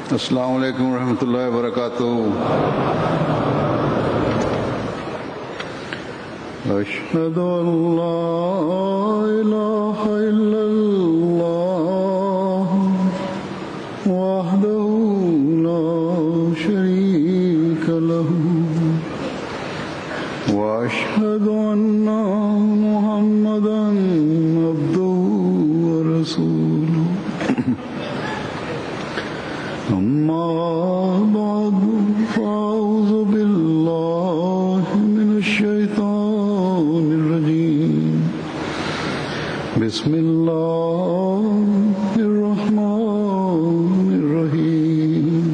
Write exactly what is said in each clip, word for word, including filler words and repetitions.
अस्सलामु अलैकुम रहमतुल्लाहि व बरकातुहू। अशहदु अल्ला इलाहा इल्लल्लाह वहदहू ला शरीका लहू व अशहदु अन्ना मुहम्मदन अब्दुहू व रसूलुहू। अम्मा बादु फ़अऊज़ु बिल्लाहि मिनश शैतानिर रजीम। बिस्मिल्लाहिर रहमानिर रहीम।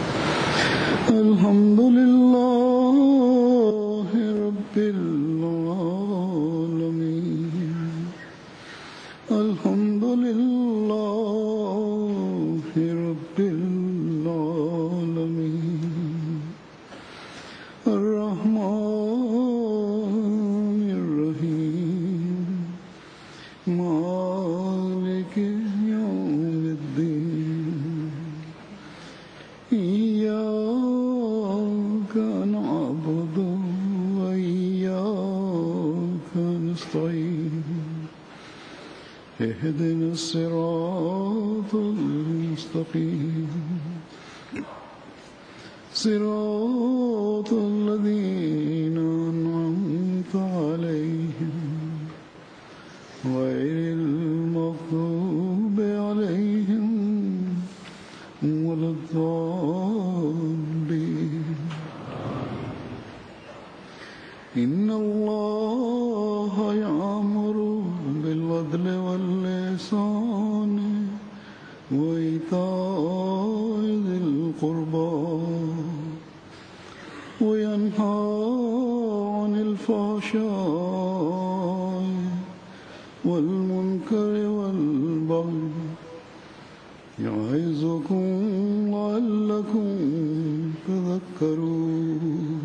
अल्हम्दुलिल्लाहि रब्बिल आलमीन। अल्हम्दुलिल्लाहि रब्बिल اهدنا الصراط المستقيم صراط الذين أنعمت عليهم غير المغضوب عليهم ولا الضالين. إن الله يأمر بالعدل والإحسان وإيتاء ذي القربى وينهى عن الفحشاء والمنكر والبغي يعظكم لعلكم تذكرون.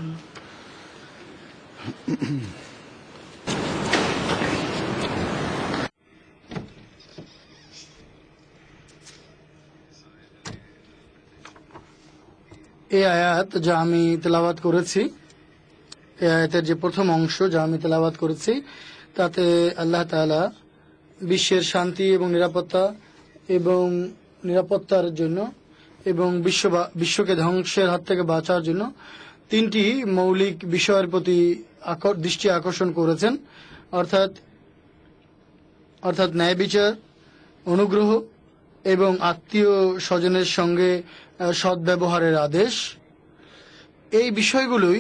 এই আয়াত যা আমি তেলাওয়াত করেছি, এই আয়াতের যে প্রথম অংশ যা আমি তেলাওয়াত করেছি, তাতে আল্লাহ তাআলা বিশ্বের শান্তি এবং নিরাপত্তা এবং নিরাপত্তার জন্য এবং বিশ্ব বিশ্বকে ধ্বংসের হাত থেকে বাঁচার জন্য তিনটি মৌলিক বিষয়ের প্রতি দৃষ্টি আকর্ষণ করেছেন, অর্থাৎ অর্থাৎ ন্যায় বিচার, অনুগ্রহ এবং আত্মীয় স্বজনের সঙ্গে সদ্ব্যবহারের আদেশ। এই বিষয়গুলোই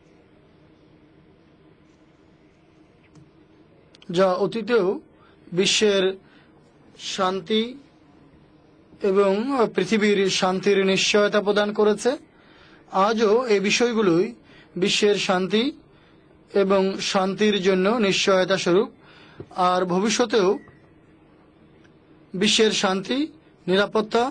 যা অতীতেও বিশ্বের শান্তি এবং পৃথিবীর শান্তির নিশ্চয়তা প্রদান করেছে, আজও এই বিষয়গুলোই বিশ্বের শান্তি এবং শান্তির জন্য নিশ্চয়তা স্বরূপ, আর ভবিষ্যতেও বিশ্বের শান্তি, নিরাপত্তা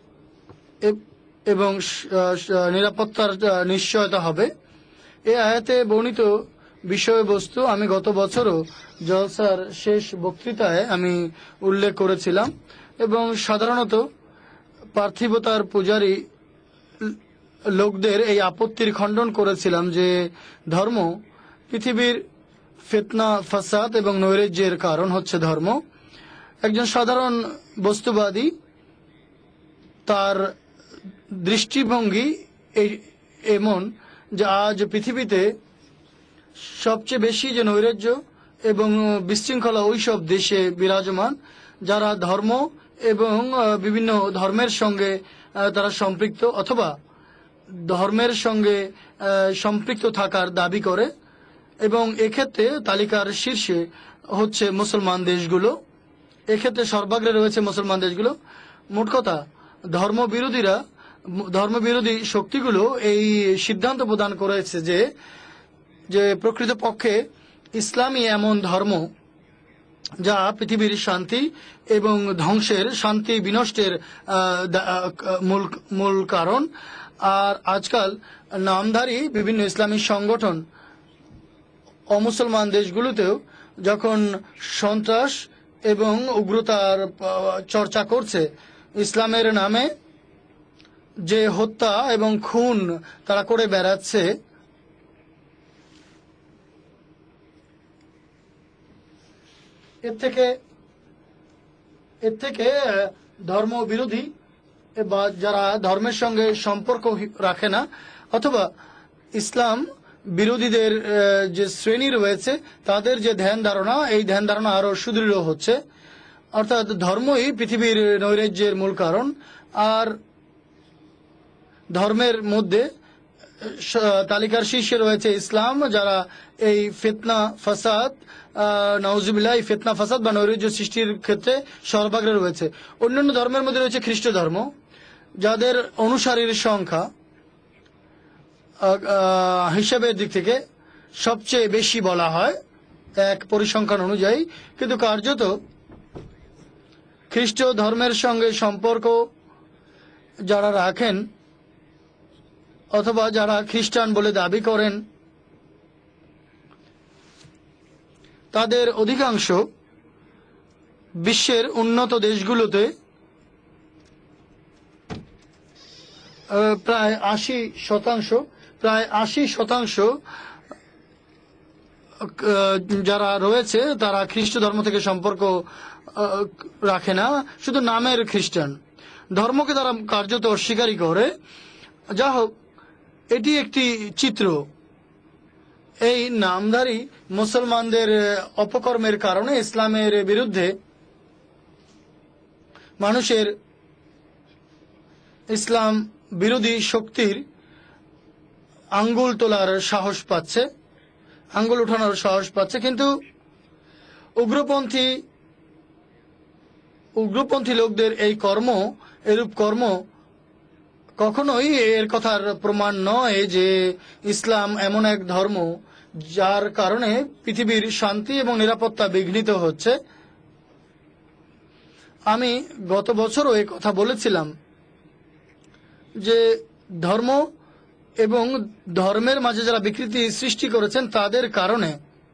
এবং নিরাপত্তার নিশ্চয়তা হবে। এই আয়াতে বর্ণিত বিষয়বস্তু আমি গত বছরও জলসার শেষ বক্তৃতায় আমি উল্লেখ করেছিলাম এবং সাধারণত পার্থিবতার পূজারী লোকদের এই আপত্তির খণ্ডন করেছিলাম যে ধর্ম পৃথিবীর ফিতনা, ফাসাদ এবং নৈরাজ্যের কারণ হচ্ছে ধর্ম। একজন সাধারণ বস্তুবাদী তার দৃষ্টিভঙ্গি এমন যে আজ পৃথিবীতে সবচেয়ে বেশি যে নৈরাজ্য এবং বিশৃঙ্খলা ওইসব দেশে বিরাজমান যারা ধর্ম এবং বিভিন্ন ধর্মের সঙ্গে তারা সম্পৃক্ত অথবা ধর্মের সঙ্গে সম্পৃক্ত থাকার দাবি করে, এবং এক্ষেত্রে তালিকার শীর্ষে হচ্ছে মুসলমান দেশগুলো, এক্ষেত্রে সর্বাগ্রে রয়েছে মুসলমান দেশগুলো। মোট কথা ধর্মবিরোধীরা ধর্মবিরোধী শক্তিগুলো এই সিদ্ধান্ত প্রদান করেছে যে যে প্রকৃতপক্ষে ইসলামই এমন ধর্ম যা পৃথিবীর শান্তি এবং ধ্বংসের, শান্তি বিনষ্টের মূল মূল কারণ। আর আজকাল নামধারী বিভিন্ন ইসলামী সংগঠন অমুসলমান দেশগুলোতেও যখন সন্ত্রাস এবং উগ্রতার চর্চা করছে ইসলামের নামে, যে হত্যা এবং খুন তারা করে বেড়াচ্ছে, এর থেকে এর থেকে ধর্ম বিরোধী বা যারা ধর্মের সঙ্গে সম্পর্ক রাখে না অথবা ইসলাম বিরোধীদের যে শ্রেণী রয়েছে তাদের যে ধ্যান ধারণা, এই ধ্যান ধারণা আরো সুদৃঢ় হচ্ছে। অর্থাৎ ধর্মই পৃথিবীর নৈরাজ্যের মূল কারণ। আর ধর্মের মধ্যে তালিকার শীর্ষে রয়েছে ইসলাম, যারা এই ফিতনা ফাসাদ নাউজুবিল্লাহ এই ফিতনা ফাসাদ বা নৈরাজ্য সৃষ্টির ক্ষেত্রে সর্বাগ্রে রয়েছে। অন্যান্য ধর্মের মধ্যে রয়েছে খ্রিস্ট ধর্ম, যাদের অনুসারীর সংখ্যা হিসাবের দিক থেকে সবচেয়ে বেশি বলা হয় এক পরিসংখ্যান অনুযায়ী, কিন্তু কার্যত খ্রিস্ট ধর্মের সঙ্গে সম্পর্ক যারা রাখেন অথবা যারা খ্রিস্টান বলে দাবি করেন তাদের অধিকাংশ বিশ্বের উন্নত দেশগুলোতে প্রায় আশি শতাংশ প্রায় আশি শতাংশ যারা রয়েছে তারা খ্রিস্ট ধর্ম থেকে সম্পর্ক রাখে না, শুধু নামের খ্রিস্টান। ধর্মকে তারা কার্যত অস্বীকারই করে। যা হোক, এটি একটি চিত্র। এই নামধারী মুসলমানদের অপকর্মের কারণে ইসলামের বিরুদ্ধে মানুষের ইসলাম বিরোধী শক্তির আঙ্গুল তোলার সাহস পাচ্ছে, আঙ্গুল উঠানোর সাহস পাচ্ছে। কিন্তু উগ্রপন্থী উগ্রপন্থী লোকদের এই কর্ম, এরূপ কর্ম কখনোই এর কথার প্রমাণ নয় যে ইসলাম এমন এক ধর্ম যার কারণে পৃথিবীর শান্তি এবং নিরাপত্তা বিঘ্নিত হচ্ছে। আমি গত বছরও এই কথা বলেছিলাম যে ধর্ম এবং ধর্মের মাঝে যারা বিকৃতি সৃষ্টি করেছেন তাদের কারণে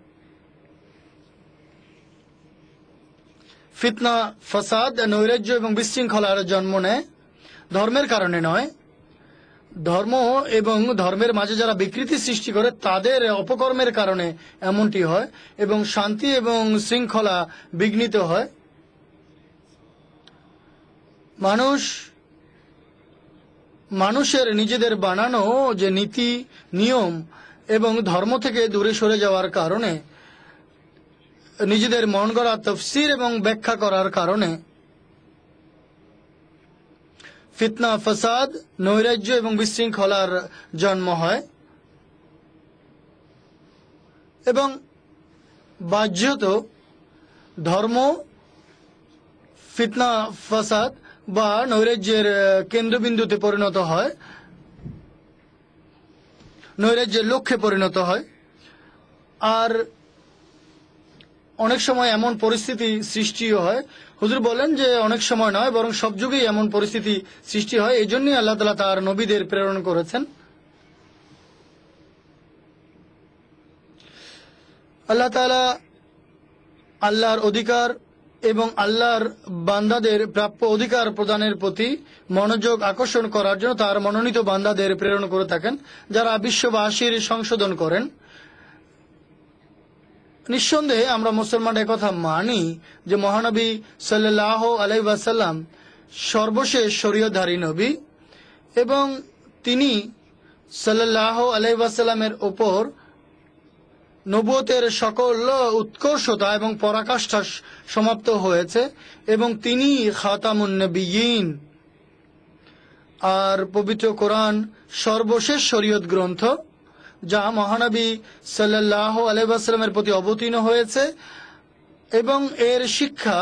ফিতনা ফাসাদ নৈরাজ্য এবং বিশৃঙ্খলার জন্ম নেয়, ধর্মের কারণে নয়। ধর্ম এবং ধর্মের মাঝে যারা বিকৃতি সৃষ্টি করে তাদের অপকর্মের কারণে এমনটি হয় এবং শান্তি এবং শৃঙ্খলা বিঘ্নিত হয়। মানুষ মানুষের নিজেদের বানানো যে নীতি নিয়ম এবং ধর্ম থেকে দূরে সরে যাওয়ার কারণে, নিজেদের মন গড়া তফসির এবং ব্যাখ্যা করার কারণে ফিতনা ফাসাদ নৈরাজ্য এবং বিশৃঙ্খলার জন্ম হয় এবং বাহ্যত ধর্ম ফিতনা ফাসাদ বা নৈরাজ্যের কেন্দ্রবিন্দুতে পরিণত হয়, নৈরাজ্যের লক্ষ্যে পরিণত হয়। আর অনেক সময় এমন পরিস্থিতি সৃষ্টিও হয়, হুজুর বলেন যে অনেক সময় নয় বরং সব যুগেই এমন পরিস্থিতি সৃষ্টি হয়। এই জন্যই আল্লাহ তাআলা তার নবীদের প্রেরণ করেছেন। আল্লাহ তাআলা আল্লাহর অধিকার এবং আল্লাহর বান্দাদের প্রাপ্য অধিকার প্রদানের প্রতি মনোযোগ আকর্ষণ করার জন্য তার মনোনীত বান্দাদের প্রেরণ করে থাকেন, যারা বিশ্ববাসীর সংশোধন করেন। নিঃসন্দেহে আমরা মুসলমান একথা মানি যে মহানবী সাল্লাল্লাহু আলাইহি ওয়াসাল্লাম সর্বশেষ শরীয়তধারী নবী এবং তিনি সাল্লাল্লাহু আলাইহি ওয়াসাল্লামের উপর নবুয়তের সকল উৎকর্ষতা এবং পরাকাষ্ঠা সমাপ্ত হয়েছে এবং তিনি খাতামুন নবিয়্যিন। আর পবিত্র কোরআন সর্বশেষ শরীয়ত গ্রন্থ যা মহানবী সাল্লাল্লাহু আলাইহি ওয়াসাল্লামের প্রতি অবতীর্ণ হয়েছে এবং এর শিক্ষা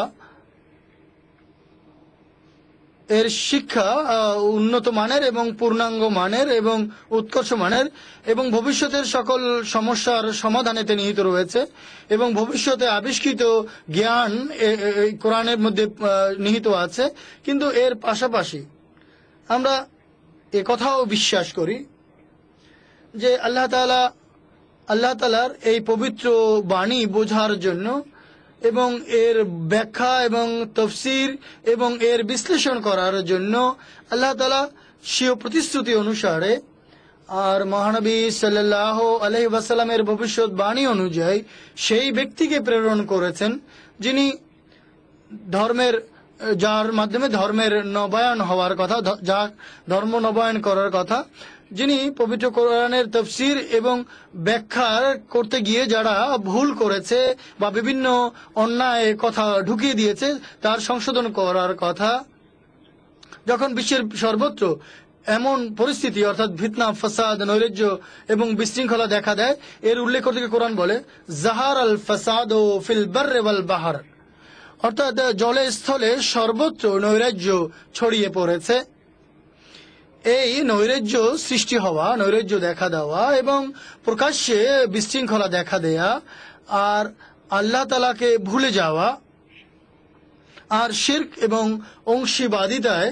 এর শিক্ষা উন্নত মানের এবং পূর্ণাঙ্গ মানের এবং উৎকর্ষ মানের এবং ভবিষ্যতের সকল সমস্যার সমাধানেতে নিহিত রয়েছে এবং ভবিষ্যতে আবিষ্কৃত জ্ঞান কোরআনের মধ্যে নিহিত আছে। কিন্তু এর পাশাপাশি আমরা একথাও বিশ্বাস করি যে আল্লাহ তাআলা আল্লাহ তাআলার এই পবিত্র বাণী বোঝার জন্য এবং এর ব্যাখ্যা এবং তফসির এবং এর বিশ্লেষণ করার জন্য আল্লাহ তাআলা স্বীয় প্রতিশ্রুতি অনুসারে আর মহানবী সাল্লাল্লাহু আলাইহি ওয়াসাল্লামের ভবিষ্যৎবাণী অনুযায়ী সেই ব্যক্তিকে প্রেরণ করেছেন যিনি ধর্মের যার মাধ্যমে ধর্মের নবায়ন হওয়ার কথা, যা ধর্ম নবায়ন করার কথা, যিনি পবিত্র কোরআনের তাফসীর এবং ব্যাখ্যা করতে গিয়ে যারা ভুল করেছে বা বিভিন্ন অন্যায় কথা ঢুকিয়ে দিয়েছে তার সংশোধন করার কথা। যখন বিশ্বের সর্বত্র এমন পরিস্থিতি অর্থাৎ ফিতনা, ফাসাদ, নৈরাজ্য এবং বিশৃঙ্খলা দেখা দেয়, এর উল্লেখ করতে গিয়ে কোরআন বলে জাহার আল ফাসাদ ফিল বাররি ওয়াল বাহর, অর্থাৎ জলে স্থলে সর্বত্র নৈরাজ্য ছড়িয়ে পড়েছে। এই নৈরাজ্য সৃষ্টি হওয়া, নৈরাজ্য দেখা দেওয়া এবং প্রকাশ্যে বিশৃঙ্খলা দেখা দেয়া আর আল্লাহ তাআলাকে ভুলে যাওয়া আর শিরক এবং অংশীবাদিতায়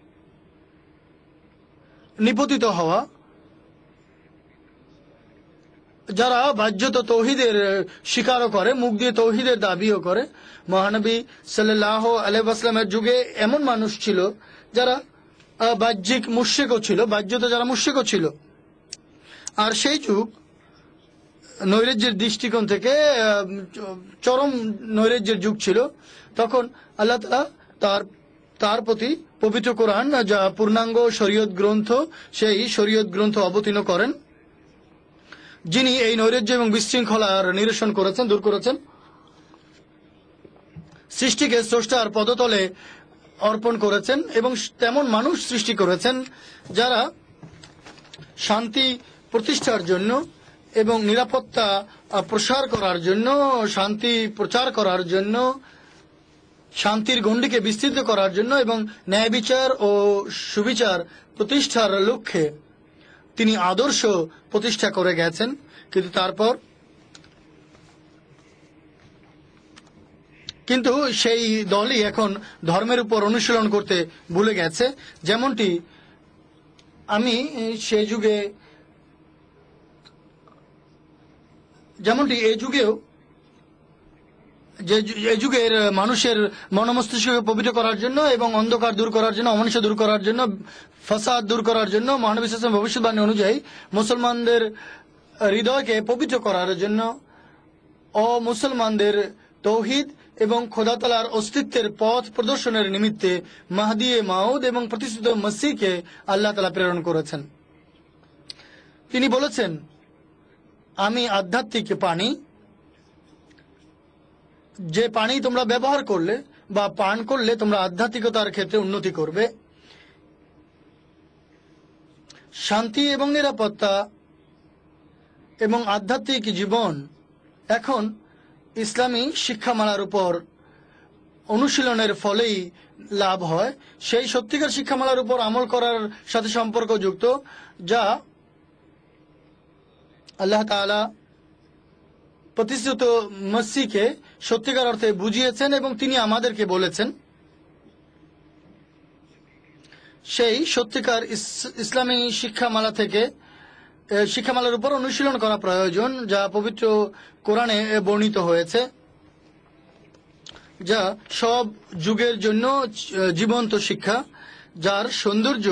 নিপতিত হওয়া, যারা বাহ্যত তৌহিদের স্বীকারও করে, মুখ দিয়ে তৌহিদের দাবিও করে। মহানবী সাল্লাল্লাহু আলাইহি ওয়াসাল্লামের যুগে এমন মানুষ ছিল যারা বাহ্যিক মুশরিকও ছিল, বাহ্যত যারা মুশরিকও ছিল। আর সেই যুগ নৈরাজ্যের দৃষ্টিকোণ থেকে চরম নৈরাজ্যের যুগ ছিল। তখন আল্লাহ তাআলা তার তার প্রতি পবিত্র কোরআন, যা পূর্ণাঙ্গ শরীয়ত গ্রন্থ, সেই শরীয়ত গ্রন্থ অবতীর্ণ করেন, যিনি এই নৈরাজ্য এবং বিশৃঙ্খলার নিরসন করেছেন, দূর করেছেন। সৃষ্টিকে স্রষ্টার পদতলে অর্পণ করেছেন এবং তেমন মানুষ সৃষ্টি করেছেন যারা শান্তি প্রতিষ্ঠার জন্য এবং নিরাপত্তা প্রসার করার জন্য, শান্তি প্রচার করার জন্য, শান্তির গণ্ডিকে বিস্তৃত করার জন্য এবং ন্যায় বিচার ও সুবিচার প্রতিষ্ঠার লক্ষ্যে তিনি আদর্শ প্রতিষ্ঠা করে গেছেন। কিন্তু তারপর কিন্তু সেই দলই এখন ধর্মের উপর অনুশীলন করতে ভুলে গেছে। যেমনটি আমি সে যুগে যেমনটি এই যুগেও যে এই যুগের মানুষের মনমস্তিষ্ককে পবিত্র করার জন্য এবং অন্ধকার দূর করার জন্য, অমনিষ্ঠ দূর করার জন্য, ফাসাদ দূর করার জন্য মহানবী সাল্লাল্লাহু আলাইহি ওয়াসাল্লাম ভবিষ্যৎবাণী অনুযায়ী মুসলমানদের হৃদয়কে পবিত্র করার জন্য ও মুসলমানদের তৌহিদ এবং খোদা তাআলার অস্তিত্বের পথ প্রদর্শনের নিমিত্তে মাহদী মাউদ এবং প্রতিষ্ঠিত মসিহকে আল্লাহ তাআলা প্রেরণ করেছেন। তিনি বলেছেন, আমি আধ্যাত্মিক পানি, যে পানি তোমরা ব্যবহার করলে বা পান করলে তোমরা আধ্যাত্মিকতার ক্ষেত্রে উন্নতি করবে। শান্তি এবং নিরাপত্তা এবং আধ্যাত্মিক জীবন এখন ইসলামী শিক্ষামালার উপর অনুশীলনের ফলেই লাভ হয়। সেই সত্যিকার শিক্ষামালার উপর আমল করার সাথে সম্পর্কযুক্ত, যা আল্লাহ তাআলা প্রতিশ্রুত মসিহকে সত্যিকার অর্থে বুঝিয়েছেন এবং তিনি আমাদেরকে বলেছেন। সেই সত্যিকার ইসলামী শিক্ষামালা থেকে শিক্ষামালার উপর অনুশীলন করা প্রয়োজন, যা পবিত্র কোরআনে বর্ণিত হয়েছে, যা সব যুগের জন্য জীবন্ত শিক্ষা, যার সৌন্দর্য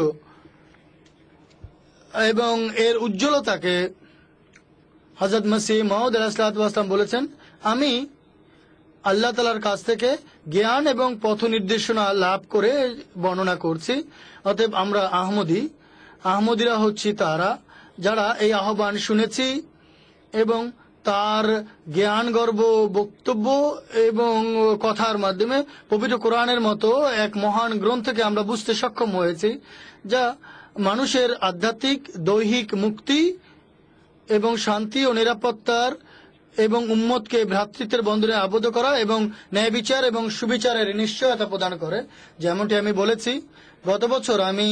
এবং এর উজ্জ্বলতাকে হযরত মসিহ মাউদ আলাইহিস সালাম বলেছেন, আমি আল্লাহ তাআলার কাছ থেকে জ্ঞান এবং পথ নির্দেশনা লাভ করে বর্ণনা করছি। অতএব আমরা আহমদী আহমদীরা হচ্ছি তারা যারা এই আহ্বান শুনেছি এবং তার জ্ঞান গর্ব বক্তব্য এবং কথার মাধ্যমে পবিত্র কোরআনের মতো এক মহান গ্রন্থকে আমরা বুঝতে সক্ষম হয়েছি, যা মানুষের আধ্যাত্মিক দৈহিক মুক্তি এবং শান্তি ও নিরাপত্তার এবং উম্মতকে ভ্রাতৃত্বের বন্ধনে আবদ্ধ করা এবং ন্যায় বিচার এবং সুবিচারের নিশ্চয়তা প্রদান করে। যেমনটি আমি বলেছি, গত বছর আমি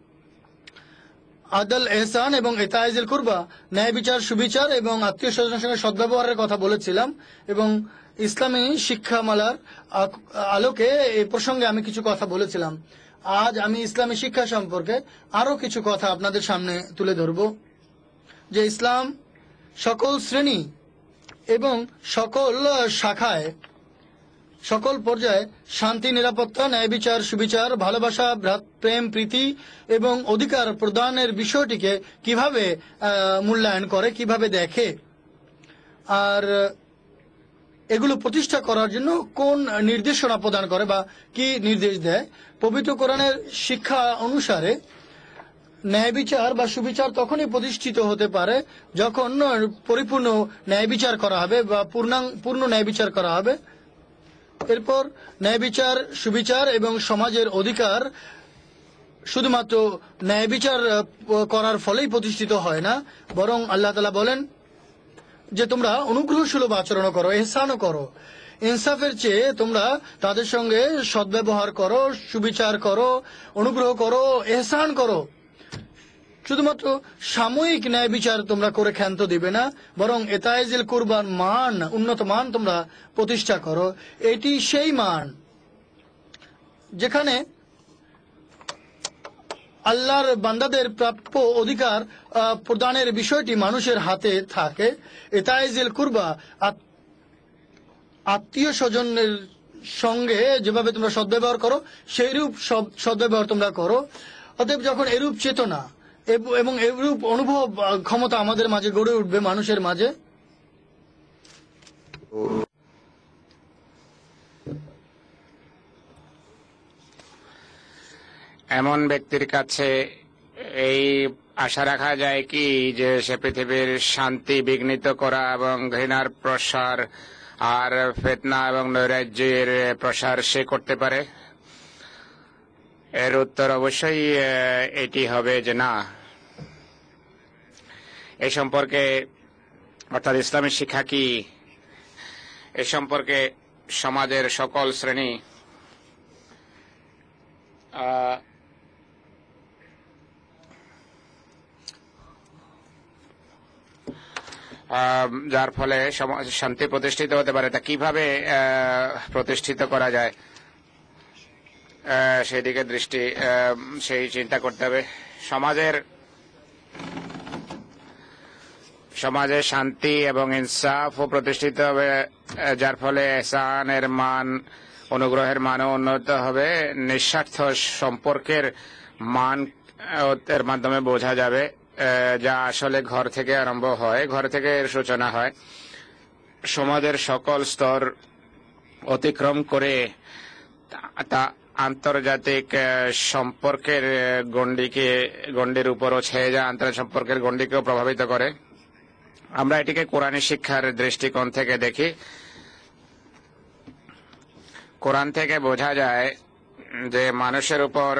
আদল, এহসান এবং ইতাইজুল কুরবা, ন্যায় বিচার, সুবিচার এবং আত্মীয় স্বজনের সঙ্গে সদ্ব্যবহারের কথা বলেছিলাম এবং ইসলামী শিক্ষামালার আলোকে এই প্রসঙ্গে আমি কিছু কথা বলেছিলাম। আজ আমি ইসলামী শিক্ষা সম্পর্কে আরো কিছু কথা আপনাদের সামনে তুলে ধরব, যে ইসলাম সকল শ্রেণী এবং সকল শাখায় সকল পর্যায়ে শান্তি, নিরাপত্তা, ন্যায় বিচার, সুবিচার, ভালোবাসা, প্রেম, প্রীতি এবং অধিকার প্রদানের বিষয়টিকে কিভাবে মূল্যায়ন করে, কিভাবে দেখে, আর এগুলো প্রতিষ্ঠা করার জন্য কোন নির্দেশনা প্রদান করে বা কি নির্দেশ দেয়। পবিত্র কোরআনের শিক্ষা অনুসারে ন্যায় বিচার বা সুবিচার তখনই প্রতিষ্ঠিত হতে পারে যখন পরিপূর্ণ ন্যায় বিচার করা হবে বা পূর্ণাঙ্গ পূর্ণ ন্যায় বিচার করা হবে। এরপর ন্যায় বিচার, সুবিচার এবং সমাজের অধিকার শুধুমাত্র ন্যায় বিচার করার ফলেই প্রতিষ্ঠিত হয় না, বরং আল্লাহ তাআলা বলেন যে তোমরা অনুগ্রহসুলভ আচরণ করো, ইহসানও করো। ইনসাফের চেয়ে তোমরা তাদের সঙ্গে সদ্ব্যবহার করো, সুবিচার করো, অনুগ্রহ করো, ইহসান করো। শুধুমাত্র সাময়িক ন্যায় বিচার তোমরা করে ক্ষান্ত দিবে না, বরং এতাইজিল কুরবান মান, উন্নত মান তোমরা প্রতিষ্ঠা করো। এটি সেই মান যেখানে আল্লাহর বান্দাদের প্রাপ্য অধিকার প্রদানের বিষয়টি মানুষের হাতে থাকে। এতাইজিল কুরবা, আত্মীয় স্বজনের সঙ্গে যেভাবে তোমরা সদ্ব্যবহার করো সেইরূপ সদ্ব্যবহার তোমরা করো। অতএব যখন এরূপ চেতনা এবং এরূপ অনুভব ক্ষমতা আমাদের মাঝে গড়ে উঠবে, মানুষের মাঝে, এমন ব্যক্তির কাছে এই আশা রাখা যায় কি যে সে পৃথিবীর শান্তি বিঘ্নিত করা এবং ঘৃণার প্রসার আর ফিতনা এবং নৈরাজ্যের প্রসার সে করতে পারে? এর উত্তর অবশ্যই এটি হবে যে না। এ সম্পর্কে অর্থাৎ ইসলামের শিক্ষা কি, এ সম্পর্কে সমাজের সকল শ্রেণী যার ফলে সমাজ শান্তি প্রতিষ্ঠিত হতে পারে, তা কিভাবে প্রতিষ্ঠিত করা যায় সেদিকে দৃষ্টি সেই চিন্তা করতে হবে। সমাজের সমাজে শান্তি এবং ইনসাফ প্রতিষ্ঠিত হবে, যার ফলে ইহসানের মান, অনুগ্রহের মানও উন্নত হবে। নিঃস্বার্থ সম্পর্কের মান এর মাধ্যমে বোঝা যাবে, যা আসলে ঘর থেকে আরম্ভ হয়, ঘর থেকে এর সূচনা হয়। সমাজের সকল স্তর অতিক্রম করে তা আন্তর্জাতিক সম্পর্কের গণ্ডিকে গণ্ডির উপরও ছেয়ে যায়, আন্তর্জাতিক সম্পর্কের গণ্ডিকেও প্রভাবিত করে। আমরা এটিকে কোরআনী শিক্ষার দৃষ্টিকোণ থেকে দেখি। কোরআন থেকে বোঝা যায় যে মানুষের উপর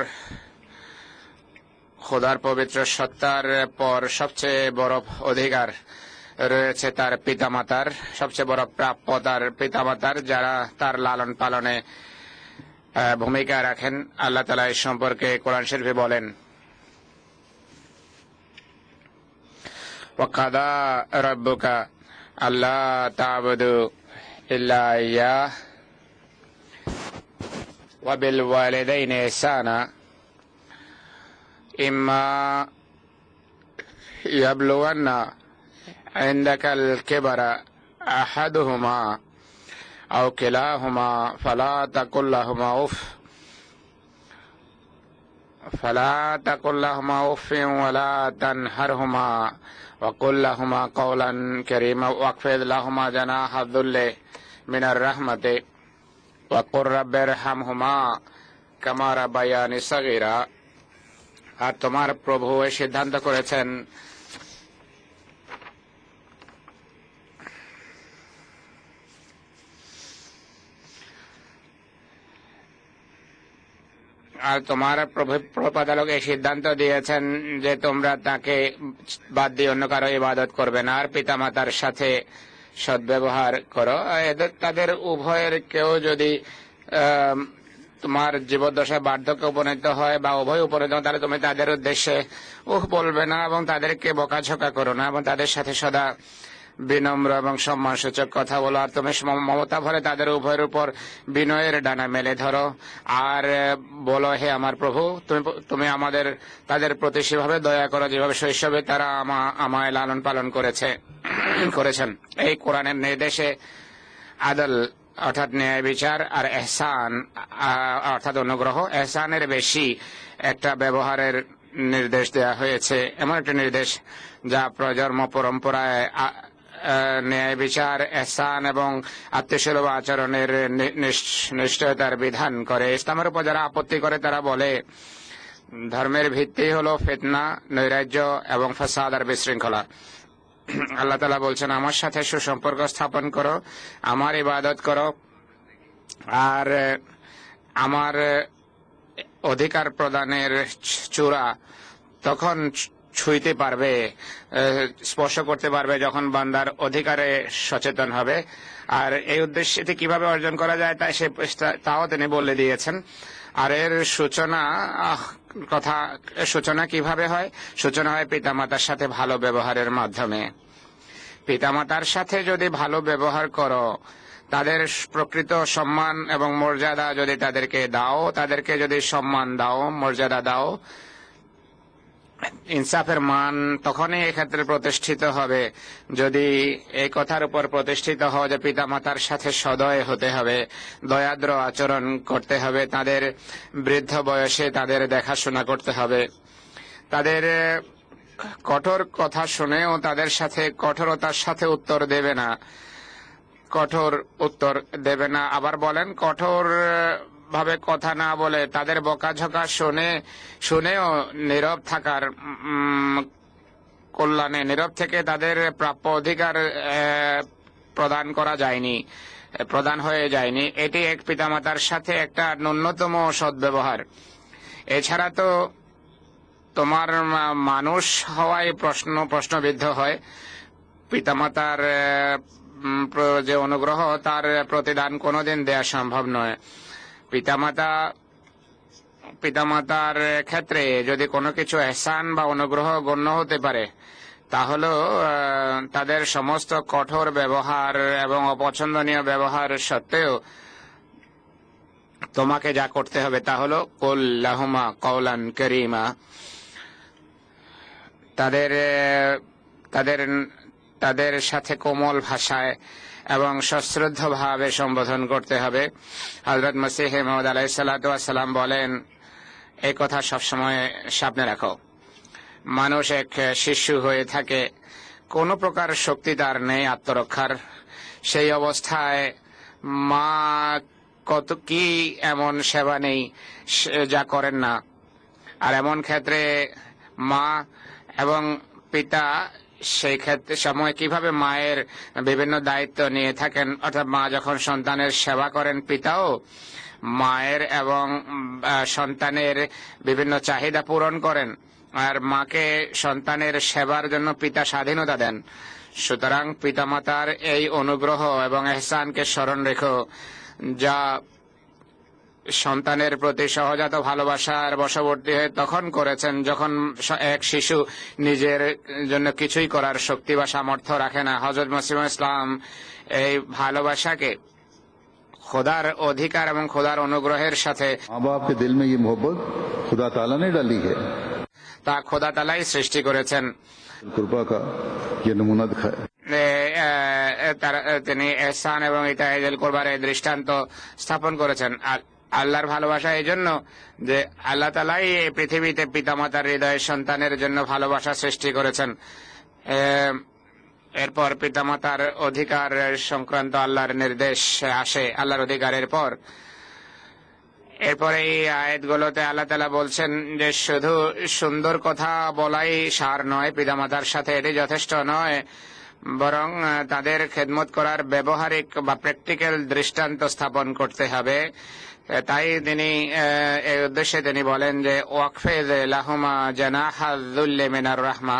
খোদার পবিত্র সত্তার পর সবচেয়ে বড় অধিকার রয়েছে তার পিতামাতার, সবচেয়ে বড় প্রাপ্য তার পিতামাতার, যারা তার লালন পালনে ভূমিকা রাখেন। আল্লাহ তাআলা এই সম্পর্কে কোরআন শরীফে বলেন, ওয়াকাদা রাব্বুকা আল্লা তা'বুদু ইল্লা ইয়্যাহ ওয়া বিল ওয়ালিদাইনি ইহসানা ইম্মা ইয়াবলুগান্না ইনদাকাল কিবারা আহাদুহুমা আও কিলাহুমা ফালা তাকুল লাহুমা উফ ফালা তাকুল লাহুমা উফিন ওয়ালা তানহারহুমা ওয়াকুল লাহুমা কওলান কারীমা ওয়াকফিদ লাহুমা জানাহা যুল্লি মিনার রাহমাতি ওয়াকুর রাব্বিরহামহুমা কামা রাব্বায়ানি সাগীরা। আর তোমার প্রভু এই সিদ্ধান্ত করেছেন আর তোমার প্রতিপালক এই সিদ্ধান্ত দিয়েছেন যে তোমরা তাকে বাদ দিয়ে অন্য কারো ইবাদত করবে না, আর পিতামাতার সাথে সদ্ব্যবহার করো। এদের তাদের উভয়ের কেউ যদি তোমার জীবদ্দশায় বার্ধক্যে উপনীত হয় বা উভয় উপনীত হয়, তাহলে তুমি তাদের উদ্দেশ্যে উহ বলবে না এবং তাদেরকে বকাঝকা করো না এবং তাদের সাথে সদা বিনম্র এবং সম্মানসূচক কথা বলো। আর তুমি মমতা ভরে তাদের উভয়ের উপর বিনয়ের ডানা মেলে ধরো আর বলো, হে আমার প্রভু, তুমি তুমি আমাদের তাদের প্রতি সেভাবে দয়া করো যেভাবে শৈশবে তারা আমায় লালন পালন করেছে করেছেন। এই কোরআনের নির্দেশে আদল অর্থাৎ ন্যায় বিচার আর এহসান অর্থাৎ অনুগ্রহ, এহসানের বেশি একটা ব্যবহারের নির্দেশ দেওয়া হয়েছে, এমন একটা নির্দেশ যা প্রজন্ম পরম্পরায় ন্যায় বিচার, এহসান এবং আত্মীয়সুলভ আচরণের নিশ্চয়তার বিধান করে। ইসলামের উপর যারা আপত্তি করে তারা বলে ধর্মের ভিত্তি হলো ফিতনা, নৈরাজ্য এবং ফাসাদ আর বিশৃঙ্খলা। আল্লাহ তাআলা বলছেন, আমার সাথে সুসম্পর্ক স্থাপন করো, আমার ইবাদত করো, আর আমার অধিকার প্রদানের চূড়া তখন ছুঁইতে পারবে, স্পর্শ করতে পারবে যখন বান্দার অধিকারে সচেতন হবে। আর এই উদ্দেশ্যটি কিভাবে অর্জন করা যায় তা সে তাও তিনি বলে দিয়েছেন। আর এর সূচনা কথা সূচনা কিভাবে হয়? সূচনা হয় পিতামাতার সাথে ভালো ব্যবহারের মাধ্যমে। পিতামাতার সাথে যদি ভালো ব্যবহার করো, তাদের প্রকৃত সম্মান এবং মর্যাদা যদি তাদেরকে দাও, তাদেরকে যদি সম্মান দাও, মর্যাদা দাও, ইনসাফের মান তখনই এক্ষেত্রে প্রতিষ্ঠিত হবে যদি এই কথার উপর প্রতিষ্ঠিত হয় যে পিতামাতার সাথে সদয় হতে হবে, দয়াদ্র আচরণ করতে হবে, তাদের বৃদ্ধ বয়সে তাদের দেখাশোনা করতে হবে, তাদের কঠোর কথা শুনেও তাদের সাথে কঠোরতার সাথে উত্তর দেবে না, কঠোর উত্তর দেবে না। আবার বলেন কঠোর ভাবে কথা না বলে তাদের বকাঝকা শুনে শুনেও নীরব থাকার কল্যাণে, নীরব থেকে তাদের প্রাপ্য অধিকার প্রদান করা যায়নি, প্রদান হয়ে যায়নি। এটি এক পিতামাতার সাথে একটা ন্যূনতম সদ্ব্যবহার। এছাড়া তো তোমার মানুষ হওয়ায় প্রশ্ন প্রশ্নবিদ্ধ হয়, পিতামাতার যে অনুগ্রহ তার প্রতিদান কোনোদিন দেয়া সম্ভব নয়। পিতামাতা পিতামাতার ক্ষেত্রে যদি কোনো কিছু এহসান বা অনুগ্রহ গণ্য হতে পারে, তাহলে তাদের সমস্ত কঠোর ব্যবহার এবং অপছন্দনীয় ব্যবহার সত্ত্বেও তোমাকে যা করতে হবে তা হলো কুল লাহুমা কওলান কারীমা, তাদের তাদের তাদের সাথে কোমল ভাষায় এবং সশ্রদ্ধ ভাবে সম্বোধন করতে হবে। হযরত মসিহ মাউদ আলাইহিস সালাতু ওয়াস সালাম বলেন, এই কথা সবসময় সামনে রাখো। মানুষ এক শিশু হয়ে থাকে, কোনো প্রকার শক্তি তার নেই আত্মরক্ষার। সেই অবস্থায় মা কত কি এমন সেবা নেই যা করেন না। আর এমন ক্ষেত্রে মা এবং পিতা সেই ক্ষেত্রে সময় কিভাবে মায়ের বিভিন্ন দায়িত্ব নিয়ে থাকেন, অর্থাৎ মা যখন সন্তানের সেবা করেন, পিতাও মায়ের এবং সন্তানের বিভিন্ন চাহিদা পূরণ করেন, আর মাকে সন্তানের সেবার জন্য পিতা স্বাধীনতা দেন। সুতরাং পিতামাতার এই অনুগ্রহ এবং এহসানকে স্মরণ রেখো, যা সন্তানের প্রতি সহজাত ভালোবাসার বশবর্তী হয়ে তখন করেছেন যখন এক শিশু নিজের জন্য কিছুই করার শক্তি বা সামর্থ্য রাখে না। হযরত মসিহ ইসলাম এই ভালোবাসাকে খোদার অধিকার এবং খোদার অনুগ্রহের সাথে, माँ बाप के दिल में ये मोहब्बत खुदा ताला ने डाली है, তা খোদা তাআলাই সৃষ্টি করেছেন। कुर्बा का ये नमूना दिखाया। তিনি এহসান এবং ইতাইজুল কুরবার এই দৃষ্টান্ত স্থাপন করেছেন। আর আল্লাহর ভালোবাসা এই জন্য যে আল্লাহ তাআলাই এই পৃথিবীতে পিতামাতার হৃদয়ে সন্তানের জন্য ভালোবাসা সৃষ্টি করেছেন। এরপর পিতামাতার অধিকার সংক্রান্ত আল্লাহর নির্দেশ আসে আল্লাহর অধিকারের পর। এরপরে এই আয়াতগুলোতে আল্লাহ তাআলা বলছেন যে শুধু সুন্দর কথা বলাই সার নয়, পিতামাতার সাথে এটি যথেষ্ট নয়, বরং তাদের খেদমত করার ব্যবহারিক বা প্র্যাকটিক্যাল দৃষ্টান্ত স্থাপন করতে হবে। তাই তিনি এই উদ্দেশ্যে তিনি বলেন যে ওয়াকফিদ লাহুমা জানাহা যুল্লি মিনার রাহমা,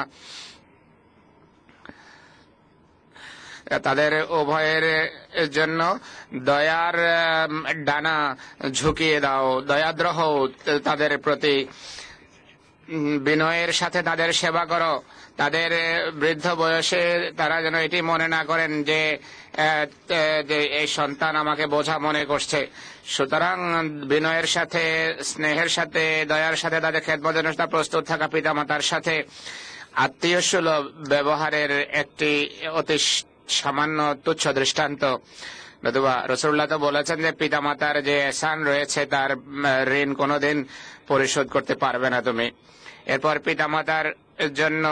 তাদের উভয়ের জন্য দয়ার ডানা ঝুঁকিয়ে দাও, দয়াদ্র হও তাদের প্রতি, বিনয়ের সাথে তাদের সেবা করো। তাদের বৃদ্ধ বয়সে তারা যেন এটি মনে না করেন যে এই সন্তান আমাকে বোঝা মনে করছে। সুতরাং বিনয়ের সাথে, স্নেহের সাথে, দয়ার সাথে তাদের খেদমতের জন্য প্রস্তুত থাকা, পিতামাতার সাথে আত্মীয় সুলভ ব্যবহারের একটি অতি সামান্য তুচ্ছ দৃষ্টান্ত নতুবা রসুল্লাহ তো বলেছেন যে পিতামাতার যে এহসান রয়েছে তার ঋণ কোনোদিন পরিশোধ করতে পারবে না তুমি। এরপর পিতামাতার জন্য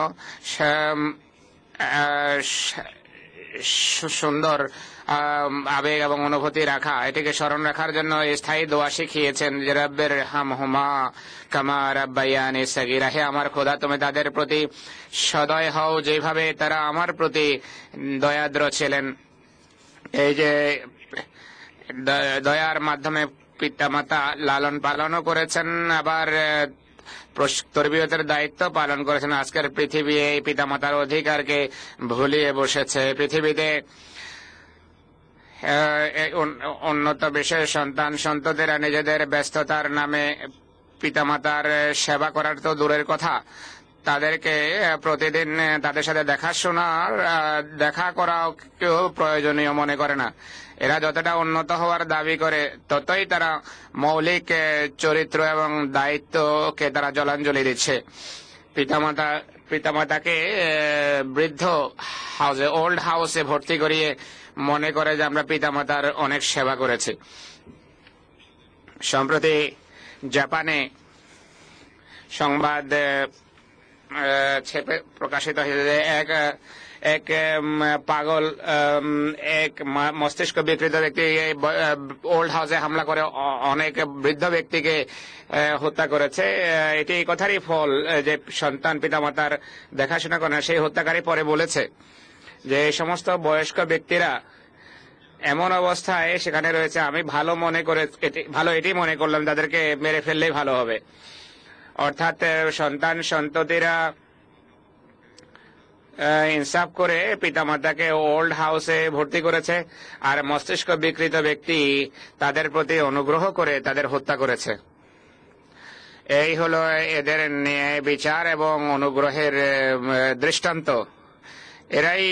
সুন্দর আবেগ এবং অনুভূতি রাখা, এটিকে স্মরণ রাখার জন্য স্থায়ী দোয়া শিখিয়েছেন যে রব্বির হামহুমা কামা রাব্বায়ানি সাগীরা, হে আমার খোদা তুমি তাদের প্রতি সদয় হও যেভাবে তারা আমার প্রতি দয়াদ্র ছিলেন। এই যে দয়ার মাধ্যমে পিতামাতা লালন পালনও করেছেন, আবার তরবিয়তের দায়িত্ব পালন করেছেন। আজকের পৃথিবী এই পিতামাতার অধিকারকে ভুলিয়ে বসেছে। পৃথিবীতে উন্নত বিশ্বের সন্তান সন্ততিরা নিজেদের ব্যস্ততার নামে পিতামাতার সেবা করার তো দূরের কথা, তাদেরকে প্রতিদিন তাদের সাথে দেখাশোনার দেখা করাও কেউ প্রয়োজনীয় মনে করে না। এরা যতটা উন্নত হওয়ার দাবি করে ততই তারা মৌলিক চরিত্র এবং দায়িত্বকে তারা জলাঞ্জলি দিচ্ছে। পিতামাতা পিতামাতাকে বৃদ্ধ হাউসে ওল্ড হাউসে ভর্তি করিয়ে মনে করে যে আমরা পিতামাতার অনেক সেবা করেছি। সম্প্রতি জাপানে সংবাদ ছেপে প্রকাশিত হয়েছে এক এক পাগল এক মস্তিষ্ক বিকৃত ব্যক্তি ওল্ড হাউসে হামলা করে অনেক বৃদ্ধ ব্যক্তিকে হত্যা করেছে। এটি এই কথারই ফল যে সন্তান পিতামাতার দেখাশোনা করে না। সেই হত্যাকারী পরে বলেছে যে এই সমস্ত বয়স্ক ব্যক্তিরা এমন অবস্থায় সেখানে রয়েছে, আমি ভালো মনে করে ভালো এটি মনে করলাম তাদেরকে মেরে ফেললেই ভালো হবে। অর্থাৎ সন্তান সন্ততিরা ইনসাফ করে পিতামাতাকে ওল্ড হাউসে ভর্তি করেছে, আর মস্তিষ্ক বিকৃত ব্যক্তি তাদের প্রতি অনুগ্রহ করে তাদের হত্যা করেছে। এই হলো এদের ন্যায় বিচার এবং অনুগ্রহের দৃষ্টান্ত। এরাই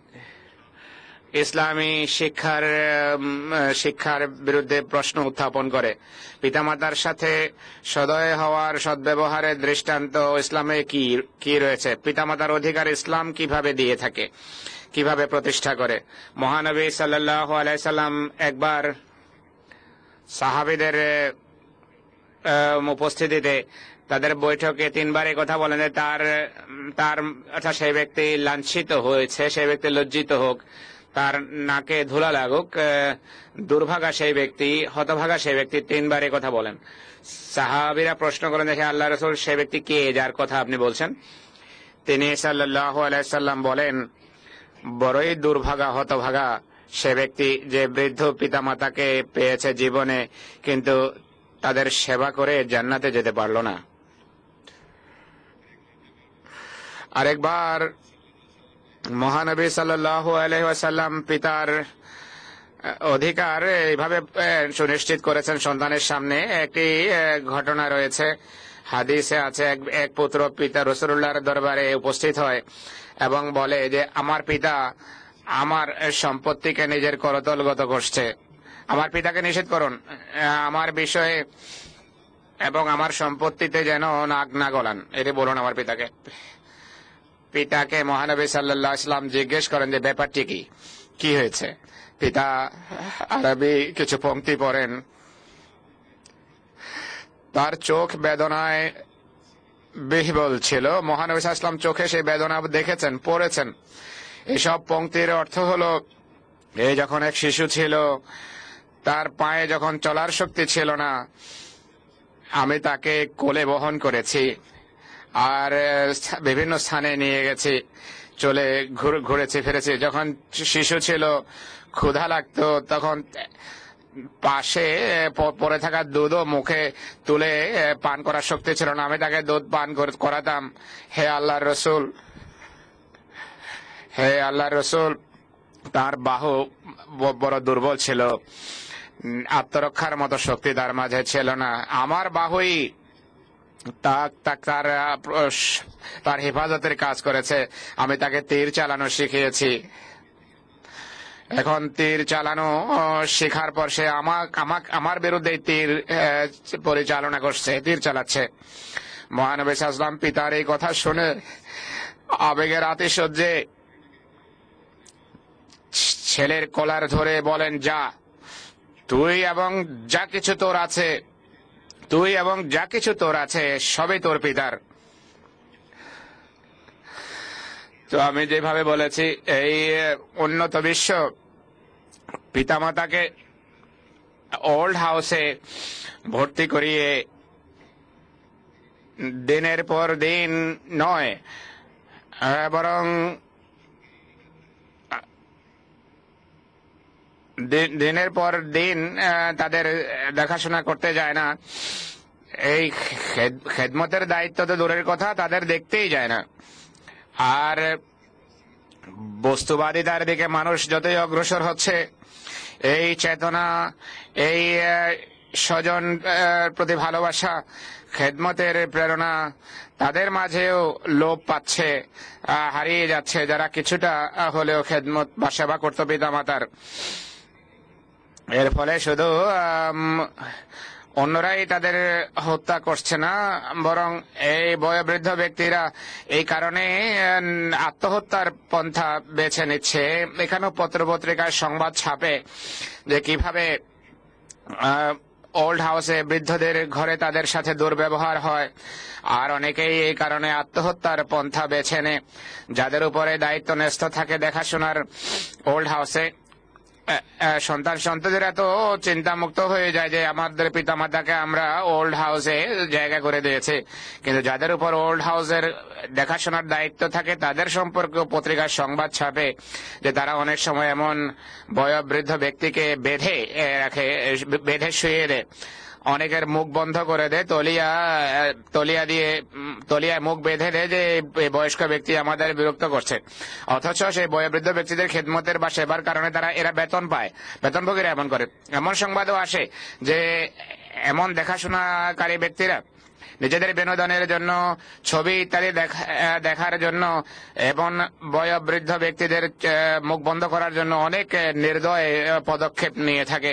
ইসলামী শিক্ষার শিক্ষার বিরুদ্ধে প্রশ্ন উত্থাপন করে। পিতামাতার সাথে সদয় হওয়ার সদ্ব্যবহারের দৃষ্টান্ত ইসলামে কি কি রয়েছে, পিতামাতার অধিকার ইসলাম কিভাবে দিয়ে থাকে, কিভাবে প্রতিষ্ঠা করে। মহানবী সাল্লাল্লাহু আলাইহি সাল্লাম একবার সাহাবীদের উপস্থিতিতে তাদের বৈঠকে তিনবার এই কথা বলেন যে তার তার অর্থাৎ সেই ব্যক্তি লাঞ্ছিত হয়েছে, সেই ব্যক্তি লজ্জিত হোক, তার নাকে ধুলা লাগুক, দুর্ভাগা সেই ব্যক্তি, হতভাগা সেই ব্যক্তি, তিনবার এই কথা বলেন। সাহাবীরা প্রশ্ন করেন, দেখে আল্লাহ রাসূল সেই ব্যক্তি কে যার কথা আপনি বলছেন? তিনি সাল্লাল্লাহু আলাইহি সাল্লাম বলেন, বড়ই দুর্ভাগা হতভাগা সে ব্যক্তি যে বৃদ্ধ পিতামাতাকে পেয়েছে জীবনে কিন্তু তাদের সেবা করে জান্নাতে যেতে পারল না। আরেকবার মহানবী সাল্লাল্লাহু আলাইহি ওয়াসাল্লাম পিতার অধিকার এইভাবে সুনিশ্চিত করেছেন সন্তানের সামনে। একটি ঘটনা রয়েছে, হাদিসে আছে, এক পুত্র পিতা রাসূলুল্লাহর দরবারে উপস্থিত হয় এবং বলে যে আমার পিতা আমার সম্পত্তিকে নিজের করতলগত করছে, আমার পিতাকে নিষেধ করুন আমার বিষয়ে এবং আমার সম্পত্তিতে যেন নাক না গলান, এটি বলুন আমার পিতাকে। পিতাকে মহানবী সাল্লাল্লাহু আলাইহি ওয়াসাল্লাম জিজ্ঞেস করেন যে ব্যাপারটি কি কি হয়েছে। পিতা আরবি কিছু পংক্তি পড়েন, তার চোখ বেদনায় বিহ্বল ছিল। মহানবী সাল্লাল্লাহু আলাইহি ওয়াসাল্লাম চোখে সেই বেদনা দেখেছেন, পড়েছেন। এসব পংক্তির অর্থ হলো, এই যখন এক শিশু ছিল, তার পায়ে যখন চলার শক্তি ছিল না, আমি তাকে কোলে বহন করেছি আর বিভিন্ন স্থানে নিয়ে গেছি, চলে ঘুরেছি ফিরেছি। যখন শিশু ছিল, ক্ষুধা লাগতো, তখন পাশে পড়ে থাকা দুধও মুখে তুলে পান করার শক্তি ছিল না, আমি তাকে দুধ পান করাতাম। হে আল্লাহর রসুল, হে আল্লাহর রসুল, তার বাহু বড় দুর্বল ছিল, আত্মরক্ষার মতো শক্তি তার মাঝে ছিল না, আমার বাহুই তার তার হেফাজতের কাজ করেছে, আমি তাকে তীর চালানো শিখিয়েছি। এখন তীর চালানো শেখার পর সে আমাকে আমার বিরুদ্ধে তীর পরিচালনা করছে, তীর চালাচ্ছে। মহানবী সাল্লাল্লাহু আলাইহি ওয়াসাল্লাম পিতার এই কথা শুনে আবেগের আতিশয্যে ছেলের কলার ধরে বলেন, যা, তুই এবং যা কিছু তোর আছে তুই এবং যা কিছু তোর আছে সবই তোর পিতার। তো আমি যেভাবে বলেছি, এই উন্নত বিশ্ব পিতামাতাকে ওল্ড হাউসে ভর্তি করিয়ে দিনের পর দিন নয়, বরং দিনের পর দিন তাদের দেখাশোনা করতে যায় না। এই খেদমতের দায়িত্ব তো দূরের কথা, তাদের দেখতেই যায় না। আর বস্তুবাদিতার দিকে মানুষ যতই অগ্রসর হচ্ছে, এই চেতনা, এই স্বজন প্রতি ভালোবাসা, খেদমতের প্রেরণা তাদের মাঝেও লোপ পাচ্ছে, হারিয়ে যাচ্ছে, যারা কিছুটা হলেও খেদমত বা সেবা করত পিতা মাতার। এর ফলে শুধু অন্যরাই তাদের হত্যা করছে না, বরং এই বয়োবৃদ্ধ ব্যক্তিরা এই কারণে আত্মহত্যার পন্থা বেছে নিচ্ছে। এখানেও পত্রপত্রিকার সংবাদ ছাপে যে কিভাবে ওল্ড হাউসে বৃদ্ধদের ঘরে তাদের সাথে দুর্ব্যবহার হয়, আর অনেকেই এই কারণে আত্মহত্যার পন্থা বেছে নেয়। যাদের উপরে দায়িত্ব ন্যস্ত থাকে দেখাশোনার ওল্ড হাউসে, সন্তান সন্ততিরা তো চিন্তামুক্ত হয়ে যায় যে আমাদের পিতামাতাকে আমরা ওল্ড হাউসে জায়গা করে দিয়েছে, কিন্তু যাদের উপর ওল্ড হাউসের দেখাশোনার দায়িত্ব থাকে তাদের সম্পর্কে পত্রিকার সংবাদ ছাপে যে তারা অনেক সময় এমন বয়োবৃদ্ধ ব্যক্তিকে বেঁধে রাখে, বেঁধে শুয়ে দেয়, অনেকের মুখ বন্ধ করে দেয়, তলিয়া তলিয়া দিয়ে তলিয়ায় মুখ বেঁধে দেয় যে বয়স্ক ব্যক্তি আমাদের বিরক্ত করছে। অথচ সেই বয়োবৃদ্ধ ব্যক্তিদের খেদমতের বা সেবার কারণে তারা এরা বেতন পায়, বেতনভোগীরা এমন করে। এমন সংবাদও আসে যে এমন দেখাশোনাকারী ব্যক্তিরা নিজেদের বিনোদনের জন্য, ছবি ইত্যাদি দেখার জন্য এবং বয়োবৃদ্ধ ব্যক্তিদের মুখ বন্ধ করার জন্য অনেক নির্দয় পদক্ষেপ নিয়ে থাকে।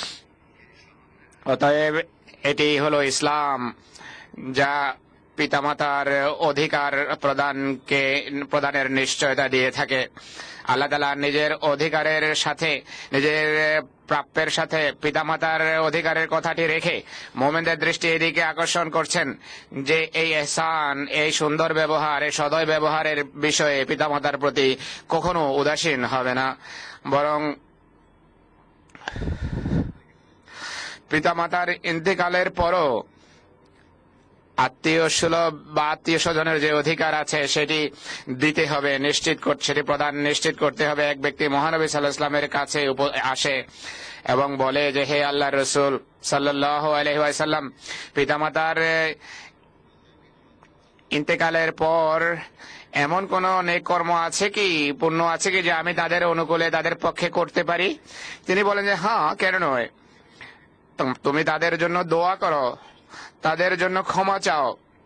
অতএব এটি হলো ইসলাম, যা পিতামাতার অধিকার প্রদানকে প্রদানের নিশ্চয়তা দিয়ে থাকে। আল্লাহ তাআলা নিজের অধিকারের সাথে, নিজের প্রাপ্যের সাথে পিতামাতার অধিকারের কথাটি রেখে মুমিনদের দৃষ্টি এদিকে আকর্ষণ করছেন যে এই ইহসান, এই সুন্দর ব্যবহার, এই সদয় ব্যবহারের বিষয়ে পিতামাতার প্রতি কখনো উদাসীন হবে না, বরং পিতামাতার ইন্তেকালের পরও আত্মীয় সুলভ বা আত্মীয় স্বজনের যে অধিকার আছে সেটি দিতে হবে, নিশ্চিত করতে, সেটি প্রদান নিশ্চিত করতে হবে। এক ব্যক্তি মহানবী সাল্লাল্লাহু আলাইহি ওয়াসাল্লামের কাছে আসে এবং বলে যে, হে আল্লাহর রাসূল সাল্লাল্লাহু আলাইহি ওয়াসাল্লাম, পিতামাতার ইন্তেকালের পর এমন কোন নেক কর্ম আছে কি, পুণ্য আছে কি যে আমি তাদের অনুকূলে তাদের পক্ষে করতে পারি? তিনি বলেন যে হ্যাঁ, কেন নয়, তুমি তাদের জন্য দোয়া করো, তাদের জন্য ক্ষমা চাও।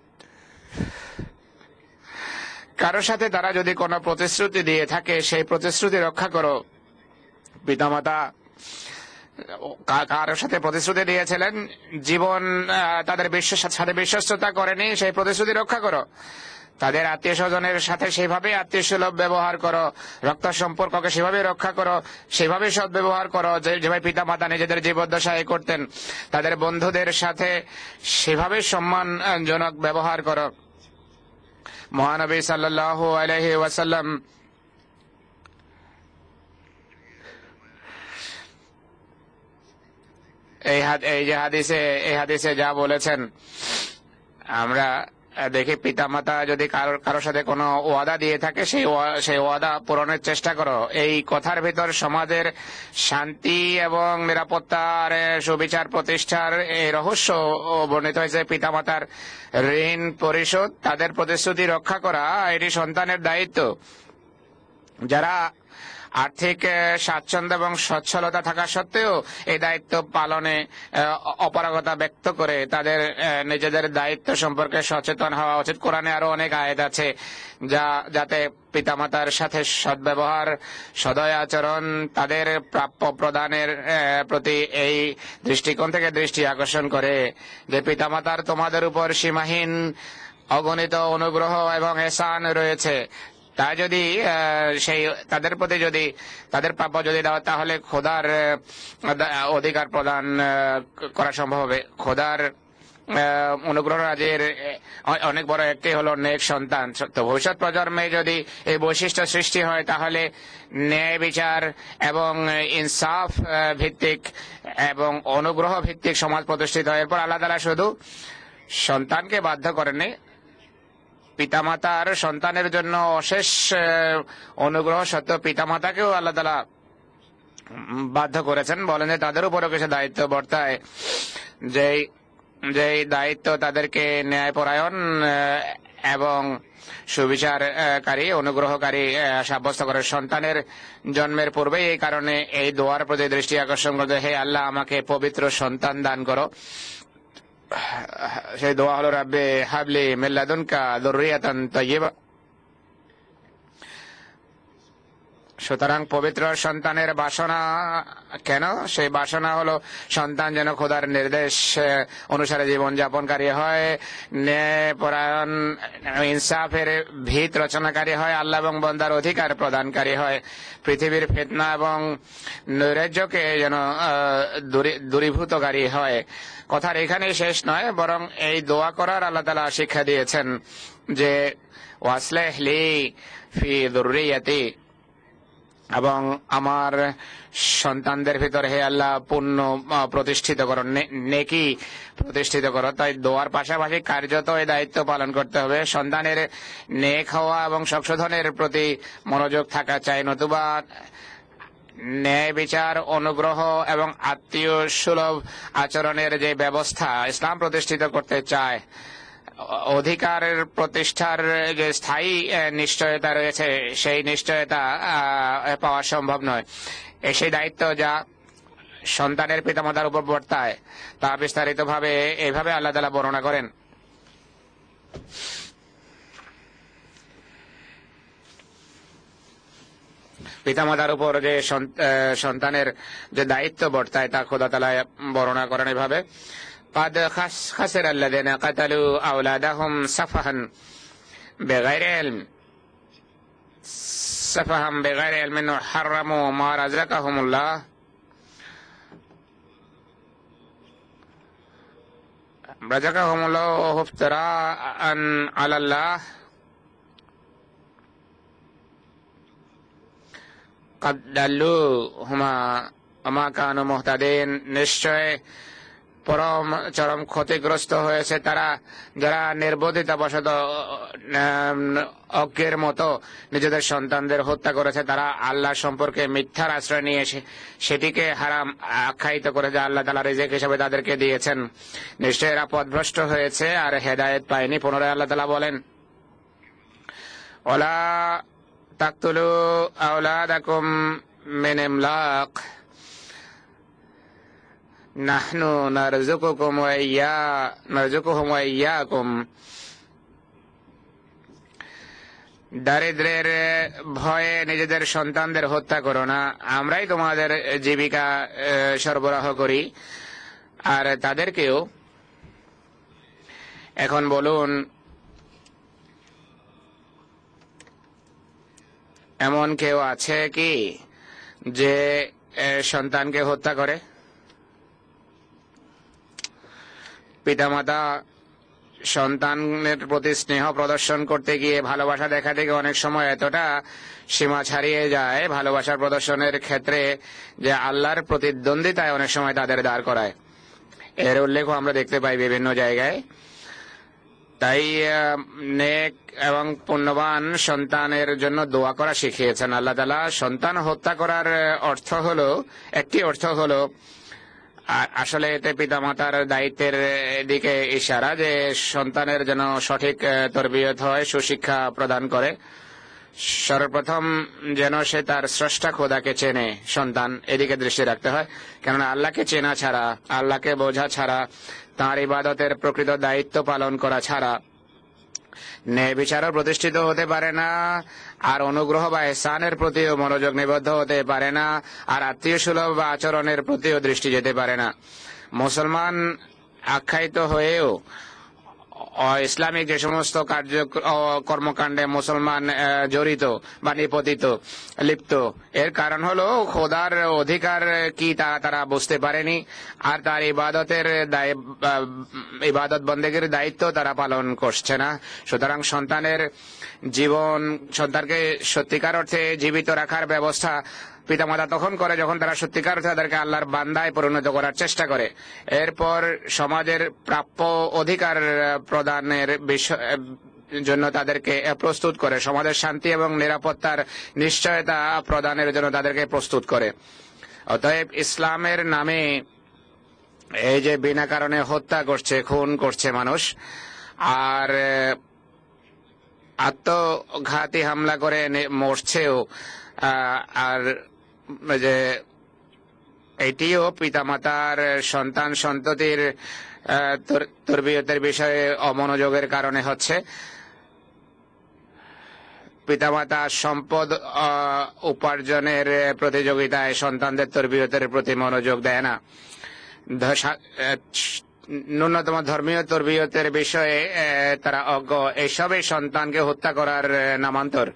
কারোর সাথে তারা যদি কোনো প্রতিশ্রুতি দিয়ে থাকে সেই প্রতিশ্রুতি রক্ষা করো। পিতামাতা কারোর সাথে প্রতিশ্রুতি দিয়েছিলেন, জীবন তাদের বিশ্বাস সাথে বিশ্বস্ততা করেনি, সেই প্রতিশ্রুতি রক্ষা করো। তাদের আত্মীয় স্বজনের সাথে সেভাবে আত্মীয় সুলভ ব্যবহার করো, রক্ত সম্পর্ককে সেভাবে রক্ষা করো, সেভাবে সৎ ব্যবহার করো যেভাবে পিতা মাতা নিজেদের জীবদ্দশায় করতেন। তাদের বন্ধুদের সাথে সেভাবে সম্মানজনক ব্যবহার করো। মহানবী সাল্লাল্লাহু আলাইহি ওয়াসাল্লাম এই এই যে হাদিসে এই হাদিসে যা বলেছেন, আমরা দেখি পিতামাতা যদি কারোর কারোর সাথে কোনো ওয়াদা দিয়ে থাকে সেই সেই ওয়াদা পূরণের চেষ্টা করো। এই কথার ভিতর সমাজের শান্তি এবং নিরাপত্তার সুবিচার প্রতিষ্ঠার এই রহস্য বর্ণিত হয়েছে। পিতামাতার ঋণ পরিশোধ, তাদের প্রতিশ্রুতি রক্ষা করা এটি সন্তানের দায়িত্ব। যারা আর্থিক স্বাচ্ছন্দ্য এবং সচ্ছলতা থাকা সত্ত্বেও এই দায়িত্ব পালনে অপারগতা ব্যক্ত করে তাদের নিজেদের দায়িত্ব সম্পর্কে সচেতন হওয়া উচিত। কোরআনে আরো অনেক আয়াত আছে যা যাতে পিতামাতার সাথে সদ্ব্যবহার, সদয় আচরণ, তাদের প্রাপ্য প্রদানের প্রতি এই দৃষ্টিকোণ থেকে দৃষ্টি আকর্ষণ করে যে পিতামাতার তোমাদের উপর সীমাহীন অগণিত অনুগ্রহ এবং এহসান রয়েছে। তা যদি সেই তাদের প্রতি যদি তাদের প্রাপ্য যদি দাও তাহলে খোদার অধিকার প্রদান করা সম্ভব হবে। খোদার অনুগ্রহ রাজের অনেক বড় একটি হলো নেক সন্তান। তো ভবিষ্যৎ প্রজন্মে যদি এই বৈশিষ্ট্য সৃষ্টি হয় তাহলে ন্যায় বিচার এবং ইনসাফ ভিত্তিক এবং অনুগ্রহ ভিত্তিক সমাজ প্রতিষ্ঠিত হয়। এরপর আল্লাহ তাআলা শুধু সন্তানকে বাধ্য করেননি, পিতামাতার সন্তানের জন্য অশেষ অনুগ্রহ সত্ত্বেও পিতামাতাকেও আল্লাহ তাআলা বাধ্য করেছেন। বলেন যে তাদের উপরও কিছু দায়িত্ব বর্তায়, যেই যেই দায়িত্ব তাদেরকে ন্যায়পরায়ণ এবং সুবিচারকারী অনুগ্রহকারী সাব্যস্ত করে। সন্তানের জন্মের পূর্বে এই কারণে এই দোয়ার প্রতি দৃষ্টি আকর্ষণ করতে, হে আল্লাহ আমাকে পবিত্র সন্তান দান করো। সেই দোয়া হলো রাব্বে হাবলি মিন লাদুনকা যুররিয়াতান তাইয়্যিবা। সুতরাং পবিত্র সন্তানের বাসনা কেন? সেই বাসনা হলো সন্তান যেন খোদার নির্দেশ অনুসারে জীবন যাপনকারী হয়, ন্যায়পরায়ণ ইনসাফের ভিত রচনাকারী হয়, আল্লাহ এবং বান্দার অধিকার প্রদানকারী হয়, পৃথিবীর ফিতনা এবং নৈরাজ্যকে যেন দূরীভূতকারী হয়। কথার এখানেই শেষ নয়, বরং এই দোয়া করার আল্লাহ তাআলা শিক্ষা দিয়েছেন যে ওয়াসলিহ লি ফি যুররিয়াতি, এবং আমার সন্তানদের ভিতরে হে আল্লাহ পুণ্য প্রতিষ্ঠিত করো, নেকি প্রতিষ্ঠিত করো। তাই দোয়ার পাশাপাশি কার্যত এই দায়িত্ব পালন করতে হবে। সন্তানের নেক হওয়া এবং সংশোধনের প্রতি মনোযোগ থাকা চাই, নতুবা ন্যায় বিচার, অনুগ্রহ এবং আত্মীয় সুলভ আচরণের যে ব্যবস্থা ইসলাম প্রতিষ্ঠিত করতে চায়, অধিকারের প্রতিষ্ঠার যে স্থায়ী নিশ্চয়তা রয়েছে সেই নিশ্চয়তা পাওয়া সম্ভব নয়। সেই দায়িত্ব যা সন্তানের পিতামাতার উপর বর্তায় তা বিস্তারিতভাবে এইভাবে আল্লাহ তাআলা বর্ণনা করেন। পিতামাতার উপর যে সন্তানের যে দায়িত্ব বর্তায় তা খোদা তাআলা বর্ণনা করেন এভাবে, قد خسر الذين قتلوا أولادهم سفها بغير علم سفها بغير علم حرموا ما رزقهم الله رزقهم الله افتراء على الله قد دلوا هما وما كانوا مهتدين। নিশ্চয় পরম চরম ক্ষতিগ্রস্ত হয়েছে তারা যারা নির্বোধিতা বশত অজ্ঞের মতো নিজেদের সন্তানদের হত্যা করেছে। তারা আল্লাহ সম্পর্কে মিথ্যার আশ্রয় নিয়ে সেটিকে হারাম আখ্যায়িত করে যা আল্লাহ তাআলা রিজিক হিসেবে তাদেরকে দিয়েছেন। নিশ্চয় এরা পথভ্রষ্ট হয়েছে আর হেদায়েত পায়নি। পুনরায় আল্লাহ তাআলা বলেন, ওয়ালা তাকতুলু আওলাদাকুম মিন ইমলাক নাহনু নারযুকুকুম ওয়া ইয়্যা নারযুকুহুম ওয়া ইয়্যাকুম। দারিদ্র্যের ভয়ে নিজেদের সন্তানদের হত্যা করো না, আমরাই তোমাদের জীবিকা সরবরাহ করি আর তাদেরকেও। এখন বলুন, এমন কেউ আছে কি যে সন্তানকে হত্যা করে? পিতামাতা সন্তানের প্রতি স্নেহ প্রদর্শন করতে গিয়ে ভালোবাসা দেখাতে গিয়ে অনেক সময় এতটা সীমা ছাড়িয়ে যায় ভালোবাসার প্রদর্শনের ক্ষেত্রে যে আল্লাহর প্রতিদ্বন্দ্বিতায় অনেক সময় তাদের দাঁড় করায়। এর উল্লেখ আমরা দেখতে পাই বিভিন্ন জায়গায়। তাই নেক এবং পুণ্যবান সন্তানের জন্য দোয়া করা শিখিয়েছেন আল্লাহ তাআলা। সন্তান হত্যা করার অর্থ হলো, একটি অর্থ হলো আসলে এতে পিতামাতার দায়িত্বের দিকে ইশারা যে সন্তানের যেন সঠিক তরবিয়ত হয়, সুশিক্ষা প্রদান করে। সর্বপ্রথম যেন সে তার স্রষ্টা খোদাকে চেনে, সন্তান এদিকে দৃষ্টি রাখতে হয়। কেননা আল্লাহকে চেনা ছাড়া, আল্লাহকে বোঝা ছাড়া, তাঁর ইবাদতের প্রকৃত দায়িত্ব পালন করা ছাড়া ন্যায় বিচারও প্রতিষ্ঠিত হতে পারে না, আর অনুগ্রহ বা ইহসানের প্রতিও মনোযোগ নিবদ্ধ হতে পারে না, আর আত্মীয় সুলভ বা আচরণের প্রতিও দৃষ্টি যেতে পারে না। মুসলমান আখ্যায়িত হয়েও ইসলামিক যে সমস্ত কার্য কর্মকাণ্ডে মুসলমান জড়িত বা নিপতিত লিপ্ত, এর কারণ হলো খোদার অধিকার কি তা তারা বুঝতে পারেনি, আর তার ইবাদতের ইবাদত বন্দেগীর দায়িত্ব তারা পালন করছে না। সুতরাং সন্তানের জীবন, সন্তানকে সত্যিকার অর্থে জীবিত রাখার ব্যবস্থা পিতামাতা তখন করে যখন তারা সত্যিকার অর্থে তাদেরকে আল্লাহর বান্দায় পরিণত করার চেষ্টা করে। এরপর সমাজের প্রাপ্য অধিকার প্রদানের বিষয় জন্য তাদেরকে প্রস্তুত করে, সমাজের শান্তি এবং নিরাপত্তার নিশ্চয়তা প্রদানের জন্য তাদেরকে প্রস্তুত করে। অতএব ইসলামের নামে এই যে বিনা কারণে হত্যা করছে, খুন করছে মানুষ, আর আত্মঘাতী হামলা করে মরছেও, আর যে এটিও পিতামাতার সন্তান সন্ততির তরবিয়তের বিষয়ে অমনোযোগের কারণে হচ্ছে। পিতামাতা সম্পদ উপার্জনের প্রতিযোগিতায় সন্তানদের তরবিয়তের প্রতি মনোযোগ দেয় না। ন্যূনতম ধর্মীয় তরবিয়তের বিষয়ে তারা অজ্ঞ। এইসবই সন্তানকে হত্যা করার নামান্তর।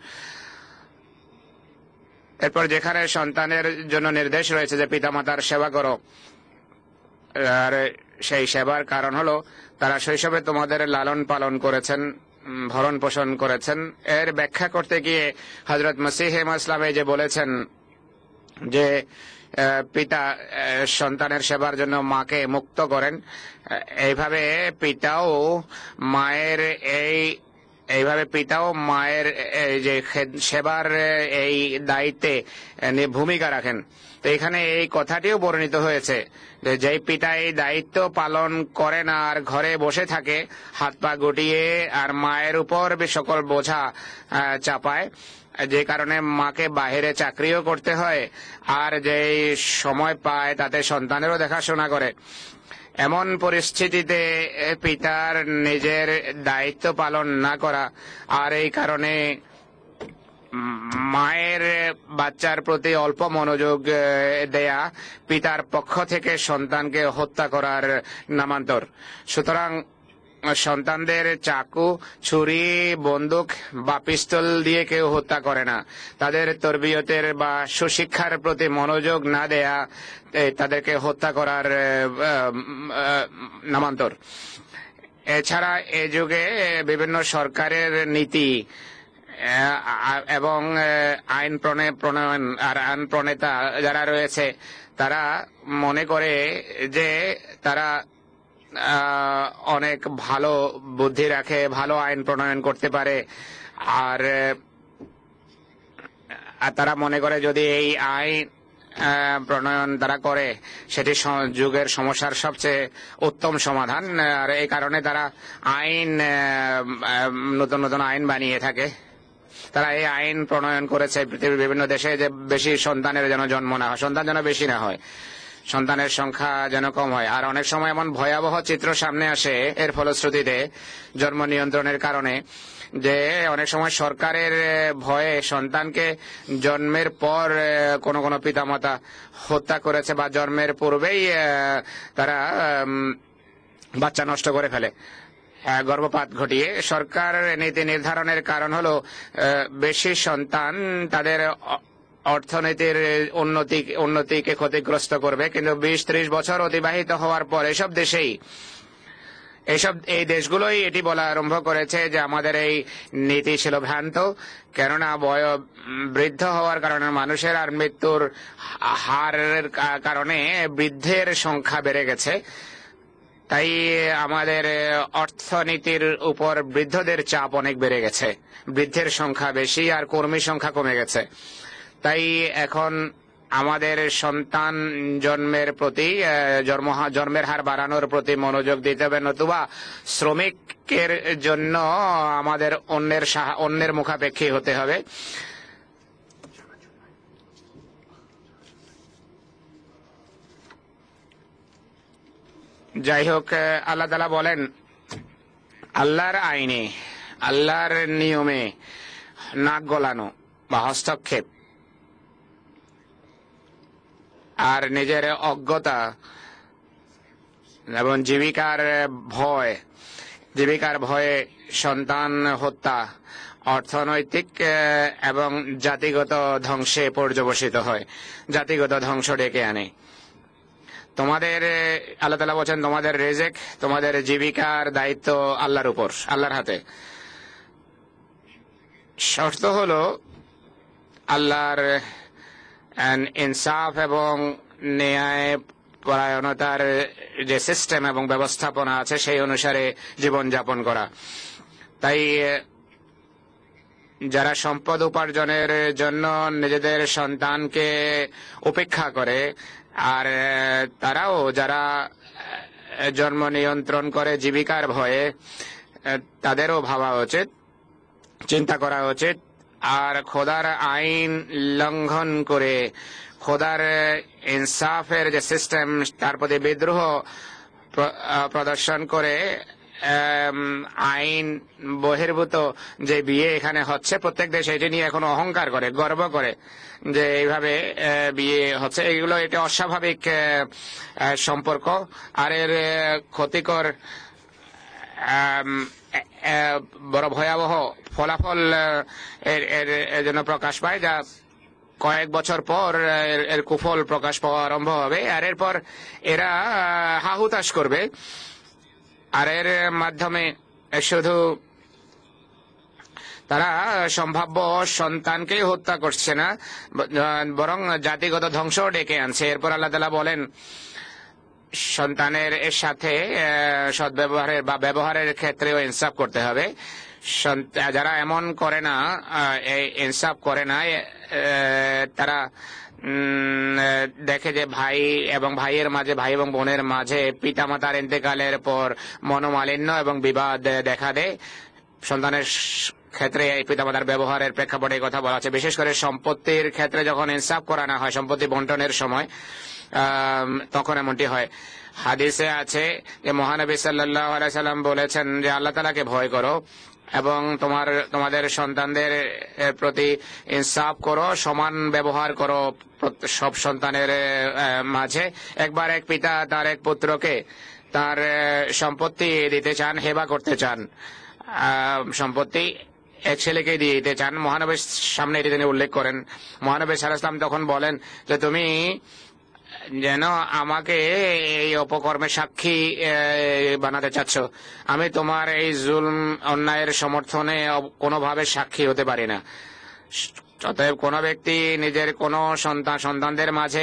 এরপর যেখানে সন্তানের জন্য নির্দেশ রয়েছে যে পিতামাতার সেবা করো, আর সেই সেবার কারণ হলো তারা শৈশবে তোমাদের লালন পালন করেছেন, ভরণ পোষণ করেছেন। এর ব্যাখ্যা করতে গিয়ে হযরত মসিহ ইসলামে যে বলেছেন যে পিতা সন্তানের সেবার জন্য মাকে মুক্ত করেন, এইভাবে পিতাও মায়ের এই এইভাবে পিতাও মায়ের যে সেবার এই দায়িত্বে ভূমিকা রাখেন। তো এখানে এই কথাটিও বর্ণিত হয়েছে যে যেই পিতা এই দায়িত্ব পালন করে না আর ঘরে বসে থাকে হাত পা গুটিয়ে, আর মায়ের উপর সকল বোঝা চাপায়, যে কারণে মাকে বাহিরে চাকরিও করতে হয়, আর যেই সময় পায় তাতে সন্তানেরও দেখাশোনা করে, এমন পরিস্থিতিতে পিতার নিজের দায়িত্ব পালন না করা আর এই কারণে মায়ের বাচ্চার প্রতি অল্প মনোযোগ দেয়া পিতার পক্ষ থেকে সন্তানকে হত্যা করার নামান্তর। সুতরাং সন্তানদের চাকু, ছুরি, বন্দুক বা পিস্তল দিয়ে কেউ হত্যা করে না। তাদের তরবিয়তের বা সুশিক্ষার প্রতি মনোযোগ না দেয়া তাদেরকে হত্যা করার নামান্তর। এছাড়া এ যুগে বিভিন্ন সরকারের নীতি এবং আইন প্রণয়ন আর আইন প্রণেতা যারা রয়েছে তারা মনে করে যে তারা অনেক ভালো বুদ্ধি রাখে, ভালো আইন প্রণয়ন করতে পারে, আর তারা মনে করে যদি এই আইন প্রণয়ন তারা করে সেটি যুগের সমস্যার সবচেয়ে উত্তম সমাধান। আর এই কারণে তারা আইন নতুন নতুন আইন বানিয়ে থাকে। তারা এই আইন প্রণয়ন করেছে পৃথিবীর বিভিন্ন দেশে যে বেশি সন্তানের যেন জন্ম না হয়, সন্তান যেন বেশি না হয়, সন্তানের সংখ্যা যেন কম হয়। আর অনেক সময় এমন ভয়াবহ চিত্র সামনে আসে এর ফলশ্রুতিতে জন্ম নিয়ন্ত্রণের কারণে, যে অনেক সময় সরকারের ভয়ে সন্তানকে জন্মের পর কোনো কোনো পিতামাতা হত্যা করেছে বা জন্মের পূর্বেই তারা বাচ্চা নষ্ট করে ফেলে, গর্ভপাত ঘটিয়ে। সরকার নীতি নির্ধারণের কারণ হলো বেশি সন্তান তাদের অর্থনীতির উন্নতি উন্নতিকে ক্ষতিগ্রস্ত করবে, কিন্তু বিশ ত্রিশ বছর অতিবাহিত হওয়ার পর এসব দেশেই এইসব এই দেশগুলোই এটি বলা আরম্ভ করেছে যে আমাদের এই নীতি ছিল ভ্রান্ত, কেননা বয় বৃদ্ধ হওয়ার কারণে মানুষের আর মৃত্যুর হারের কারণে বৃদ্ধের সংখ্যা বেড়ে গেছে, তাই আমাদের অর্থনীতির উপর বৃদ্ধদের চাপ অনেক বেড়ে গেছে, বৃদ্ধের সংখ্যা বেশি আর কর্মী সংখ্যা কমে গেছে। তাই এখন আমাদের সন্তান জন্মের প্রতি জন্মের হার বাড়ানোর প্রতি মনোযোগ দিতে হবে, নতুবা শ্রমিকের জন্য আমাদের অন্যের অন্যের মুখাপেক্ষী হতে হবে। যাই হোক, আল্লাহ তাআলা বলেন আল্লাহর আইনে, আল্লাহর নিয়মে নাক গলানো বা হস্তক্ষেপ আর নিজের অজ্ঞতা এবং জীবিকার ভয়, জীবিকার ভয়ে সন্তান হত্যা অর্থনৈতিক এবং জাতিগত ধ্বংসে পর্যবসিত হয়, জাতিগত ধ্বংস ডেকে আনে। তোমাদের আল্লাহ তাআলা বলেন তোমাদের রিজিক, তোমাদের জীবিকার দায়িত্ব আল্লাহর উপর, আল্লাহর হাতে। শর্ত হলো আল্লাহর ইনসাফ এবং ন্যায় পরায়ণতার যে সিস্টেম এবং ব্যবস্থাপনা আছে সেই অনুসারে জীবন যাপন করা। তাই যারা সম্পদ উপার্জনের জন্য নিজেদের সন্তানকে উপেক্ষা করে, আর তারাও যারা জন্ম নিয়ন্ত্রণ করে জীবিকার ভয়ে, তাদেরও ভাবা উচিত, চিন্তা করা উচিত। আর খোদার আইন লঙ্ঘন করে খোদার ইনসাফের যে সিস্টেম তার প্রতি বিদ্রোহ প্রদর্শন করে আইন বহির্ভূত যে বিয়ে এখানে হচ্ছে, প্রত্যেক দেশে এটি নিয়ে এখন অহংকার করে, গর্ব করে যে এইভাবে বিয়ে হচ্ছে। এগুলো এটা অস্বাভাবিক সম্পর্ক, আর এর ক্ষতিকর বড় ভয়াবহ ফলাফল এর এর জন্য প্রকাশ পায়, যা কয়েক বছর পর এর কুফল প্রকাশ পাওয়া আরম্ভ হবে। আর এরপর এরা হাহুতাশ করবে, আর এর মাধ্যমে শুধু তারা সম্ভাব্য সন্তানকেই হত্যা করছে না, বরং জাতিগত ধ্বংস ডেকে আনছে। এরপর আল্লাহ তাআলা বলেন সন্তানের এর সাথে সদ্ব্যবহারের বা ব্যবহারের ক্ষেত্রেও ইনসাফ করতে হবে। যারা এমন করে না, এই ইনসাফ করে না, তারা দেখে যে ভাই এবং ভাইয়ের মাঝে, ভাই এবং বোনের মাঝে পিতামাতার ইন্তেকালের পর মনোমালিন্য এবং বিবাদ দেখা দেয়। সন্তানের ক্ষেত্রে এই পিতামাতার ব্যবহারের প্রেক্ষাপটে কথা বলা আছে। বিশেষ করে সম্পত্তির ক্ষেত্রে যখন ইনসাফ করা না হয়, সম্পত্তি বন্টনের সময়, তখন এমনটি হয়। হাদিসে আছে যে মহানবী সাল্লাল্লাহু আলাইহি সাল্লাম বলেছেন যে আল্লাহ তাআলাকে ভয় করো এবং তোমার তোমাদের সন্তানদের প্রতি ইনসাফ করো, সমান ব্যবহার করো সব সন্তানের মাঝে। একবার এক পিতা তার এক পুত্রকে তার সম্পত্তি দিতে চান, হেবা করতে চান, সম্পত্তি এক ছেলেকে দিয়ে দিতে চান। মহানবীর সামনে এটি তিনি উল্লেখ করেন। মহানবী সাল্লাল্লাহু আলাইহি ওয়াসাল্লাম তখন বলেন যে তুমি যেন আমাকে এই অপকর্মে সাক্ষী বানাতে চাচ্ছ, আমি তোমার এই জুলম অন্যায়ের সমর্থনে কোনোভাবে সাক্ষী হতে পারি না। অতএব কোন ব্যক্তি নিজের কোন সন্তান সন্তানদের মাঝে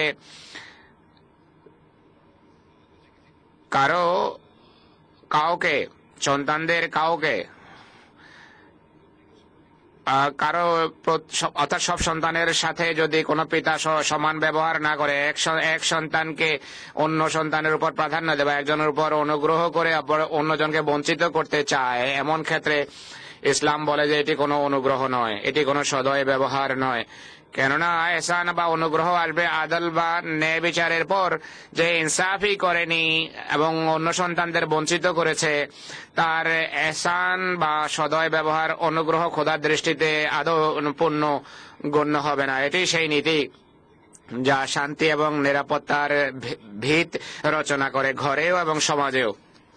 কারো কাউকে সন্তানদের কাউকে কারো অর্থাৎ সব সন্তানের সাথে যদি কোনো পিতা সমান ব্যবহার না করে, এক সন্তানকে অন্য সন্তানের উপর প্রাধান্য দেয় বা একজনের উপর অনুগ্রহ করে অন্যজনকে বঞ্চিত করতে চায়, এমন ক্ষেত্রে ইসলাম বলে যে এটি কোনো অনুগ্রহ নয়, এটি কোনো সদয় ব্যবহার নয়। কেননা এহসান বা অনুগ্রহ আসবে আদল বা ন্যায় বিচারের পর। যে ইনসাফই করেনি এবং অন্য সন্তানদের বঞ্চিত করেছে, তার এহসান বা সদয় ব্যবহার, অনুগ্রহ খোদার দৃষ্টিতে আদৌ পূর্ণ গণ্য হবে না। এটি সেই নীতি যা শান্তি এবং নিরাপত্তার ভিত রচনা করে ঘরেও এবং সমাজেও।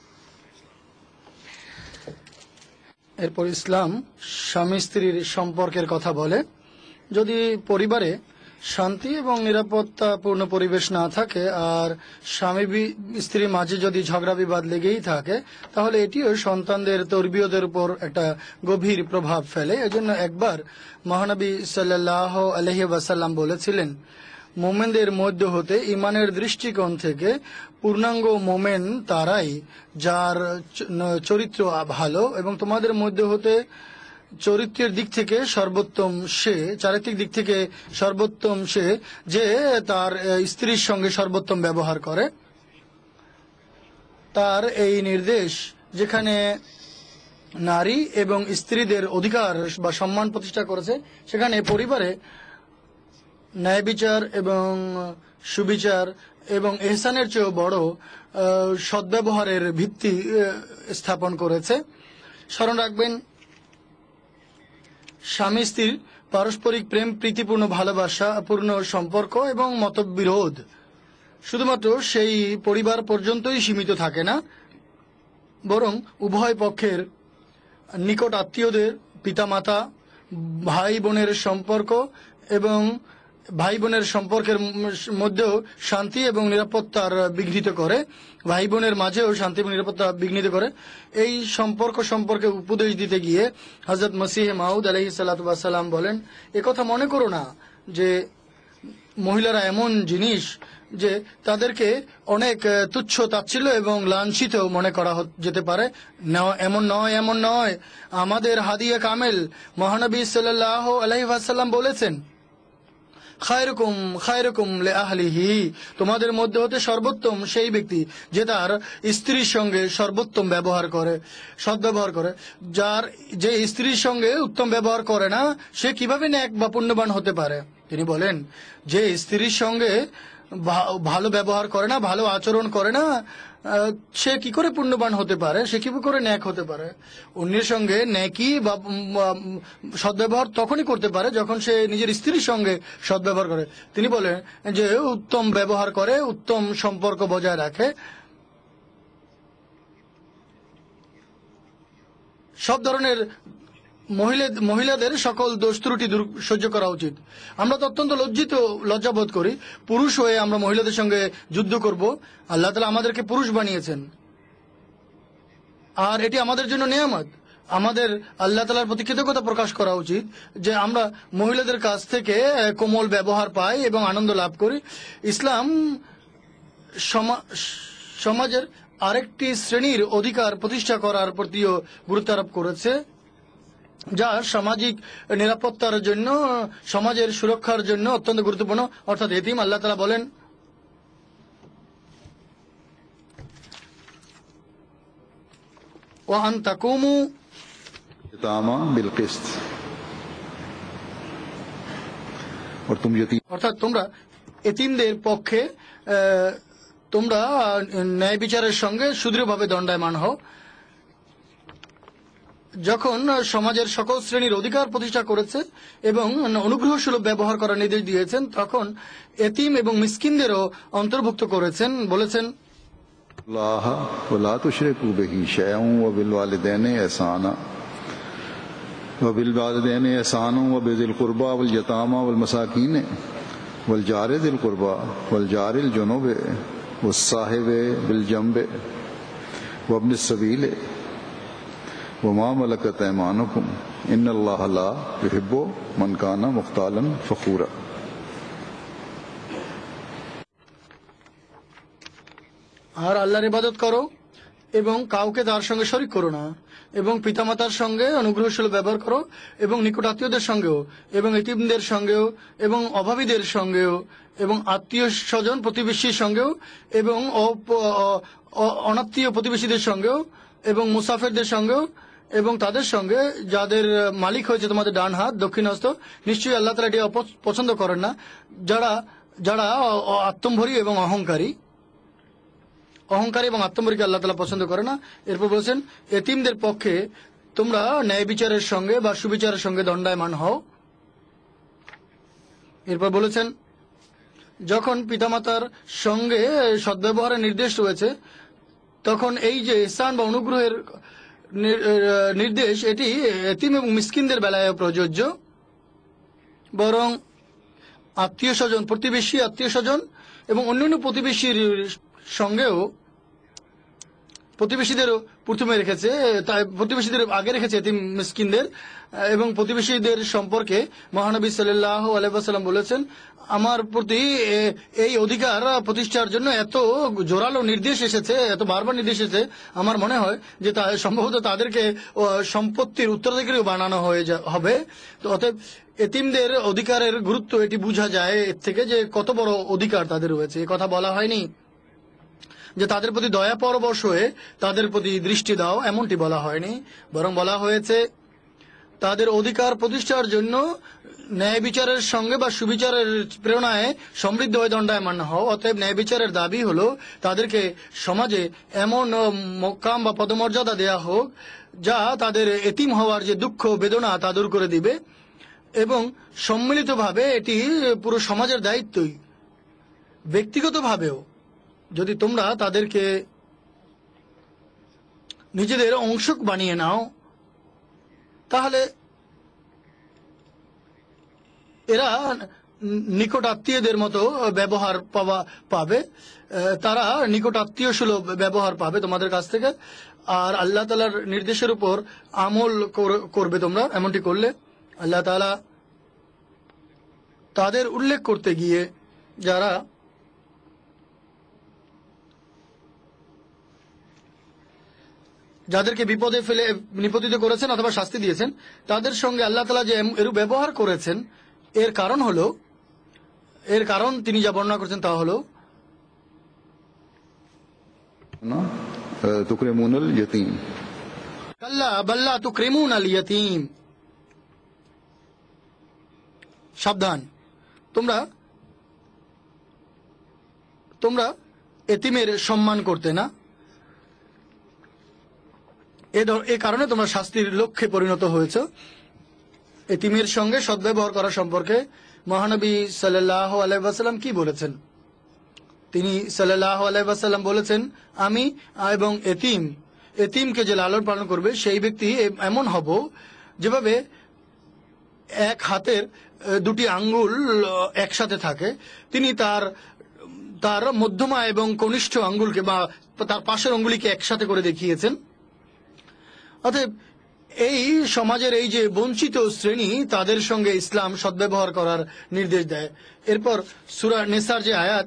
এরপর ইসলাম স্বামী স্ত্রীর সম্পর্কের কথা বলে। যদি পরিবারে শান্তি এবং নিরাপত্তাপূর্ণ পরিবেশ না থাকে আর স্বামী স্ত্রীর মাঝে যদি ঝগড়া বিবাদ লেগেই থাকে, তাহলে এটিও সন্তানদের তরবিয়তের উপর একটা গভীর প্রভাব ফেলে। এজন্য একবার মহানবী সাল্লাল্লাহু আলাইহি ওয়াসাল্লাম বলেছিলেন, মোমেনদের মধ্য হতে ইমানের দৃষ্টিকোণ থেকে পূর্ণাঙ্গ মোমেন তারাই যার চরিত্র ভালো, এবং তোমাদের মধ্য হতে চরিত্রের দিক থেকে সর্বোত্তম সে, চারিত্রিক দিক থেকে সর্বোত্তম সে যে তার স্ত্রীর সঙ্গে সর্বোত্তম ব্যবহার করে। তার এই নির্দেশ যেখানে নারী এবং স্ত্রীদের অধিকার বা সম্মান প্রতিষ্ঠা করেছে, সেখানে পরিবারে ন্যায় বিচার এবং সুবিচার এবং এহসানের চেয়েও বড় সদ্ব্যবহারের ভিত্তি স্থাপন করেছে। স্মরণ রাখবেন, স্বামী স্ত্রীর পারস্পরিক প্রেম, প্রীতিপূর্ণ ভালোবাসা, পূর্ণ সম্পর্ক এবং মতবিরোধ শুধুমাত্র সেই পরিবার পর্যন্তই সীমিত থাকে না, বরং উভয় পক্ষের নিকট আত্মীয়দের, পিতামাতা, ভাই বোনের সম্পর্ক এবং ভাই বোনের সম্পর্কের মধ্যেও শান্তি এবং নিরাপত্তার বিঘ্নিত করে, ভাই বোনের মাঝেও শান্তি এবং নিরাপত্তা বিঘ্নিত করে। এই সম্পর্ক সম্পর্কে উপদেশ দিতে গিয়ে হযরত মসিহ মাউদ আলাইহিস সালাতু ওয়াস সালাম বলেন, একথা মনে করো না যে মহিলারা এমন জিনিস যে তাদেরকে অনেক তুচ্ছ তাচ্ছিল্য এবং লাঞ্ছিত মনে করা যেতে পারে। এমন নয়, এমন নয়। আমাদের হাদিয়ে কামেল মহানবী সাল্লাল্লাহু আলাইহি ওয়াসাল্লাম বলেছেন, খায়রুকুম খায়রুকুম লিআহলিহি, তোমাদের মধ্যে হতে সর্বোত্তম সেই ব্যক্তি যে তার স্ত্রীর সঙ্গে সর্বোত্তম ব্যবহার করে, সদ্ব্যবহার করে। যার যে স্ত্রীর সঙ্গে উত্তম ব্যবহার করে না, সে কিভাবে নেক বা পুণ্যবান হতে পারে? তিনি বলেন, যে স্ত্রীর সঙ্গে ভালো ব্যবহার করে না, ভালো আচরণ করে না, সে কি করে পুণ্যবান হতে পারে, সে কি করে ন্যাক হতে পারে? অন্যের সঙ্গে ন্যাকি বা সদ্ব্যবহার তখনই করতে পারে যখন সে নিজের স্ত্রীর সঙ্গে সদ্ব্যবহার করে। তিনি বলেন যে উত্তম ব্যবহার করে, উত্তম সম্পর্ক বজায় রাখে। সব ধরনের মহিলাদের সকল দোষ ত্রুটি সহ্য করা উচিত। আমরা তো অত্যন্ত লজ্জিত, লজ্জাবোধ করি পুরুষ হয়ে আমরা মহিলাদের সঙ্গে যুদ্ধ করব। আল্লাহ তাআলা আমাদেরকে পুরুষ বানিয়েছেন, আর এটি আমাদের জন্য নিয়ামত। আমাদের আল্লাহ তাআলার প্রতি কৃতজ্ঞতা প্রকাশ করা উচিত যে আমরা মহিলাদের কাছ থেকে কোমল ব্যবহার পাই এবং আনন্দ লাভ করি। ইসলাম সমাজের আরেকটি শ্রেণীর অধিকার প্রতিষ্ঠা করার প্রতিও গুরুত্ব আরোপ করেছে, যা সামাজিক নিরাপত্তার জন্য, সমাজের সুরক্ষার জন্য অত্যন্ত গুরুত্বপূর্ণ, অর্থাৎ এতিম। আল্লাহ তাআলা বলেন, ওয়ান তাকুমু यतामा बिलकिस्त, और तुम यतीम, অর্থাৎ তোমরা এতিমদের পক্ষে তোমরা ন্যায় বিচারের সঙ্গে সুদৃঢ়ভাবে দণ্ডায়মান হও। যখন সমাজের সকল শ্রেণীর অধিকার প্রতিষ্ঠা করেছে এবং অনুগ্রহসুলভ ব্যবহার করার নির্দেশ দিয়েছেন, তখন এতিম এবং মিসকিনদেরও অন্তর্ভুক্ত করেছেন। বলেছেন, अल्लाह वला तुशरिकू बिही शैअन व बिल वालिदैनि ihसाना व बिल वालिदैनि ihसाना व बिजिल कुर्बा वल यतामा वल मसाकीन वल जारि जिल कुर्बा वल जारिल जुनुब वस साहिबे बिल जंबे व इब्न सबील व मा मलकत ऐमानुकुम इन्नल्लाह ला युहिब्बु मन काना मुख्तालन फखूरा। আর আল্লাহর ইবাদত করো এবং কাউকে তার সঙ্গে শরীক করো না, এবং পিতামাতার সঙ্গে অনুগ্রহশীল ব্যবহার করো, এবং নিকট আত্মীয়দের সঙ্গেও, এবং এতিমদের সঙ্গেও, এবং অভাবীদের সঙ্গেও, এবং আত্মীয় স্বজন প্রতিবেশীর সঙ্গেও, এবং অনাত্মীয় প্রতিবেশীদের সঙ্গেও, এবং মুসাফিরদের সঙ্গেও, এবং তাদের সঙ্গে যাদের মালিক হয়েছে তোমাদের ডান হাত দক্ষিণ হস্ত। নিশ্চয়ই আল্লাহ তাআলা এটি পছন্দ করেন না, যারা যারা আত্মম্ভরী এবং অহংকারী অহংকারী এবং আত্মম্ভরীকে আল্লাহ তাআলা পছন্দ করে না। এরপর বলেছেন, এতিমদের পক্ষে তোমরা ন্যায় বিচারের সঙ্গে বা সুবিচারের সঙ্গে দণ্ডায়মান হও। এরপর বলেছেন, যখন পিতামাতার সঙ্গে সদ্ব্যবহারের নির্দেশ রয়েছে, তখন এই যে ইহসান বা অনুগ্রহের নির্দেশ, এটি এতিম এবং মিসকিনদের বেলায় প্রযোজ্য। বরং আত্মীয় স্বজন, প্রতিবেশী আত্মীয় স্বজন এবং অন্যান্য প্রতিবেশীর সঙ্গেও, প্রতিবেশীদেরও প্রথমে রেখেছে, তাই প্রতিবেশীদের আগে রেখেছে এতিম মিসকিনদের। এবং প্রতিবেশীদের সম্পর্কে মহানবী সাল্লাল্লাহু আলাইহি ওয়াসাল্লাম বলেছেন, আমার প্রতি এই অধিকার প্রতিষ্ঠার জন্য এত জোরালো নির্দেশ এসেছে, এত বারবার নির্দেশ এসেছে, আমার মনে হয় যে তা সম্ভবত তাদেরকে সম্পত্তির উত্তরাধিকারী বানানো হয়ে হবে। তো অতএব এতিমদের অধিকারের গুরুত্ব এটি বোঝা যায় এর থেকে, যে কত বড় অধিকার তাদের রয়েছে। এ কথা বলা হয়নি যে তাদের প্রতি দয়া পরবশ হয়ে তাদের প্রতি দৃষ্টি দাও, এমনটি বলা হয়নি। বরং বলা হয়েছে তাদের অধিকার প্রতিষ্ঠার জন্য ন্যায় বিচারের সঙ্গে বা সুবিচারের প্রেরণায় সমৃদ্ধ হয়ে দণ্ডায়মান হও। অতএব ন্যায় বিচারের দাবি হলো তাদেরকে সমাজে এমন মকাম বা পদমর্যাদা দেয়া হোক যা তাদের এতিম হওয়ার যে দুঃখ বেদনা তা দূর করে দিবে। এবং সম্মিলিতভাবে এটি পুরো সমাজের দায়িত্বই। ব্যক্তিগতভাবেও যদি তোমরা তাদেরকে নিজেদের অংশ বানিয়ে নাও, তাহলে এরা নিকট আত্মীয়দের মতো ব্যবহার পাওয়া পাবে, তারা নিকট আত্মীয় সুলভ ব্যবহার পাবে তোমাদের কাছ থেকে। আর আল্লাহ তাআলার নির্দেশের উপর আমল করবে তোমরা। এমনটি করলে আল্লাহ তাআলা তাদের উল্লেখ করতে গিয়ে যারা যাদেরকে বিপদে ফেলে নিপতিত করেছেন অথবা শাস্তি দিয়েছেন, তাদের সঙ্গে আল্লাহ তাআলা যে এরূপ ব্যবহার করেছেন, এর কারণ হলো এর কারণ তিনি যা বর্ণনা করেছেন তা হলো না তুকরিমুনাল ইয়াতীম, কাল্লা বাল্লা তুকরিমুনাল ইয়াতীম, সাবধান, তোমরা তোমরা এতিমের সম্মান করতে না। এ কারণে তোমরা শাস্তির লক্ষ্যে পরিণত হয়েছ। এতিমের সঙ্গে সদ্ব্যবহার করা সম্পর্কে মহানবী সাল্লাল্লাহু আলাইহি ওয়াসাল্লাম কি বলেছেন? তিনি সাল্লাল্লাহু আলাইহি ওয়াসাল্লাম বলেছেন, আমি এবং এতিম এতিমকে যে লালন পালন করবে সেই ব্যক্তি এমন হব যেভাবে এক হাতের দুটি আঙ্গুল একসাথে থাকে। তিনি তার তার মধ্যমা এবং কনিষ্ঠ আঙ্গুলকে বা তার পাশের আঙ্গুলিকে একসাথে করে দেখিয়েছেন। অতএব এই সমাজের এই যে বঞ্চিত শ্রেণী, তাদের সঙ্গে ইসলাম সদ্ব্যবহার করার নির্দেশ দেয়। এরপর সূরা নিসার যে আয়াত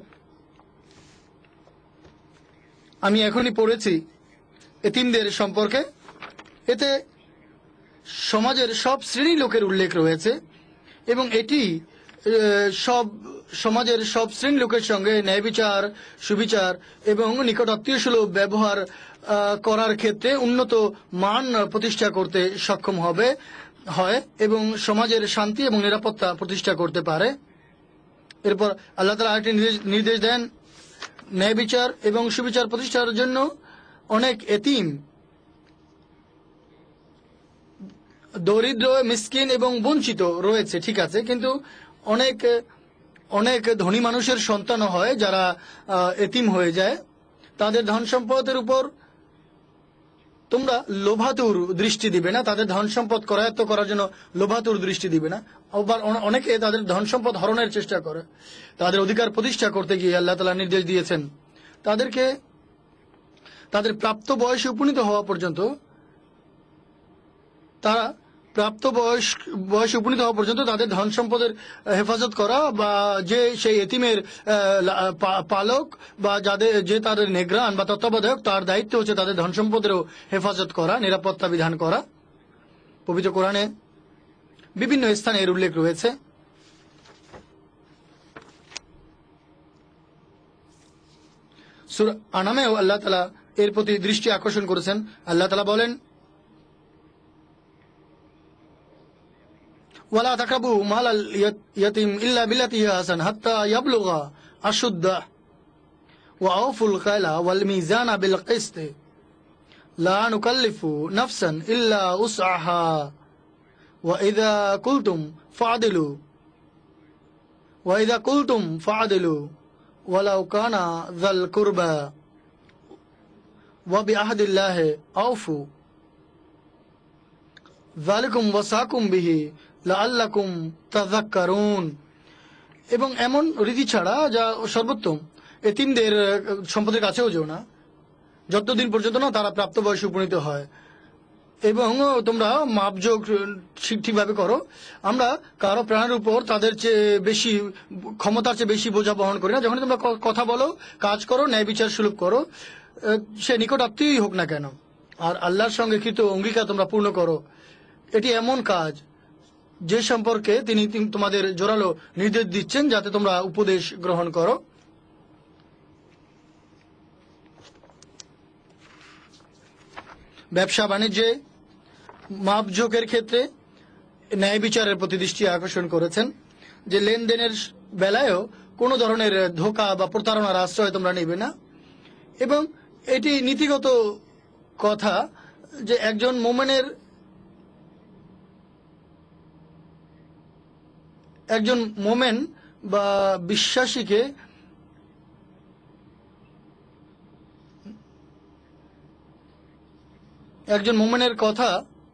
আমি এখনই পড়েছি এতিমদের সম্পর্কে, এতে সমাজের সব শ্রেণী লোকের উল্লেখ রয়েছে এবং এটি সব সমাজের সব শ্রেণী লোকের সঙ্গে ন্যায় বিচার, সুবিচার এবং নিকট আত্মীয় সুলভ ব্যবহার করার ক্ষেত্রে উন্নত মান প্রতিষ্ঠা করতে সক্ষম হবে হয় এবং সমাজের শান্তি এবং নিরাপত্তা প্রতিষ্ঠা করতে পারে। এরপর আল্লাহ তাআলা আরেকটি নির্দেশ দেন, ন্যায় বিচার এবং সুবিচার প্রতিষ্ঠার জন্য অনেক এতিম, দরিদ্র, মিসকিন এবং বঞ্চিত রয়েছে, ঠিক আছে, কিন্তু অনেক অনেক ধনী মানুষের সন্তানও হয় যারা এতিম হয়ে যায়। তাদের ধন সম্পদের উপর তোমরা লোভাতুর দৃষ্টি দিবে না, তাদের ধন সম্পদ করায়ত্ত করার জন্য লোভাতুর দৃষ্টি দিবে না। আবার অনেকে তাদের ধন সম্পদ হরণের চেষ্টা করে। তাদের অধিকার প্রতিষ্ঠা করতে গিয়ে আল্লাহ তাআলা নির্দেশ দিয়েছেন তাদেরকে তাদের প্রাপ্ত বয়সে উপনীত হওয়া পর্যন্ত তারা প্রাপ্ত বয়স বয়সে উপনীত হওয়া পর্যন্ত তাদের ধন সম্পদের হেফাজত করা, বা যে সেই এতিমের পালক বা যাদের যে তাদের নেগরান বা তত্ত্বাবধায়ক, তার দায়িত্ব হচ্ছে তাদের ধন সম্পদেরও হেফাজত করা, নিরাপত্তা বিধান করা। পবিত্র কোরআনে বিভিন্ন স্থানে এর উল্লেখ রয়েছে। সূরা আনামেও আল্লাহ তাআলা এর প্রতি দৃষ্টি আকর্ষণ করেছেন। আল্লাহ তাআলা বলেন, ওয়ালা তাকরাবু মালাল ইয়াতীম ইল্লা বিল্লাতি হিয়া আহসান হাত্তা ইয়াবলুগা আশুদ্দাহ ওয়া আউফুল কায়লা ওয়াল মিজানা বিল কিসত লা নুকাল্লিফু নাফসান ইল্লা উসআহা ওয়া ইযা কুলতুম ফা'দিলু ওয়া ইযা কুলতুম ফা'দিলু ওয়ালাউ কানা যাল কুরবা ওয়া বিআহদিল্লাহি আউফু যালিকুম ওয়াসাকুম বিহি লাআল্লাকুম তাযাক্কারুন। এবং এমন রীতি ছাড়া যা সর্বোত্তম, এতিমদের সম্পদের কাছেও যেও না যতদিন পর্যন্ত না তারা প্রাপ্ত বয়সে উপনীত হয়, এবং তোমরা মাপযোগ ঠিকভাবে করো। আমরা কারো প্রাণের উপর তাদের চেয়ে বেশি ক্ষমতার চেয়ে বেশি বোঝা বহন করি না। যখন তোমরা কথা বলো, কাজ করো, ন্যায় বিচার সুলভ করো, সে নিকট আত্মীয়ই হোক না কেন, আর আল্লাহর সঙ্গে কৃত অঙ্গীকার তোমরা পূর্ণ করো। এটি এমন কাজ যে সম্পর্কে তিনি তোমাদের জোরালো নির্দেশ দিচ্ছেন যাতে তোমরা উপদেশ গ্রহণ করো। ব্যবসা বাণিজ্যে মাপজোকের ক্ষেত্রে ন্যায় বিচারের প্রতি দৃষ্টি আকর্ষণ করেছেন যে লেনদেনের বেলায়ও কোনো ধরনের ধোঁকা বা প্রতারণার আশ্রয় তোমরা নেবে না। এবং এটি নীতিগত কথা যে একজন মোমেনের একজন মোমেন বা বিশ্বাসীকে একজন মুমিনের কথা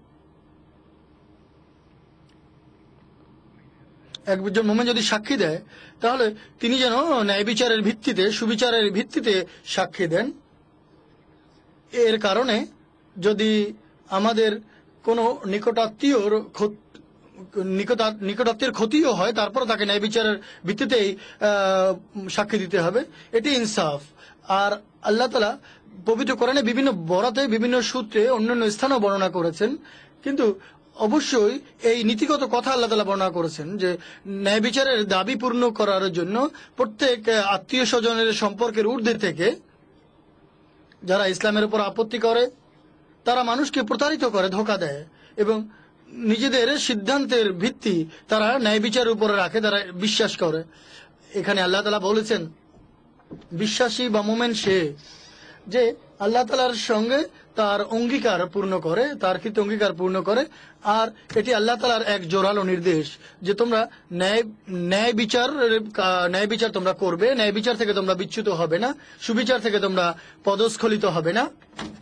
একজন মুমিন যদি সাক্ষী দেয় তাহলে তিনি যেন ন্যায় বিচারের ভিত্তিতে, সুবিচারের ভিত্তিতে সাক্ষী দেন। এর কারণে যদি আমাদের কোনো নিকটাত্মীয়র নিকটাত্মীয়ের ক্ষতিও হয়, তারপর তাকে ন্যায় বিচারের ভিত্তিতেই সাক্ষী দিতে হবে। এটি ইনসাফ। আর আল্লাহ তাআলা পবিত্র কোরআনে বিভিন্ন বরাতে, বিভিন্ন সূত্রে, অন্যান্য স্থানেও বর্ণনা করেছেন। কিন্তু অবশ্যই এই নীতিগত কথা আল্লাহ তাআলা বর্ণনা করেছেন যে ন্যায় বিচারের দাবি পূর্ণ করার জন্য প্রত্যেক আত্মীয় স্বজনের সম্পর্কের ঊর্ধ্বে থেকে যারা ইসলামের উপর আপত্তি করে, তারা মানুষকে প্রতারিত করে, ধোঁকা দেয় এবং নিজেদের সিদ্ধান্তের ভিত্তি তারা ন্যায় বিচারের উপরে রাখে, তারা বিশ্বাস করে। এখানে আল্লাহ তাআলা বলেছেন বিশ্বাসী বা মুমিন সে যে আল্লাহ তাআলার সঙ্গে তার অঙ্গীকার পূর্ণ করে, তার কৃত অঙ্গীকার পূর্ণ করে। আর এটি আল্লাহ তাআলার এক জোরালো নির্দেশ যে তোমরা ন্যায় ন্যায় বিচার ন্যায় বিচার তোমরা করবে, ন্যায় বিচার থেকে তোমরা বিচ্যুত হবে না, সুবিচার থেকে তোমরা পদস্খলিত হবে না।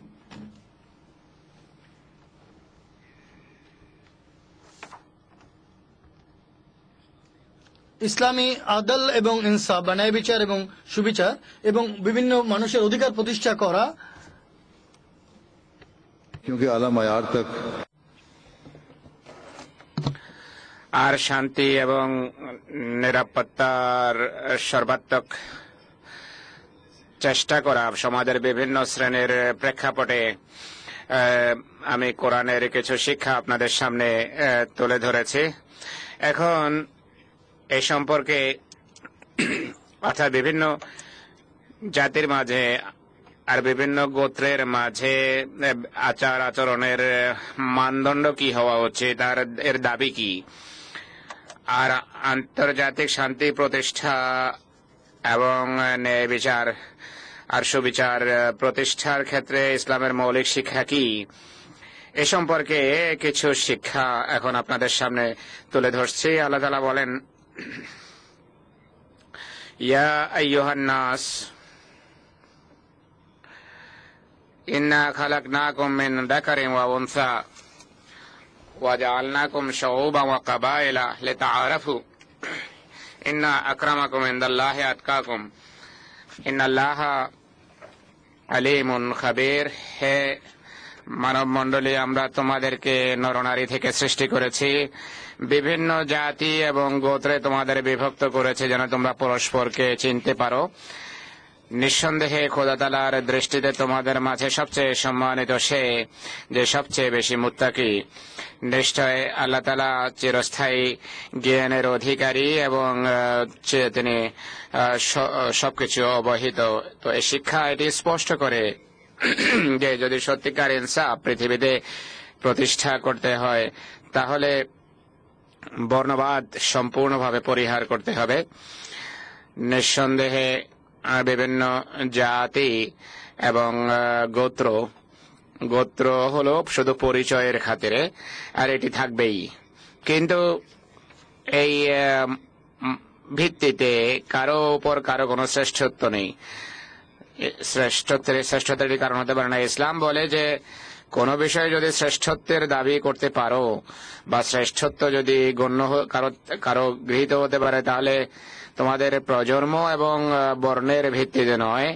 ইসলামী আদল এবং ইনসাফ বা ন্যায় বিচার এবং সুবিচার এবং বিভিন্ন মানুষের অধিকার প্রতিষ্ঠা করা, क्योंकि आला मयार तक আর শান্তি এবং নিরাপত্তার সর্বাত্মক চেষ্টা করা সমাজের বিভিন্ন শ্রেণীর প্রেক্ষাপটে আমি কোরআনের কিছু শিক্ষা আপনাদের সামনে তুলে ধরেছি। এখন এই সম্পর্কে অর্থাৎ বিভিন্ন জাতির মাঝে আর বিভিন্ন গোত্রের মাঝে আচার আচরণের মানদণ্ড কি হওয়া উচিত আর এর দাবি কি, আর আন্তর্জাতিক শান্তি প্রতিষ্ঠা এবং ন্যায় বিচার আর সুবিচার প্রতিষ্ঠার ক্ষেত্রে ইসলামের মৌলিক শিক্ষা কি, এ সম্পর্কে কিছু শিক্ষা এখন আপনাদের সামনে তুলে ধরছি। আল্লাহ তাআলা বলেন, ইয়া আইয়ুহান নাস ইন্না খালাকনাকুম মিন যাকারিন ওয়া উনসা ওয়া জাআলনাকুম শুউবান ওয়া কাবাইলা লিতাআরাফু ইন্না আকরামাকুম ইনদাল্লাহি আতকাকুম ইন্নাল্লাহা আলিমুন খাবীর। হে মানব মণ্ডলী, আমরা তোমাদেরকে নরনারী থেকে সৃষ্টি করেছি, বিভিন্ন জাতি এবং গোত্রে তোমাদের বিভক্ত করেছে যেন তোমরা পরস্পরকে চিনতে পারো। নিঃসন্দেহে খোদা তাআলার দৃষ্টিতে তোমাদের মাঝে সবচেয়ে সম্মানিত সে যে সবচেয়ে বেশি মুত্তাকি। নিশ্চয় আল্লাহ তাআলা চিরস্থায়ী জ্ঞানের অধিকারী এবং তিনি সবকিছু অবহিত। তো এই শিক্ষা এটি স্পষ্ট করে যে যদি সত্যিকার ইনসাফ পৃথিবীতে প্রতিষ্ঠা করতে হয় তাহলে বর্ণবাদ সম্পূর্ণভাবে পরিহার করতে হবে। নিঃসন্দেহে বিভিন্ন জাতি এবং গোত্র গোত্র হলো শুধু পরিচয়ের খাতিরে, আর এটি থাকবেই, কিন্তু এই ভিত্তিতে কারো উপর কারো কোনো শ্রেষ্ঠত্ব নেই। শ্রেষ্ঠত্বের শ্রেষ্ঠত্বের কারণ হতে পারে না। ইসলাম বলে যে কোনো বিষয়ে যদি শ্রেষ্ঠত্বের দাবি করতে পারো বা শ্রেষ্ঠত্ব যদি গণ্য কারো কারো গৃহীত হতে পারে তাহলে তোমাদের প্রজন্ম এবং বর্ণের ভিত্তিতে নয়,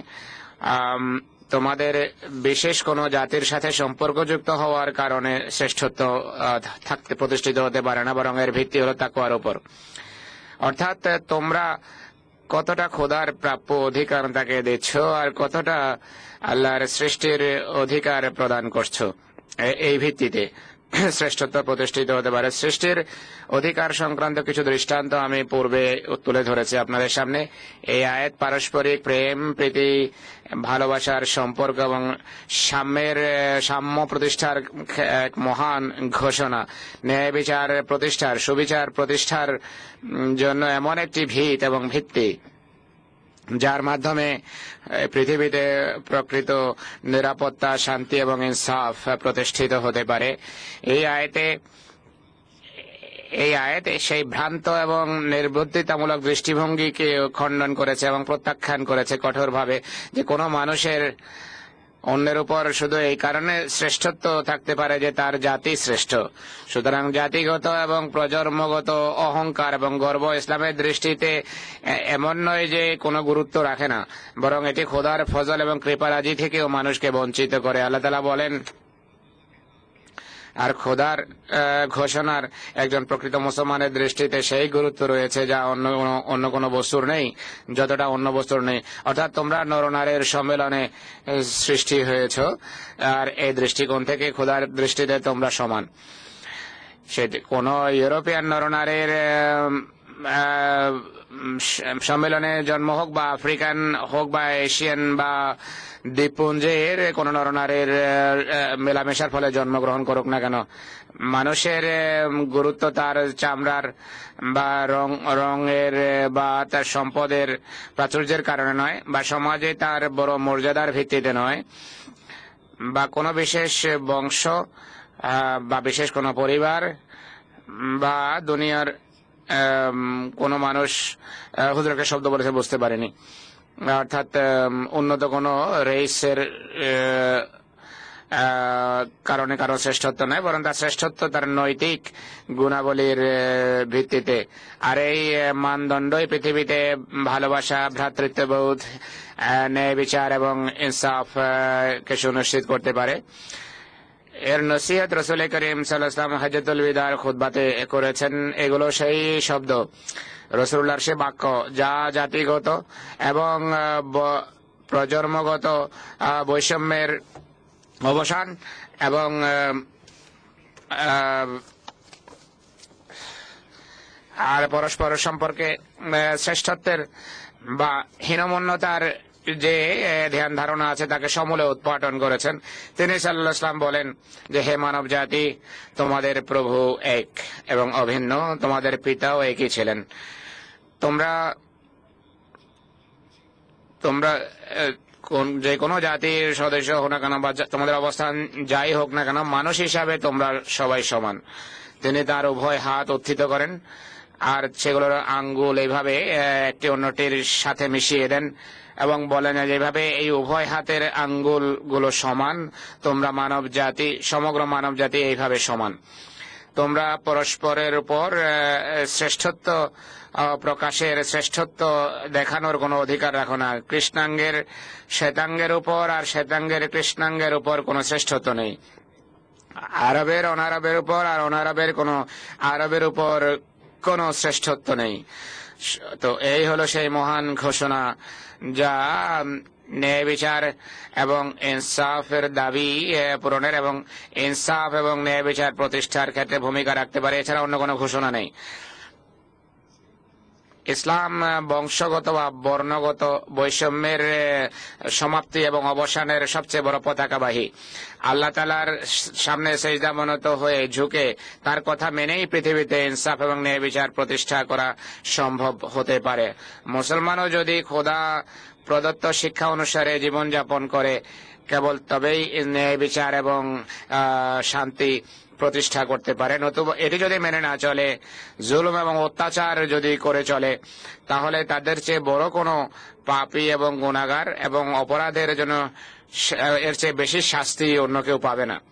তোমাদের বিশেষ কোনো জাতির সাথে সম্পর্কযুক্ত হওয়ার কারণে শ্রেষ্ঠত্ব থাকতে প্রতিষ্ঠিত হতে পারে না, বরং এর ভিত্তি হলো তাকওয়ার উপর। অর্থাৎ তোমরা কতটা খোদার প্রাপ্য অধিকার তাকে দিচ্ছ আর কতটা আল্লাহর সৃষ্টির অধিকার প্রদান করছো, এই ভিত্তিতে শ্রেষ্ঠত্ব প্রতিষ্ঠিত হতে পারে। সৃষ্টির অধিকার সংক্রান্ত কিছু দৃষ্টান্ত আমি পূর্বে তুলে ধরেছি আপনাদের সামনে। এই আয়াত পারস্পরিক প্রেম, প্রীতি, ভালোবাসার সম্পর্ক এবং সাম্যের সাম্য প্রতিষ্ঠার এক মহান ঘোষণা। ন্যায় বিচার প্রতিষ্ঠার, সুবিচার প্রতিষ্ঠার জন্য এমন একটি ভিত এবং ভিত্তি যার মাধ্যমে পৃথিবীতে প্রকৃত নিরাপত্তা, শান্তি এবং ইনসাফ প্রতিষ্ঠিত হতে পারে। এই আয়াতে এই আয়াতে সেই ভ্রান্ত এবং নির্বুদ্ধিতামূলক দৃষ্টিভঙ্গিকে খণ্ডন করেছে এবং প্রত্যাখ্যান করেছে কঠোরভাবে যে কোনো মানুষের অন্যের উপর শুধু এই কারণে শ্রেষ্ঠত্ব থাকতে পারে যে তার জাতি শ্রেষ্ঠ। সুতরাং জাতিগত এবং প্রজন্মগত অহংকার এবং গর্ব ইসলামের দৃষ্টিতে এমন নয় যে কোনো গুরুত্ব রাখে না, বরং এটি খোদার ফজল এবং কৃপারাজি থেকেও মানুষকে বঞ্চিত করে। আল্লাহ তাআলা বলেন, আর খোদার ঘোষণার একজন প্রকৃত মুসলমানের দৃষ্টিতে সেই গুরুত্ব রয়েছে যা অন্য অন্য কোনো বস্তুর নেই, যতটা অন্য বস্তুর নেই। অর্থাৎ তোমরা নরনারীর সম্মেলনে সৃষ্টি হয়েছ, আর এই দৃষ্টিকোণ থেকে খোদার দৃষ্টিতে তোমরা সমান। সেটি কোন ইউরোপিয়ান নরনারীর সম্মেলনে জন্ম হোক, বা আফ্রিকান হোক, বা এশিয়ান বা দ্বীপপুঞ্জের কোন নরনারীর মেলামেশার ফলে জন্মগ্রহণ করুক না কেন, মানুষের গুরুত্ব তার চামড়ার বা রং রঙের বা তার সম্পদের প্রাচুর্যের কারণে নয়, বা সমাজে তার বড় মর্যাদার ভিত্তিতে নয়, বা কোনো বিশেষ বংশ বা বিশেষ কোনো পরিবার বা দুনিয়ার কোনো মানুষ, হুজুরকে শব্দ বলেছে বুঝতে পারেনি, অর্থাৎ উন্নত কোনো রেসের কারণে কারো শ্রেষ্ঠত্ব নয়, বরং তার শ্রেষ্ঠত্ব তার নৈতিক গুণাবলীর ভিত্তিতে। আর এই মানদণ্ডই পৃথিবীতে ভালোবাসা, ভ্রাতৃত্ববোধ, ন্যায় বিচার এবং ইনসাফ কে সুনিশ্চিত করতে পারে। এর নসিহত রাসূল করিম সাল্লাল্লাহু আলাইহি ওয়াসাল্লাম হাজ্জাতুল বিদার খুতবাতে করেছেন। এগুলো সেই শব্দ, রাসূলুল্লাহর সে বাক্য যা জাতিগত এবং প্রজন্মগত বৈষম্যের অবসান এবং আর পরস্পর সম্পর্কে শ্রেষ্ঠত্বের বা হীনমন্যতার যে ধ্যান ধারণা আছে তাকে সমূলে উৎপাটন করেছেন। তিনি সাল্লাল্লাহু আলাইহি ওয়াসাল্লাম বলেন যে, হে মানব জাতি, তোমাদের প্রভু এক এবং অভিন্ন, তোমাদের পিতাও একই ছিলেন। তোমরা তোমরা যে কোনো জাতির সদস্য হোক না কেন বা তোমাদের অবস্থান যাই হোক না কেন, মানুষ হিসাবে তোমরা সবাই সমান। তিনি তার উভয় হাত উত্থিত করেন আর সেগুলোর আঙ্গুল এইভাবে একটি অন্যটির সাথে মিশিয়ে দেন এবং বলেন, যেভাবে এই উভয় হাতের আঙ্গুল গুলো সমান, তোমরা মানব জাতি, সমগ্র মানব জাতি এইভাবে সমান। তোমরা পরস্পরের উপর শ্রেষ্ঠত্ব প্রকাশের, শ্রেষ্ঠত্ব দেখানোর কোনো অধিকার রাখো না। কৃষ্ণাঙ্গের শ্বেতাঙ্গের উপর আর শ্বেতাঙ্গের কৃষ্ণাঙ্গের উপর কোনো শ্রেষ্ঠত্ব নেই। আরবের অনারবের উপর আর অনারবের কোনো আরবের উপর কোনো শ্রেষ্ঠত্ব নেই। তো এই হলো সেই মহান ঘোষণা যা ন্যায় বিচার এবং ইনসাফের দাবি পূরণের এবং ইনসাফ এবং ন্যায় বিচার প্রতিষ্ঠার ক্ষেত্রে ভূমিকা রাখতে পারে। এছাড়া অন্য কোনো ঘোষণা নেই। ইসলাম বংশগত বা বর্ণগত বৈষম্যের সমাপ্তি এবং অবসানের সবচেয়ে বড় পতাকাবাহী। আল্লাহ তাআলার সামনে সেজদামনত হয়ে ঝুঁকে তার কথা মেনেই পৃথিবীতে ইনসাফ এবং ন্যায় বিচার প্রতিষ্ঠা করা সম্ভব হতে পারে। মুসলমানও যদি খোদা প্রদত্ত শিক্ষা অনুসারে জীবনযাপন করে, কেবল তবেই ন্যায় বিচার এবং শান্তি প্রতিষ্ঠা করতে পারে। নতুবা এটি যদি মেনে না চলে, জুলুম এবং অত্যাচার যদি করে চলে, তাহলে তাদের চেয়ে বড় কোনো পাপী এবং গুনাহগার এবং অপরাধের জন্য এর চেয়ে বেশি শাস্তি অন্য কেউ পাবে না।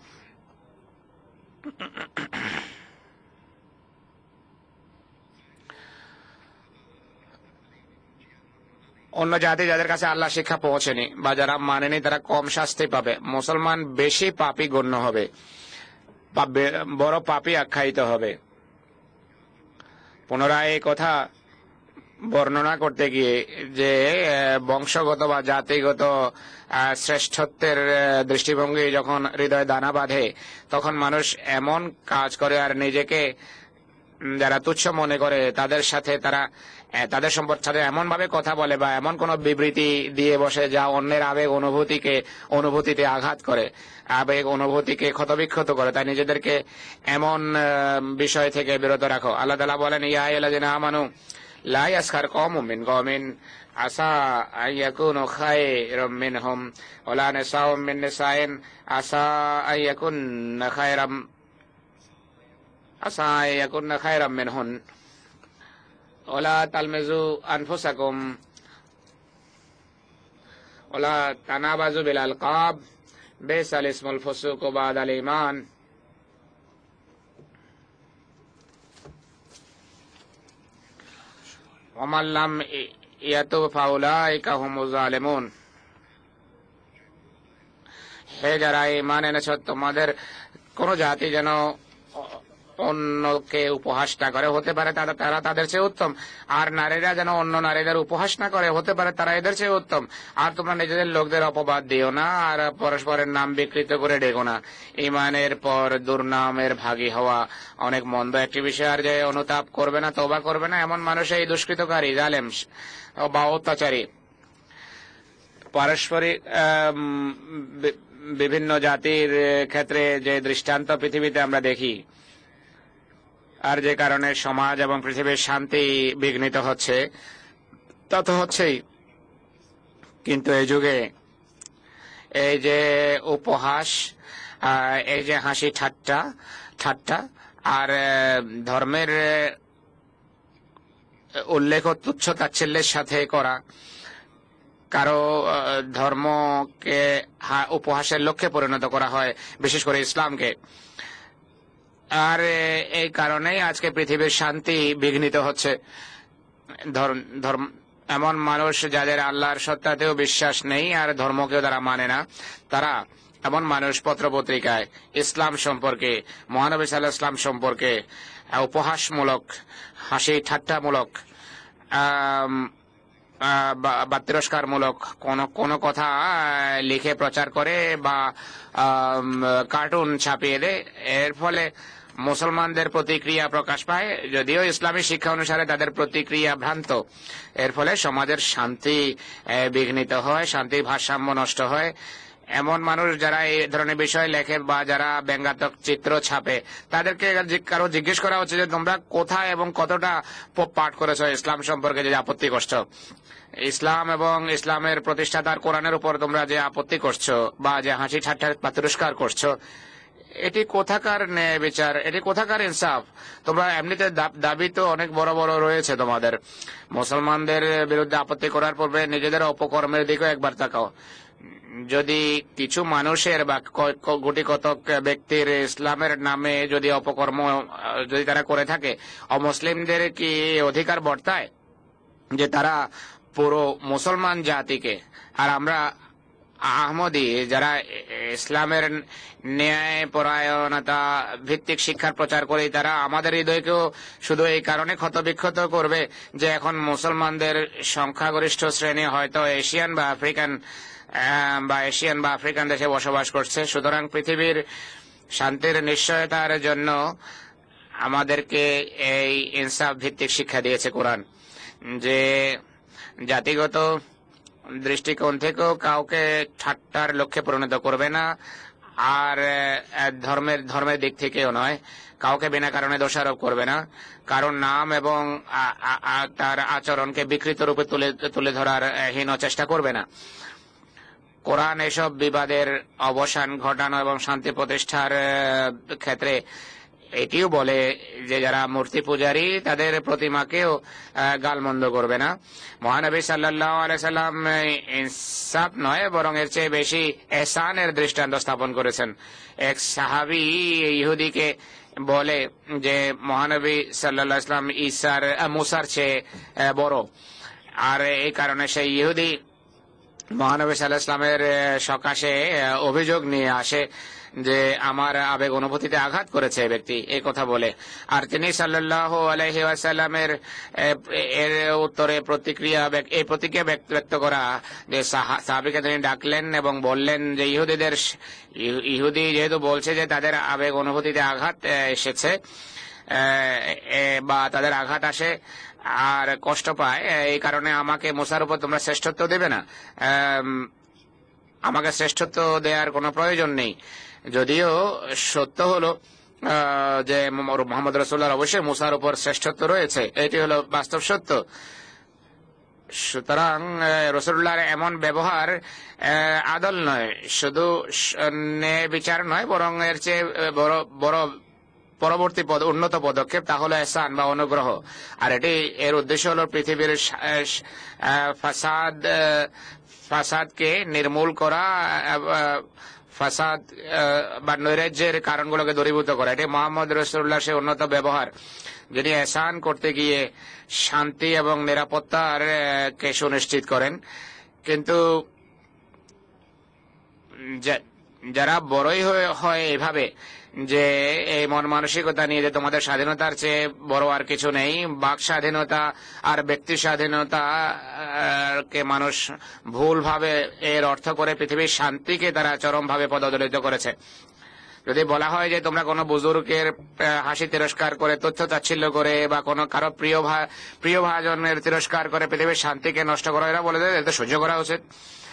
অন্য জাতি যাদের কাছে আল্লাহ শিক্ষা পৌঁছেনি বা যারা মানেনি, তারা কম শাস্তি পাবে। মুসলমান বেশি পাপী গণ্য হবে, বড় পাপী আখ্যায়িত হবে। পুনরায় এই কথা বর্ণনা করতে গিয়ে যে বংশগত বা জাতিগত শ্রেষ্ঠত্বের দৃষ্টিভঙ্গি যখন হৃদয়ে দানা বাঁধে, তখন মানুষ এমন কাজ করে আর নিজেকে যারা তুচ্ছ মনে করে তাদের সাথে তারা তাদের সম্পর্কে সাথে এমন ভাবে কথা বলে বা এমন কোন বিবৃতি দিয়ে বসে যা অন্যের আবেগ অনুভূতিকে অনুভূতিতে আঘাত করে, আবেগ অনুভূতিকে ক্ষতবিক্ষত করে। তাই নিজেদেরকে এমন বিষয় থেকে বিরত রাখো। আল্লাহ তাআলা বলেন, ইয়া আইয়ুহাল্লাযীনা আমানু লা ইয়াসখার কওমুম মিন কওমিন আসা আন ইয়াকুনু খায়রাম মিনহুম ওয়া লা নিসাউম মিন নিসাইন আসা আন ইয়াকুননা খায়রাম আসা আন ইয়াকুননা খায়রাম মিনহুন ওয়ালা তালমিজু আনফুসাকুম ওয়ালা তানাবাজু বিল আলকাব বিসাল ইসমুল ফুসুক বাদাল ঈমান। ওয়া মান লাম ইয়াতুব ফাউলাইকা হুমুজ জালিমুন। হে যারা ঈমান এনেছো, তোমাদের কোন জাতি যেন অন্যকে উপহাস না করে, হতে পারে তারা তারা তাদের চেয়ে উত্তম। আর নারীরা যেন অন্য নারীদের উপহাস না করে, হতে পারে তারা এদের চেয়ে উত্তম। আর তোমরা নিজেদের লোকদের অপবাদ দিও না, আর পরস্পরের নাম বিকৃত করে ডেকো না। ঈমানের পর দুর্নামের ভাগী হওয়া অনেক মন্দ একটি বিষয়। আর যে অনুতাপ করবে না, তওবা করবে না, এমন মানুষ এই দুষ্কৃতকারী, জালেম বা অত্যাচারী। পারস্পরিক বিভিন্ন জাতির ক্ষেত্রে যে দৃষ্টান্ত পৃথিবীতে আমরা দেখি, আর যে কারণে সমাজ এবং পৃথিবীর শান্তি বিঘ্নিত হচ্ছে, তা তো হচ্ছেই। কিন্তু এই যুগে এই যে উপহাস, এই যে হাসি ঠাট্টা ঠাট্টা আর ধর্মের উল্লেখ তুচ্ছ তাচ্ছিল্যের সাথে করা, কারো ধর্মকে উপহাসের লক্ষ্যে পরিণত করা হয়, বিশেষ করে ইসলামকে। আর এই কারণেই আজকে পৃথিবীর শান্তি বিঘ্নিত হচ্ছে। ধর্ম এমন মানুষ যাদের আল্লাহর সত্তাতেও বিশ্বাস নেই আর ধর্মকেও তারা মানে না, তারা এমন মানুষ পত্রপত্রিকায় ইসলাম সম্পর্কে, মহানবী সাল্লাল্লাহু আলাইহি ওয়াসাল্লাম সম্পর্কে উপহাসমূলক, হাসি ঠাট্টামূলক বা তিরস্কারমূলক কোন কোন কথা লিখে প্রচার করে বা কার্টুন ছাপিয়ে দেয়। এর ফলে মুসলমানদের প্রতিক্রিয়া প্রকাশ পায়, যদিও ইসলামী শিক্ষা অনুসারে তাদের প্রতিক্রিয়া ভ্রান্ত। এর ফলে সমাজের শান্তি বিঘ্নিত হয়, শান্তির ভারসাম্য নষ্ট হয়। এমন মানুষ যারা এই ধরনের বিষয় লেখে বা যারা ব্যঙ্গাত্মক চিত্র ছাপে, তাদেরকে কারো জিজ্ঞেস করা হচ্ছে যে তোমরা কোথায় এবং কতটা পাঠ করেছো ইসলাম সম্পর্কে, যে আপত্তি করছো ইসলাম এবং ইসলামের প্রতিষ্ঠাতার কোরআনের উপর তোমরা যে আপত্তি করছো বা যে হাসি ঠাট্টা বা তিরস্কার করছো, এটি কোথাকার ন্যায় বিচার, এটি কোথাকার ইনসাফ? তোমরা এমনিতে দাবি তো অনেক বড় বড় রয়েছে তোমাদের। মুসলমানদের বিরুদ্ধে আপত্তি করার পূর্বে নিজেদের অপকর্মের দিকেও একবার তাকাও। যদি কিছু মানুষের বা গুটি কতক ব্যক্তির ইসলামের নামে যদি অপকর্ম যদি তারা করে থাকে, অমুসলিমদের কি অধিকার বর্তায় যে তারা পুরো মুসলমান জাতিকে, আর আমরা আহমদী যারা ইসলামের ন্যায় পরায়ণতা ভিত্তিক শিক্ষার প্রচার করি, তারা আমাদের হৃদয়কেও শুধু এই কারণে ক্ষতবিক্ষত করবে যে এখন মুসলমানদের সংখ্যাগরিষ্ঠ শ্রেণী হয়তো এশিয়ান বা আফ্রিকান বা এশিয়ান বা আফ্রিকান দেশে বসবাস করছে। সুতরাং পৃথিবীর শান্তির নিশ্চয়তার জন্য আমাদেরকে এই ইনসাফ ভিত্তিক শিক্ষা দিয়েছে কোরআন, যে জাতিগত দৃষ্টিকোণ থেকেও কাউকে ঠাট্টার লক্ষ্যে পরিণত করবে না, আর ধর্মের ধর্মের দিক থেকেও নয়, কাউকে বিনা কারণে দোষারোপ করবে না, কারণ নাম এবং তার আচরণকে বিকৃত রূপে তুলে তুলে ধরার হীন চেষ্টা করবে না। কোরআন এসব বিবাদের অবসান ঘটানো এবং শান্তি প্রতিষ্ঠার ক্ষেত্রে এটিও বলে যে যারা মূর্তি পূজারী তাদের প্রতিমাকেও গালমন্দ করবে না। মহানবী সাল্লাল্লাহু আলাইহি সাল্লাম ইনসাফ নয় বরং এর চেয়ে বেশি এহসানের দৃষ্টান্ত স্থাপন করেছেন। এক সাহাবী ইহুদিকে বলে যে মহানবী সাল্লাল্লাহু আলাইহি সাল্লাম ঈসার মুসার চেয়ে বড়, আর এই কারণে সেই ইহুদি মহানবী সাল্লাল্লাহু আলাইহি সাল্লামের সকাশে অভিযোগ নিয়ে আসে যে আমার আবেগ অনুভূতিতে আঘাত করেছে এই ব্যক্তি, এই কথা বলে। আর তিনি সাল্লাল্লাহু আলাইহি ওয়াসাল্লামের এর উত্তরে প্রতিক্রিয়া এই প্রতিক্রিয়া ব্যক্ত করা যে সাহাবীকে তিনি ডাকলেন এবং বললেন যে ইহুদিদের ইহুদি যেহেতু বলছে যে তাদের আবেগ অনুভূতিতে আঘাত এসেছে বা তাদের আঘাত আসে আর কষ্ট পায়, এই কারণে আমাকে মুসার উপর তোমরা শ্রেষ্ঠত্ব দেবে না, আমাকে শ্রেষ্ঠত্ব দেওয়ার কোনো প্রয়োজন নেই। যদিও সত্য হলো যে মোহাম্মদ রাসূলুল্লাহর অবশ্যই মুসার উপর শ্রেষ্ঠত্ব রয়েছে, এটি হলো বাস্তব সত্য। সুতরাং রাসূলুল্লাহর এমন ব্যবহার আদল নয়, শুধু ন্যায় বিচার নয় বরং এর চেয়ে বড় বড় পরবর্তী পদ উন্নত পদক্ষেপ, তা হলো ইহসান বা অনুগ্রহ। আর এটি এর উদ্দেশ্য হলো পৃথিবীর ফাসাদ ফাসাদকে নির্মূল করা, ফাসাদ বা নৈরাজ্যের কারণগুলোকে দূরীভূত করা। এটি মোহাম্মদ রাসূলুল্লাহ সে উন্নত ব্যবহার, যিনি এহসান করতে গিয়ে শান্তি এবং নিরাপত্তার কে সুনিশ্চিত করেন। কিন্তু যারা বড়ই হয় এভাবে যে এই মন মানসিকতা নিয়ে যে তোমাদের স্বাধীনতার চেয়ে বড় আর কিছু নেই, বাক স্বাধীনতা আর ব্যক্তি স্বাধীনতা কে মানুষ ভুলভাবে এর অর্থ করে পৃথিবীর শান্তিকে তারা চরমভাবে পদদলিত করেছে। যদি বলা হয় যে তোমরা কোনো বুজুর্গের হাসি তিরস্কার করে, তথ্য তাচ্ছিল্য করে বা কোনো কারো প্রিয় প্রিয় ভাজনের তিরস্কার করে পৃথিবীর শান্তিকে নষ্ট করা, এরা বলে দেয় এটা সহ্য করা উচিত।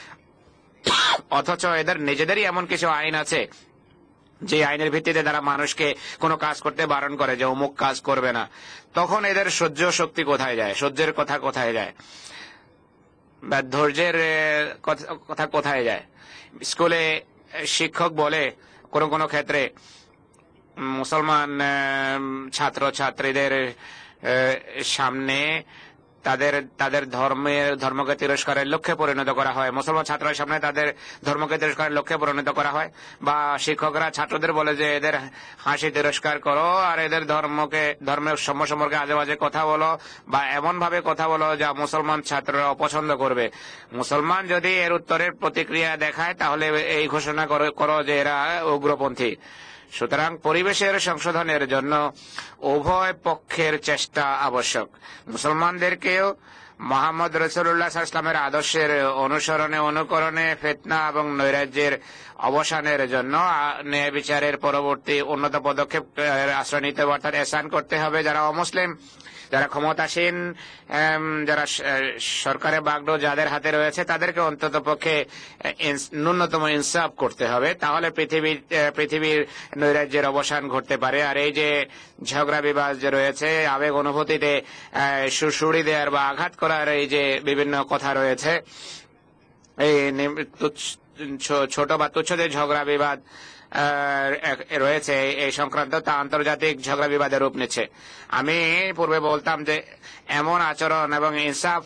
অথচ এদের নিজেদেরই এমন কিছু আইন আছে যে আইনের ভিত্তিতে তারা মানুষকে কোনো কাজ করতে বারণ করে যে অমুক কাজ করবে না। তখন এদের সহ্য শক্তি কোথায় যায়, সহ্যের কথা কোথায় যায়, বা ধৈর্যের কথা কোথায় যায়? স্কুলে শিক্ষক বলে কোনো কোনো ক্ষেত্রে মুসলমান ছাত্র ছাত্রীদের সামনে তাদের তাদের ধর্মের ধর্মকে তিরস্কারের লক্ষ্যে পরিণত করা হয়, মুসলমান ছাত্রের সামনে তাদের ধর্মকে তিরস্কারের লক্ষ্যে পরিণত করা হয়। বা শিক্ষকরা ছাত্রদের বলে যে এদের হাসি তিরস্কার করো আর এদের ধর্মকে ধর্মের সম্য সম্পর্কে আজে বাজে কথা বলো বা এমন ভাবে কথা বলো যা মুসলমান ছাত্ররা অপছন্দ করবে। মুসলমান যদি এর উত্তরের প্রতিক্রিয়া দেখায় তাহলে এই ঘোষণা করো যে এরা উগ্রপন্থী। সুতরাং পরিবেশের সংশোধনের জন্য উভয় পক্ষের চেষ্টা আবশ্যক। মুসলমানদেরকেও মুহাম্মদ রাসূলুল্লাহ সাল্লাল্লাহু আলাইহি ওয়াসাল্লামের আদর্শের অনুসরণে অনুকরণে ফিতনা এবং নৈরাজ্যের অবসানের জন্য ন্যায় বিচারের পরবর্তী উন্নত পদক্ষেপ আশ্রয় নিতে হবে, অর্থাৎ এহসান করতে হবে। যারা অমুসলিম, যারা ক্ষমতাসীন, যারা সরকারের বাগডোর যাদের হাতে রয়েছে তাদেরকে অন্তত পক্ষে ন্যূনতম ইনসাফ করতে হবে, তাহলে পৃথিবীর পৃথিবীর নৈরাজ্যের অবসান ঘটতে পারে। আর এই যে ঝগড়া বিবাদ যে রয়েছে, আবেগ অনুভূতিতে সুড়সুড়ি দেওয়ার বা আঘাত করার এই যে বিভিন্ন কথা রয়েছে, এই ছোট বা তুচ্ছ যে ঝগড়া বিবাদ রয়েছে এই সংক্রান্ত, তা আন্তর্জাতিক ঝগড়া বিবাদের রূপ নিচ্ছে। আমি পূর্বে বলতাম যে এমন আচরণ এবং ইনসাফ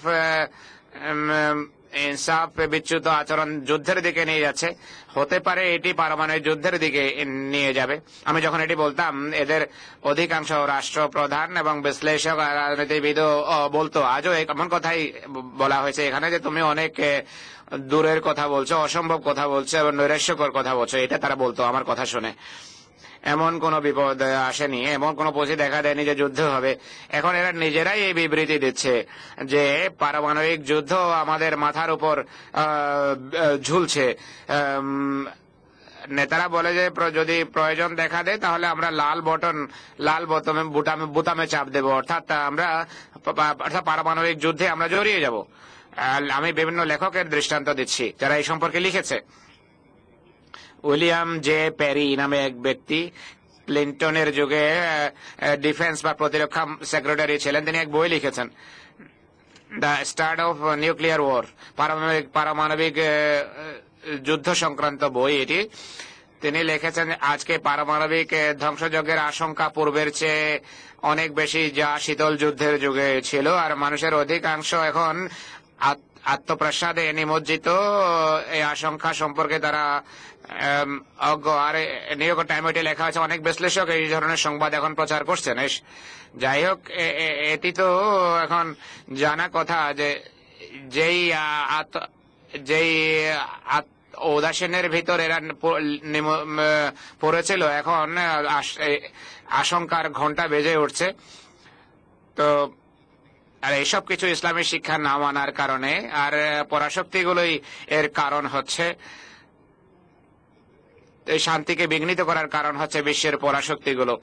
ইনসাফ বিচ্যুত আচরণ যুদ্ধের দিকে নিয়ে যাচ্ছে, হতে পারে এটি পারমাণবিক যুদ্ধের দিকে নিয়ে যাবে। আমি যখন এটি বলতাম, এদের অধিকাংশ রাষ্ট্রপ্রধান এবং বিশ্লেষক রাজনীতিবিদও বলতো, আজও এমন কথাই বলা হয়েছে এখানে, যে তুমি অনেক দূরের কথা বলছো, অসম্ভব কথা বলছো এবং নৈরাশ্যকর কথা বলছো। এটা তারা বলতো আমার কথা শুনে। এমন কোন বিপদ আসেনি, এমন কোন পরিস্থিতি দেখা দেয়নি যে যুদ্ধ হবে। এখন এরা নিজেরাই এই বিবৃতি দিচ্ছে যে পারমাণবিক যুদ্ধ আমাদের মাথার উপর ঝুলছে। নেতারা বলে যে যদি প্রয়োজন দেখা দেয় তাহলে আমরা লাল বটন লাল বোতামে বুটামে বুতামে চাপ দেব, অর্থাৎ আমরা অর্থাৎ পারমাণবিক যুদ্ধে আমরা জড়িয়ে যাব। আমি বিভিন্ন লেখকের দৃষ্টান্ত দিচ্ছি যারা এই সম্পর্কে লিখেছে। উইলিয়াম জে প্যারি নামে এক ব্যক্তি ক্লিন্টনের যুগে ডিফেন্স বা প্রতিরক্ষা সেক্রেটারি ছিলেন। তিনি এক বই লিখেছেন, the start of nuclear war, পারমাণবিক পারমাণবিক যুদ্ধ সংক্রান্ত বই এটি। তিনি লিখেছেন আজকে পারমাণবিক ধ্বংসযজ্ঞের আশঙ্কা পূর্বের চেয়ে অনেক বেশি, যা শীতল যুদ্ধের যুগে ছিল। আর মানুষের অধিকাংশ এখন আত্মপ্রসাদে নিমজ্জিত। এই আশঙ্কা সম্পর্কে তারা অজ্ঞ। আর নিউ ইয়র্ক টাইমে লেখা আছে, অনেক বিশ্লেষক এই ধরনের সংবাদ এখন প্রচার করছেন। যাই হোক, এটি তো এখন জানা কথা যে যেই যেই উদাসীনের ভিতর এরা পড়েছিল, এখন আশঙ্কার ঘন্টা বেজে উঠছে। তো আর এইসব কিছু ইসলামী শিক্ষা না মানার কারণে, আর পরাশক্তিগুলোই এর কারণ হচ্ছে। এই শান্তিকে বিঘ্নিত করার কারণ হচ্ছে বিশ্বের পরাশক্তিগুলো।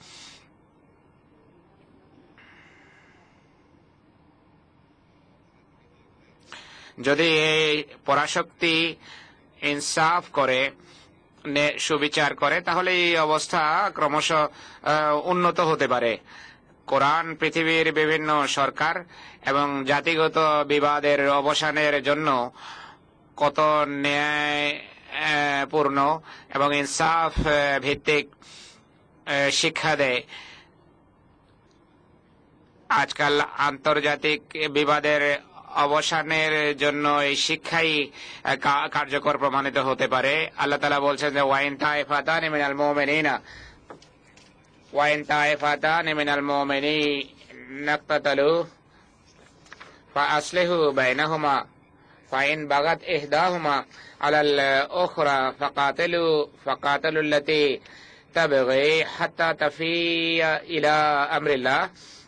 যদি এই পরাশক্তি ইনসাফ করে, সুবিচার করে, তাহলে এই অবস্থা ক্রমশ উন্নত হতে পারে। কোরআন পৃথিবীর বিভিন্ন সরকার এবং জাতিগত বিবাদের অবসানের জন্য কত ন্যায়পূর্ণ এবং ইনসাফ ভিত্তিক শিক্ষা দেয়। আজকাল আন্তর্জাতিক বিবাদের অবসানের জন্য এই শিক্ষাই কা- কার্যকর প্রমাণিত হতে পারে। আল্লাহ তাআলা বলছেন যে ওয়াইন তাইফাতানি মিনাল মুমিনিনা ওয়াইন তাইফাতানি মিনাল মুমিনিনা ইকতাতালু ফাআসলিহু বাইনাহুমা ফাইন বাগাত ইহদাহুমা আলাল উখরা ফাকাতিলু ফাকাতিলুল্লাতী তাবগী হাত্তা তাফিয়া ইলা আমরিল্লাহ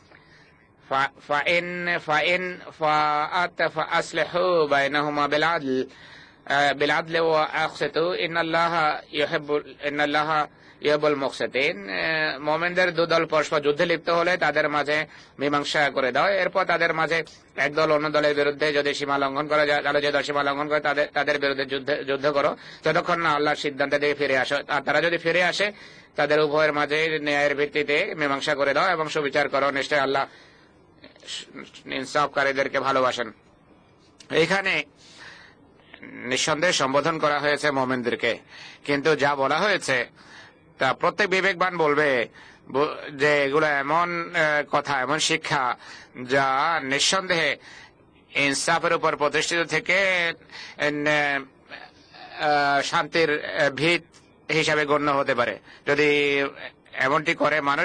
فإن فإن فأت فأصلحوا بينهما بالعدل بالعدل وأقسطوا إن الله يحب إن الله يحب المقسطين। মুমিনদের দুদল পরস্পর যুদ্ধে লিপ্ত হলে তাদের মাঝে মীমাংসা করে দাও, এরপর তাদের মাঝে একদল অন্য দলের বিরুদ্ধে যদি সীমা লঙ্ঘন করা যায় তাহলে যে দল সীমা লঙ্ঘন করে তাদের তাদের বিরুদ্ধে যুদ্ধে যুদ্ধ করো যতক্ষণ না আল্লাহর সিদ্ধান্তে দিয়ে ফিরে আসো। আর তারা যদি ফিরে আসে তাদের উভয়ের মাঝে ন্যায়ের ভিত্তিতে মীমাংসা করে দাও এবং সুবিচার করো, নিশ্চয় আল্লাহ ইনসাফকারীদেরকে ভালোবাসেন। এখানে নিঃসন্দেহে সম্বোধন করা হয়েছে মুমিনদেরকে, কিন্তু যা বলা হয়েছে তা প্রত্যেক বিবেকবান বলবে যে এগুলো এমন কথা, এমন শিক্ষা যা নিঃসন্দেহে ইনসাফের উপর প্রতিষ্ঠিত থেকে শান্তির ভিত হিসাবে গণ্য হতে পারে। যদি এমনটি করে মানুষ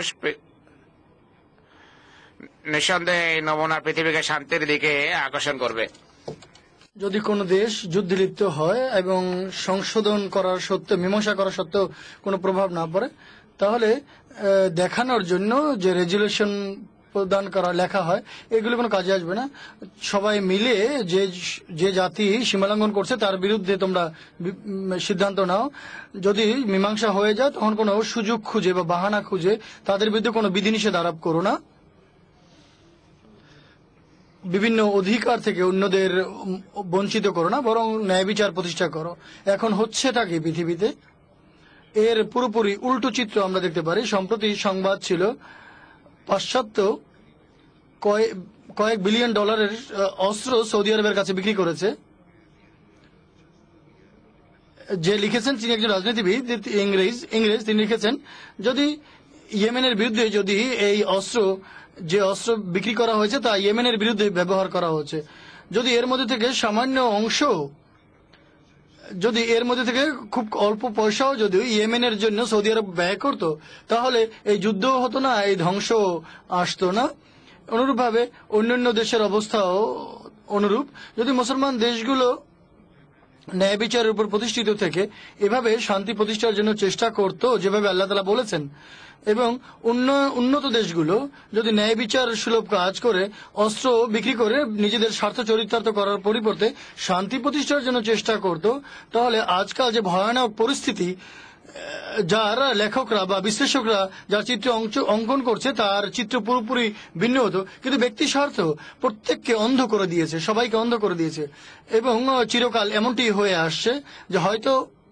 নিঃসন্দেহে এই নমুনা পৃথিবীকে শান্তির দিকে আকর্ষণ করবে। যদি কোনো দেশ যুদ্ধে লিপ্ত হয় এবং সংশোধন করার সত্ত্বেও, মীমাংসা করার সত্ত্বেও কোনো প্রভাব না পড়ে, তাহলে দেখানোর জন্য যে রেজুলেশন প্রদান করা লেখা হয় এগুলো কোনো কাজে আসবে না। সবাই মিলে যে যে জাতি সীমালঙ্ঘন করছে তার বিরুদ্ধে তোমরা সিদ্ধান্ত নাও। যদি মীমাংসা হয়ে যায় তখন কোনো সুযোগ খুঁজে বা বাহানা খুঁজে তাদের বিরুদ্ধে কোনো বিধিনিষেধ আরোপ করো না। বিভিন্ন অধিকার থেকে অন্যদের বঞ্চিত করো না, বরং ন্যায় বিচার প্রতিষ্ঠা করো। এখন হচ্ছেটা কি পৃথিবীতে? এর পুরোপুরি উল্টো চিত্র আমরা দেখতে পারি। সম্প্রতি সংবাদ ছিল পাশ্চাত্য কয়েক বিলিয়ন ডলারের অস্ত্র সৌদি আরবের কাছে বিক্রি করেছে। যে লিখেছেন তিনি একজন রাজনীতিবিদ, ইংরেজ ইংরেজ তিনি লিখেছেন যদি ইয়েমেনের বিরুদ্ধে যদি এই অস্ত্র যে অস্ত্র বিক্রি করা হয়েছে তা ইয়েমেনের বিরুদ্ধে ব্যবহার করা হচ্ছে, যদি এর মধ্যে থেকে সামান্য অংশ, যদি এর মধ্যে থেকে খুব অল্প পয়সাও যদি ইয়েমেনের জন্য সৌদি আরব ব্যয় করত, তাহলে এই যুদ্ধ হতো না, এই ধ্বংস আসতো না। অনুরূপভাবে অন্যান্য দেশের অবস্থাও অনুরূপ। যদি মুসলমান দেশগুলো ন্যায় বিচারের উপর প্রতিষ্ঠিত থেকে এভাবে শান্তি প্রতিষ্ঠার জন্য চেষ্টা করত যেভাবে আল্লাহ তাআলা বলেছেন, এবং উন্নত দেশগুলো যদি ন্যায় বিচার সুলভ কাজ করে অস্ত্র বিক্রি করে নিজেদের স্বার্থ চরিতার্থ করার পরিবর্তে শান্তি প্রতিষ্ঠার জন্য চেষ্টা করত, তাহলে আজকাল যে ভয়ানক পরিস্থিতি যার লেখকরা বা বিশ্লেষকরা যার চিত্র অঙ্কন করছে তার চিত্র পুরোপুরি ভিন্ন হতো। কিন্তু ব্যক্তি স্বার্থ প্রত্যেককে অন্ধ করে দিয়েছে, সবাইকে অন্ধ করে দিয়েছে, এবং চিরকাল এমনটি হয়ে আসছে যে হয়তো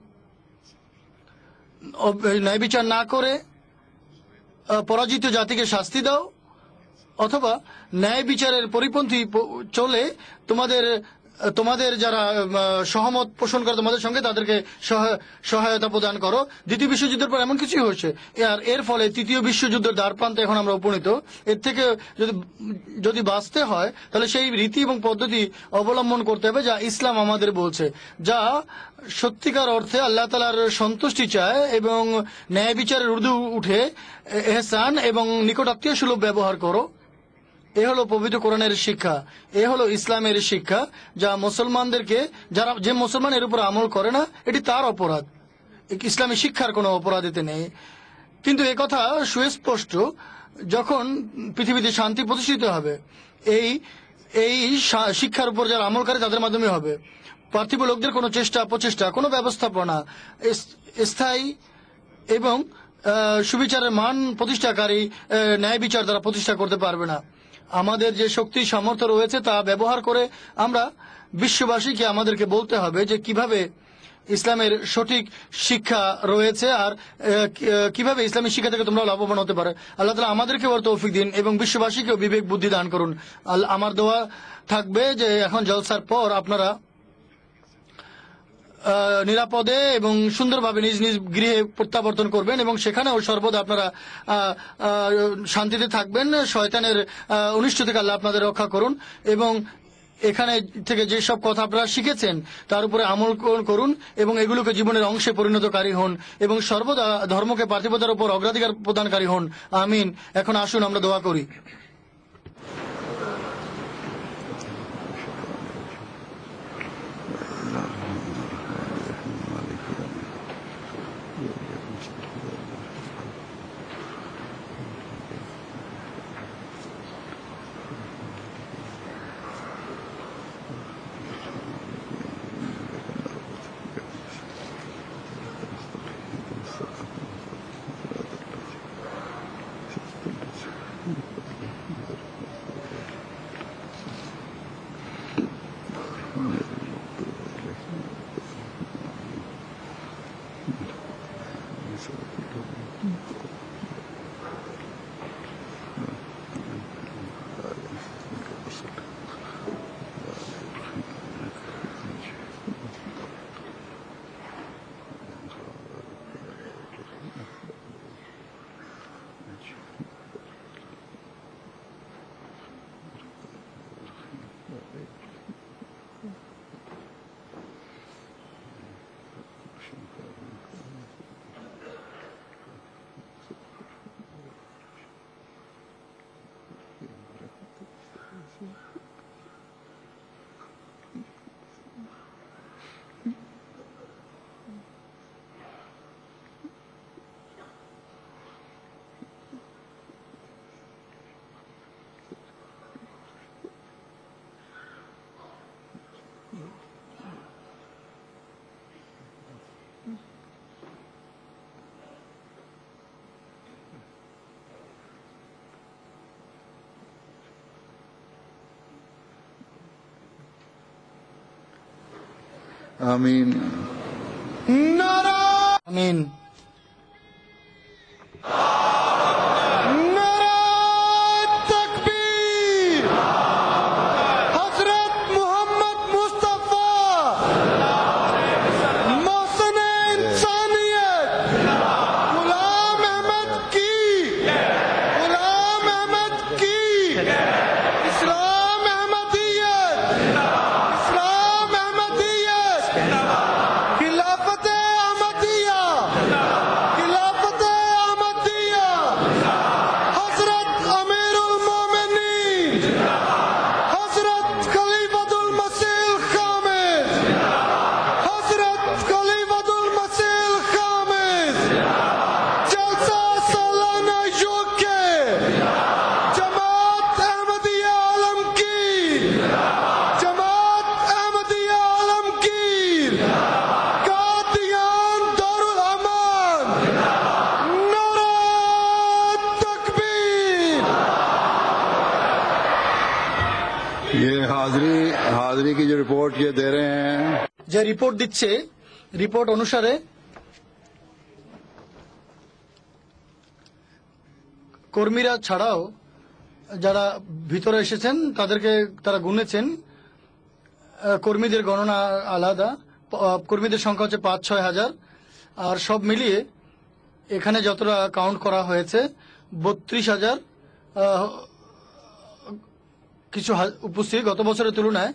ন্যায় বিচার না করে পরাজিত জাতিকে শাস্তি দাও, অথবা ন্যায় বিচারের পরিপন্থী চলে তোমাদের তোমাদের যারা সহমত পোষণ করে তোমাদের সঙ্গে তাদেরকে সহায়তা প্রদান করো। দ্বিতীয় বিশ্বযুদ্ধের পর এমন কিছুই হয়েছে, আর এর ফলে তৃতীয় বিশ্বযুদ্ধের দ্বারপ্রান্তে এখন আমরা উপনীত। এর থেকে যদি যদি বাঁচতে হয় তাহলে সেই রীতি এবং পদ্ধতি অবলম্বন করতে হবে যা ইসলাম আমাদের বলছে, যা সত্যিকার অর্থে আল্লাহ তাআলার সন্তুষ্টি চায় এবং ন্যায় বিচারের ঊর্ধ্বে উঠে এহসান এবং নিকটাত্মীয় সুলভ ব্যবহার করো। এ হলো পবিত্র কোরআনের শিক্ষা, এ হলো ইসলামের শিক্ষা, যা মুসলমানদেরকে, যারা যে মুসলমান এর উপর আমল করে না এটি তার অপরাধ, ইসলামী শিক্ষার কোনো অপরাধ এতে নেই। কিন্তু এ কথা সুস্পষ্ট যখন পৃথিবীতে শান্তি প্রতিষ্ঠিত হবে, এই এই শিক্ষার উপর যারা আমল করে তাদের মাধ্যমে হবে। পার্থিব লোকদের কোনো চেষ্টা প্রচেষ্টা কোনো ব্যবস্থাপনা স্থায়ী এবং সুবিচারের মান প্রতিষ্ঠাকারী ন্যায় বিচার দ্বারা প্রতিষ্ঠা করতে পারবে না। আমাদের যে শক্তি সামর্থ্য রয়েছে তা ব্যবহার করে আমরা বিশ্ববাসীকে আমাদেরকে বলতে হবে যে কিভাবে ইসলামের সঠিক শিক্ষা রয়েছে আর কিভাবে ইসলামী শিক্ষা থেকে তোমরা লাভবান হতে পারো। আল্লাহ তাআলা আমাদেরকে বড় তৌফিক দিন এবং বিশ্ববাসীকেও বিবেক বুদ্ধি দান করুন। আমার দোয়া থাকবে যে এখন জলসার পর আপনারা নিরাপদে এবং সুন্দরভাবে নিজ নিজ গৃহে প্রত্যাবর্তন করবেন এবং সেখানেও সর্বদা আপনারা শান্তিতে থাকবেন। শয়তানের অনিষ্ট থেকে আল্লাহ আপনাদের রক্ষা করুন এবং এখানে থেকে যে সব কথা আপনারা শিখেছেন তার উপরে আমল করুন এবং এগুলোকে জীবনের অংশে পরিণতকারী হন এবং সর্বদা ধর্মকে পার্থিবতার উপর অগ্রাধিকার প্রদানকারী হন। আমিন। এখন আসুন আমরা দোয়া করি। আমিন। আমিন। ये हाजिरी हाजिरी की जो रिपोर्ट ये दे रहे हैं, যে রিপোর্ট দিচ্ছে রিপোর্ট অনুসারে কর্মীরা ছাড়াও যারা ভিতরে এসেছেন তাদেরকে তারা গুনেছেন। আহ, কর্মীদের গণনা আলাদা। আহ, কর্মীদের সংখ্যা হচ্ছে পাঁচ ছয় হাজার। আর সব মিলিয়ে এখানে যতটা কাউন্ট করা হয়েছে বত্রিশ হাজার আহ, কিছু হা- উপস্থিত গত বছরের তুলনায়।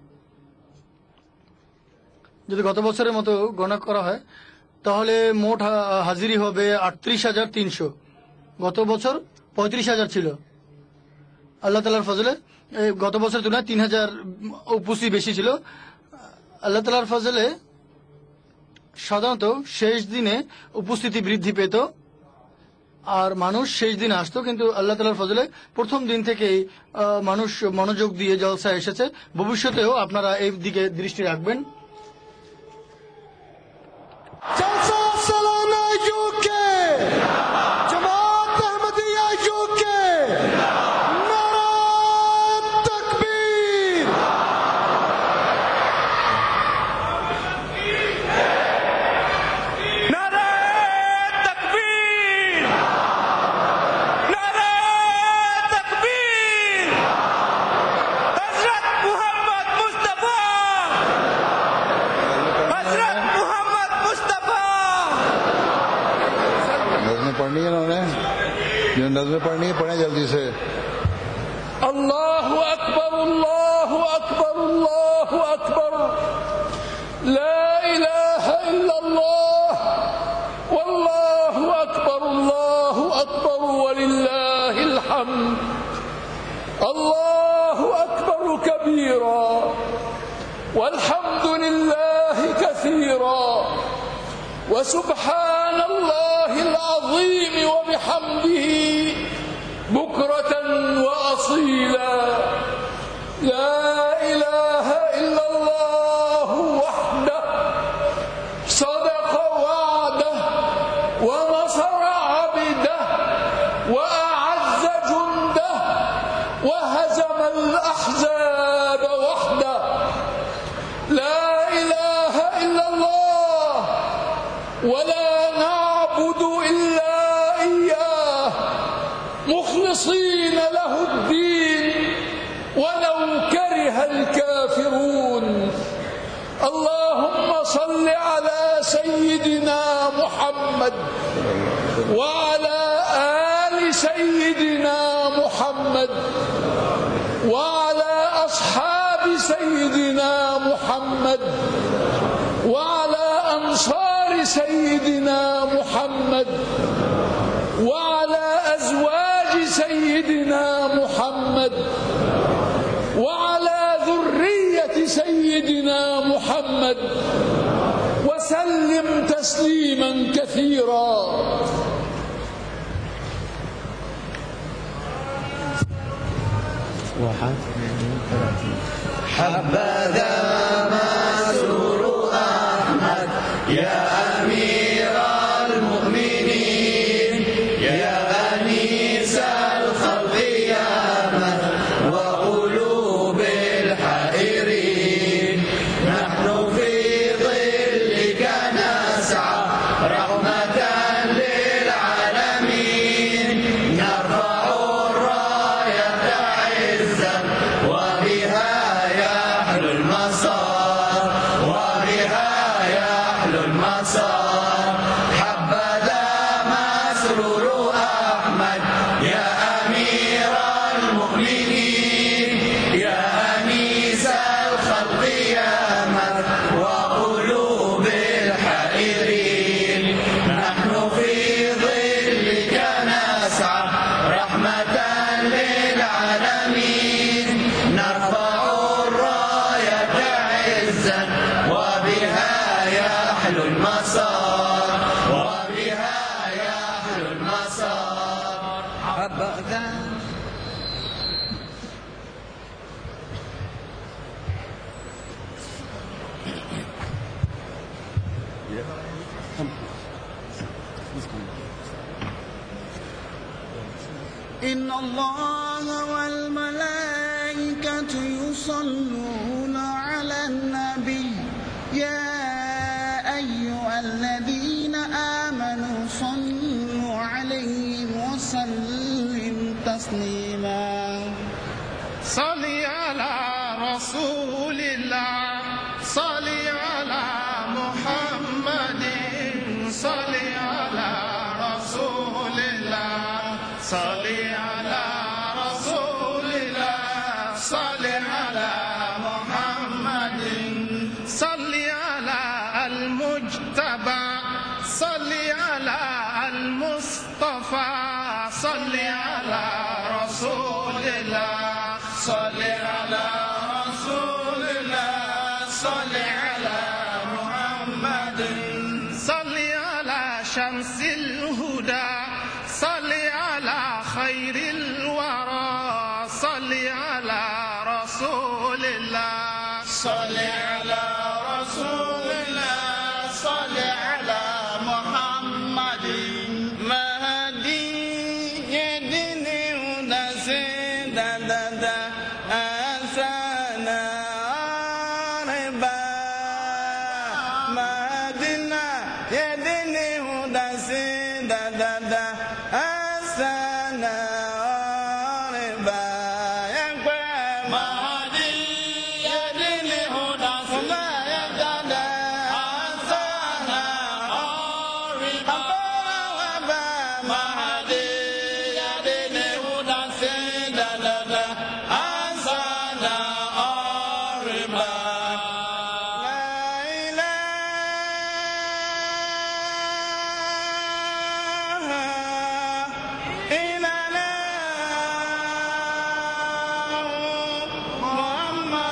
যদি গত বছরের মতো গণনা করা হয় তাহলে মোট হা- হাজিরি হবে আটত্রিশ হাজার তিনশো। গত বছর পঁয়ত্রিশ হাজার ছিল। আল্লাহ তালার ফজলে এই গত বছরের তুলনায় তিন হাজার উপস্থিতি বেশি ছিল। আল্লাহ তালার ফজলে সাধারণত শেষ দিনে উপস্থিতি বৃদ্ধি পেত আর মানুষ শেষ দিনে আসতো, কিন্তু আল্লাহ তালার ফজলে প্রথম দিন থেকেই আহ, মানুষ মনোযোগ দিয়ে জলসা এসেছে। ভবিষ্যতেও আপনারা এই দিকে দৃষ্টি রাখবেন। नज़में पढ़नी है उन्होंने, जो नज़में पढ़नी है पढ़े जल्दी से। अल्लाहु अकबर, अल्लाहु अकबर, كبيرا والحمد لله كثيرا وسبحان الله العظيم وبحمده بكرة وأصيلا. لا إله إلا الله وحده صدق وعده ونصر عبده وأعز جنده وهزم الأحزاب وحده. لا إله إلا الله ولا نعبد إلا إياه مخلصين له الدين ولو كره الكافرون. اللهم صل على سيدنا محمد وعلى آل سيدنا محمد وعلى أصحاب سيدنا محمد وعلى أنصار سيدنا محمد وعلى أزواج سيدنا محمد وعلى ذرية سيدنا محمد وسلم تسليما كثيرا. حبذا مسرور أحمد يا أمير المؤمنين يا أنيس الخلق يا من وقلوب الحائرين. نحن في ظلك نسعى رحمة للعالمين. نرفع الراية عزا وبها يحلو المسار وبها يحلو المسار. حبذا مسرور أحمد يا أمير المؤمنين يا أنيس الخلق يا من وقلوب الحائرين. نحن في ظلك نسعى رحمة للعالمين. نرفع الراية عزا وبها يحلو المسار وبها يحلو المسار. حبذا إن الله والملائكة يصلون على النبي يا أيها الذين آمنوا صلوا عليه وسلم تسليما. صل على رسول الله صل على محمد صل على رسول الله صل على رسول الله صل على محمد صل على المجتبى صل على المصطفى صل على رسول الله صل على رسول الله صل على محمد صل على شمس الهدى صل على خير الورى صل على رسول الله صل على رسول الله صل على محمد مهدي يدني ونسي دا دا دا أسانا ربا مهدنا يدني ونسي دا دا دا أسانا ربا يقوى مهدي يدني ونسي دا دا دا أسانا ربا مهدي يدني ونسي دا دا دا أسانا ربا. لا إله إلا الله محمد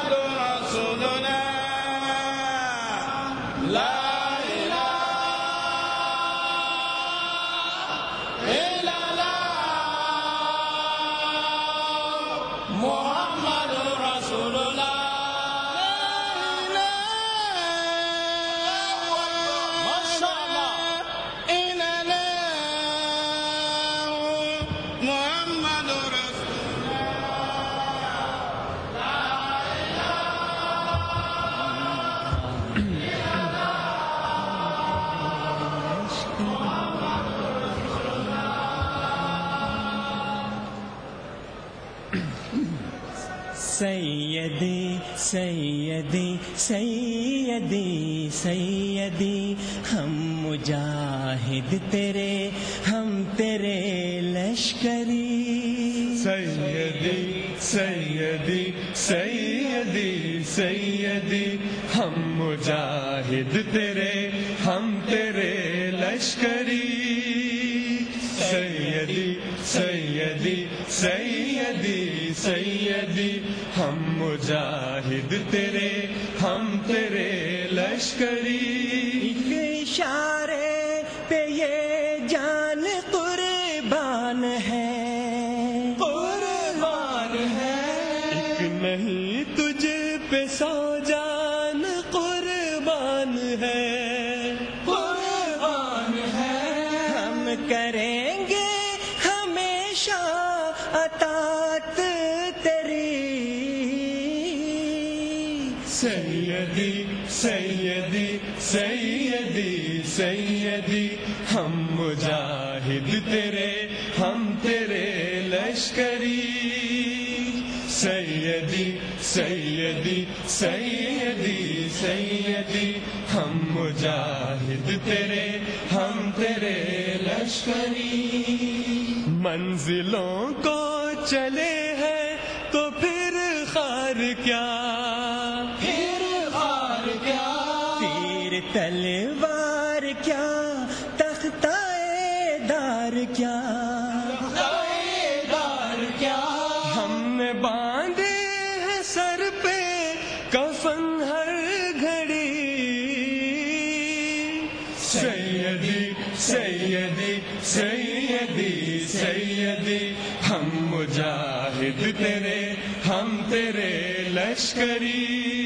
सैयदी सैयदी सैयदी सैयदी हम मुजाहिद तेरे हम तेरे लश्करी सैयदी सैयदी सैयदी सैयदी हम मुजाहिद तेरे हम तेरे लश्करी सैयदी सैयदी सैयदी सैयदी हम मुजाहिद तेरे हम तेरे लश्करी एक इशारे पे ये जान कुर्बान है कुर्बान है एक नहीं तुझ पे सौ जान कुर्बान है कुर्बान है हम करेंगे हमेशा अतात तेरी सैयदी सैयदी सैयदी सैयदी हम मुजाहिद तेरे हम तेरे लश्करी सैयदी सैयदी सैयदी सैयदी हम मुजाहिद तेरे हम तेरे लश्करी मंजिलों को चले हैं तो फिर खार क्या फिर हार क्या तीर तलवार क्या तख्ताए दार क्या दार क्या हमने बांधे हैं सर पे कफन हर घड़ी सैयदी सैयदी सैयदी सैयदी हम मुजाहिद तेरे हम तेरे लश्करी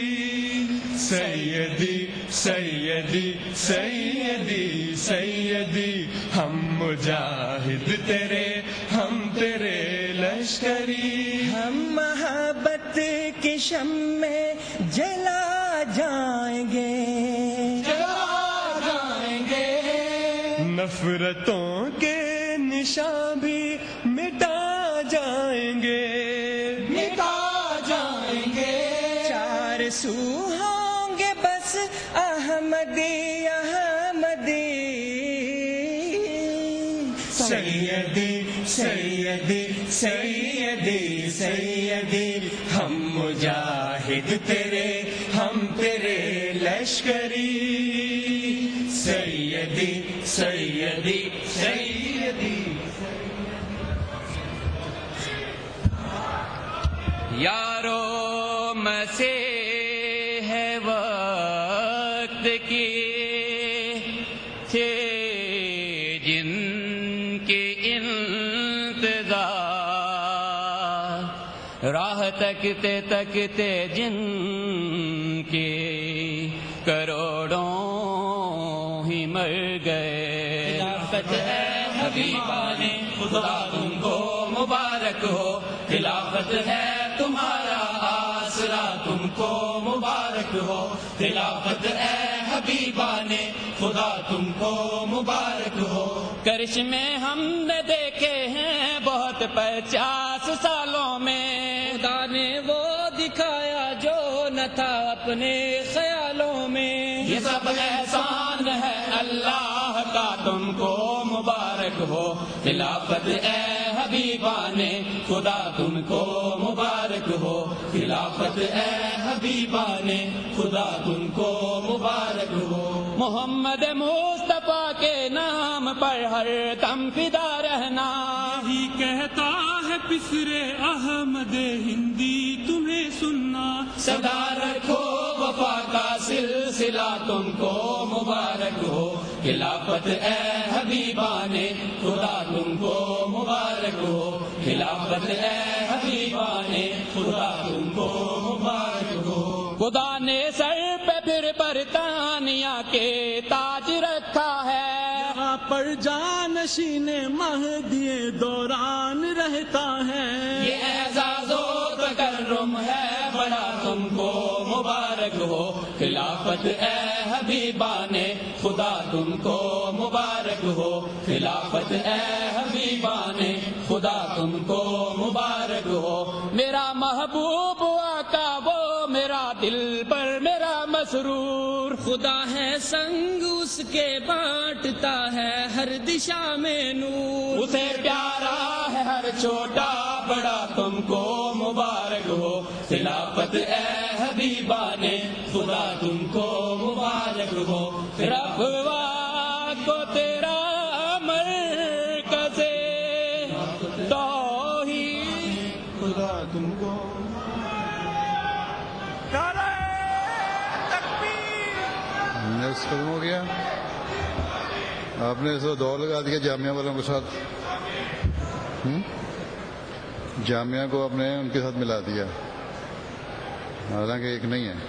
सैयदी सैयदी सैयदी सैयदी हम मुजाहिद तेरे हम तेरे लश्करी हम मोहब्बत के शम्मे जला जाएंगे जला जाएंगे नफरतों के निशान भी मिटा जाएंगे मिटा जाएंगे चार सू होंगे बस अहमदी अहमदी सैयदी सैयदी सैयदी सैयदी हम मुजाहिद तेरे हम तेरे लश्करी सैयदी सैयदी सैयदी यारो मसीह है वक्त की थे जिनके इंतजार राह तकते तकते जिनके करोड़ों ही मर गए खिलाफत है हबीबाने खुदा तुमको मुबारक हो खिलाफत है तुम्हारा आसरा तुमको मुबारक हो खिलाफत है हबीबाने खुदा तुमको मुबारक हो करिश्मे हमने देखे हैं बहुत पचास सालों में खुदा ने वो दिखाया जो न था अपने ख्यालों में ये सब एहसान है अल्लाह का तुमको मुबारक हो खिलाफत ए हबीबाने खुदा तुमको मुबारक हो खिलाफत ए हबीबाने खुदा तुमको मुबारक हो मोहम्मद मुस्तफा के नाम पर हर दम फिदा रहना यही कहता है पिसरे अहमद हिंदी तुम्हें सुनना सदा रखो वफा का सिलसिला तुमको मुबारक हो खिलाफत ए हबीबाने खुदा तुमको मुबारक हो खिलाफत ए हबीबाने खुदा तुमको मुबारक हो खुदा ने सर पे फिर बरतानिया के ताज रखा है यहाँ पर जानशीन महदिए दौरान रहता है ये एजाज़ो तकर्रुम है बड़ा तुमको मुबारक हो, खिलाफत ए हबीबाने खुदा तुमको मुबारक हो, खिलाफत ए हबीबाने खुदा तुमको मुबारक हो। मेरा महबूब आका वो मेरा दिल पर मेरा मसरूर, खुदा है संग उसके बांटता है हर दिशा में नूर, उसे प्यारा है हर छोटा बड़ा तुमको मुबारक हो, खिलाफत ए हबीबाने खुदा तुमको मुबारक हो। रफ़वा को तेरा मरकज़े तौहीद खुदा तुमको नेक्स्ट खत्म हो गया। आपने इसको दौड़ लगा दिया जामिया वालों के साथ, हुँ? जामिया को आपने उनके साथ मिला दिया, हालांकि एक नहीं है,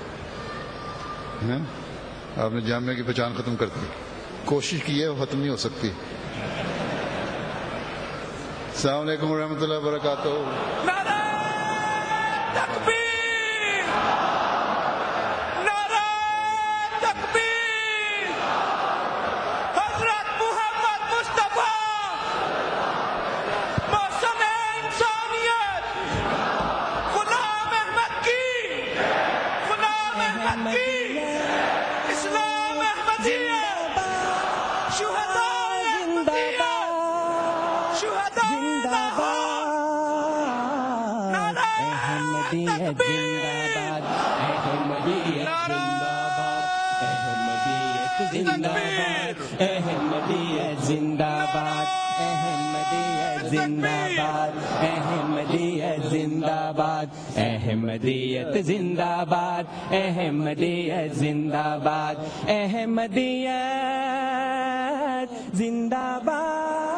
है? आपने जामिया की पहचान खत्म कर दी। कोशिश की है वो खत्म नहीं हो सकती। अस्सलाम वालेकुम रहमतुल्लाहि व बरकातहू। अहमदियत जिंदाबाद, अहमदियत जिंदाबाद, अहमदियत जिंदाबाद, अहमदियत जिंदाबाद, अहमदियत जिंदाबाद, अहमदियत जिंदाबाद।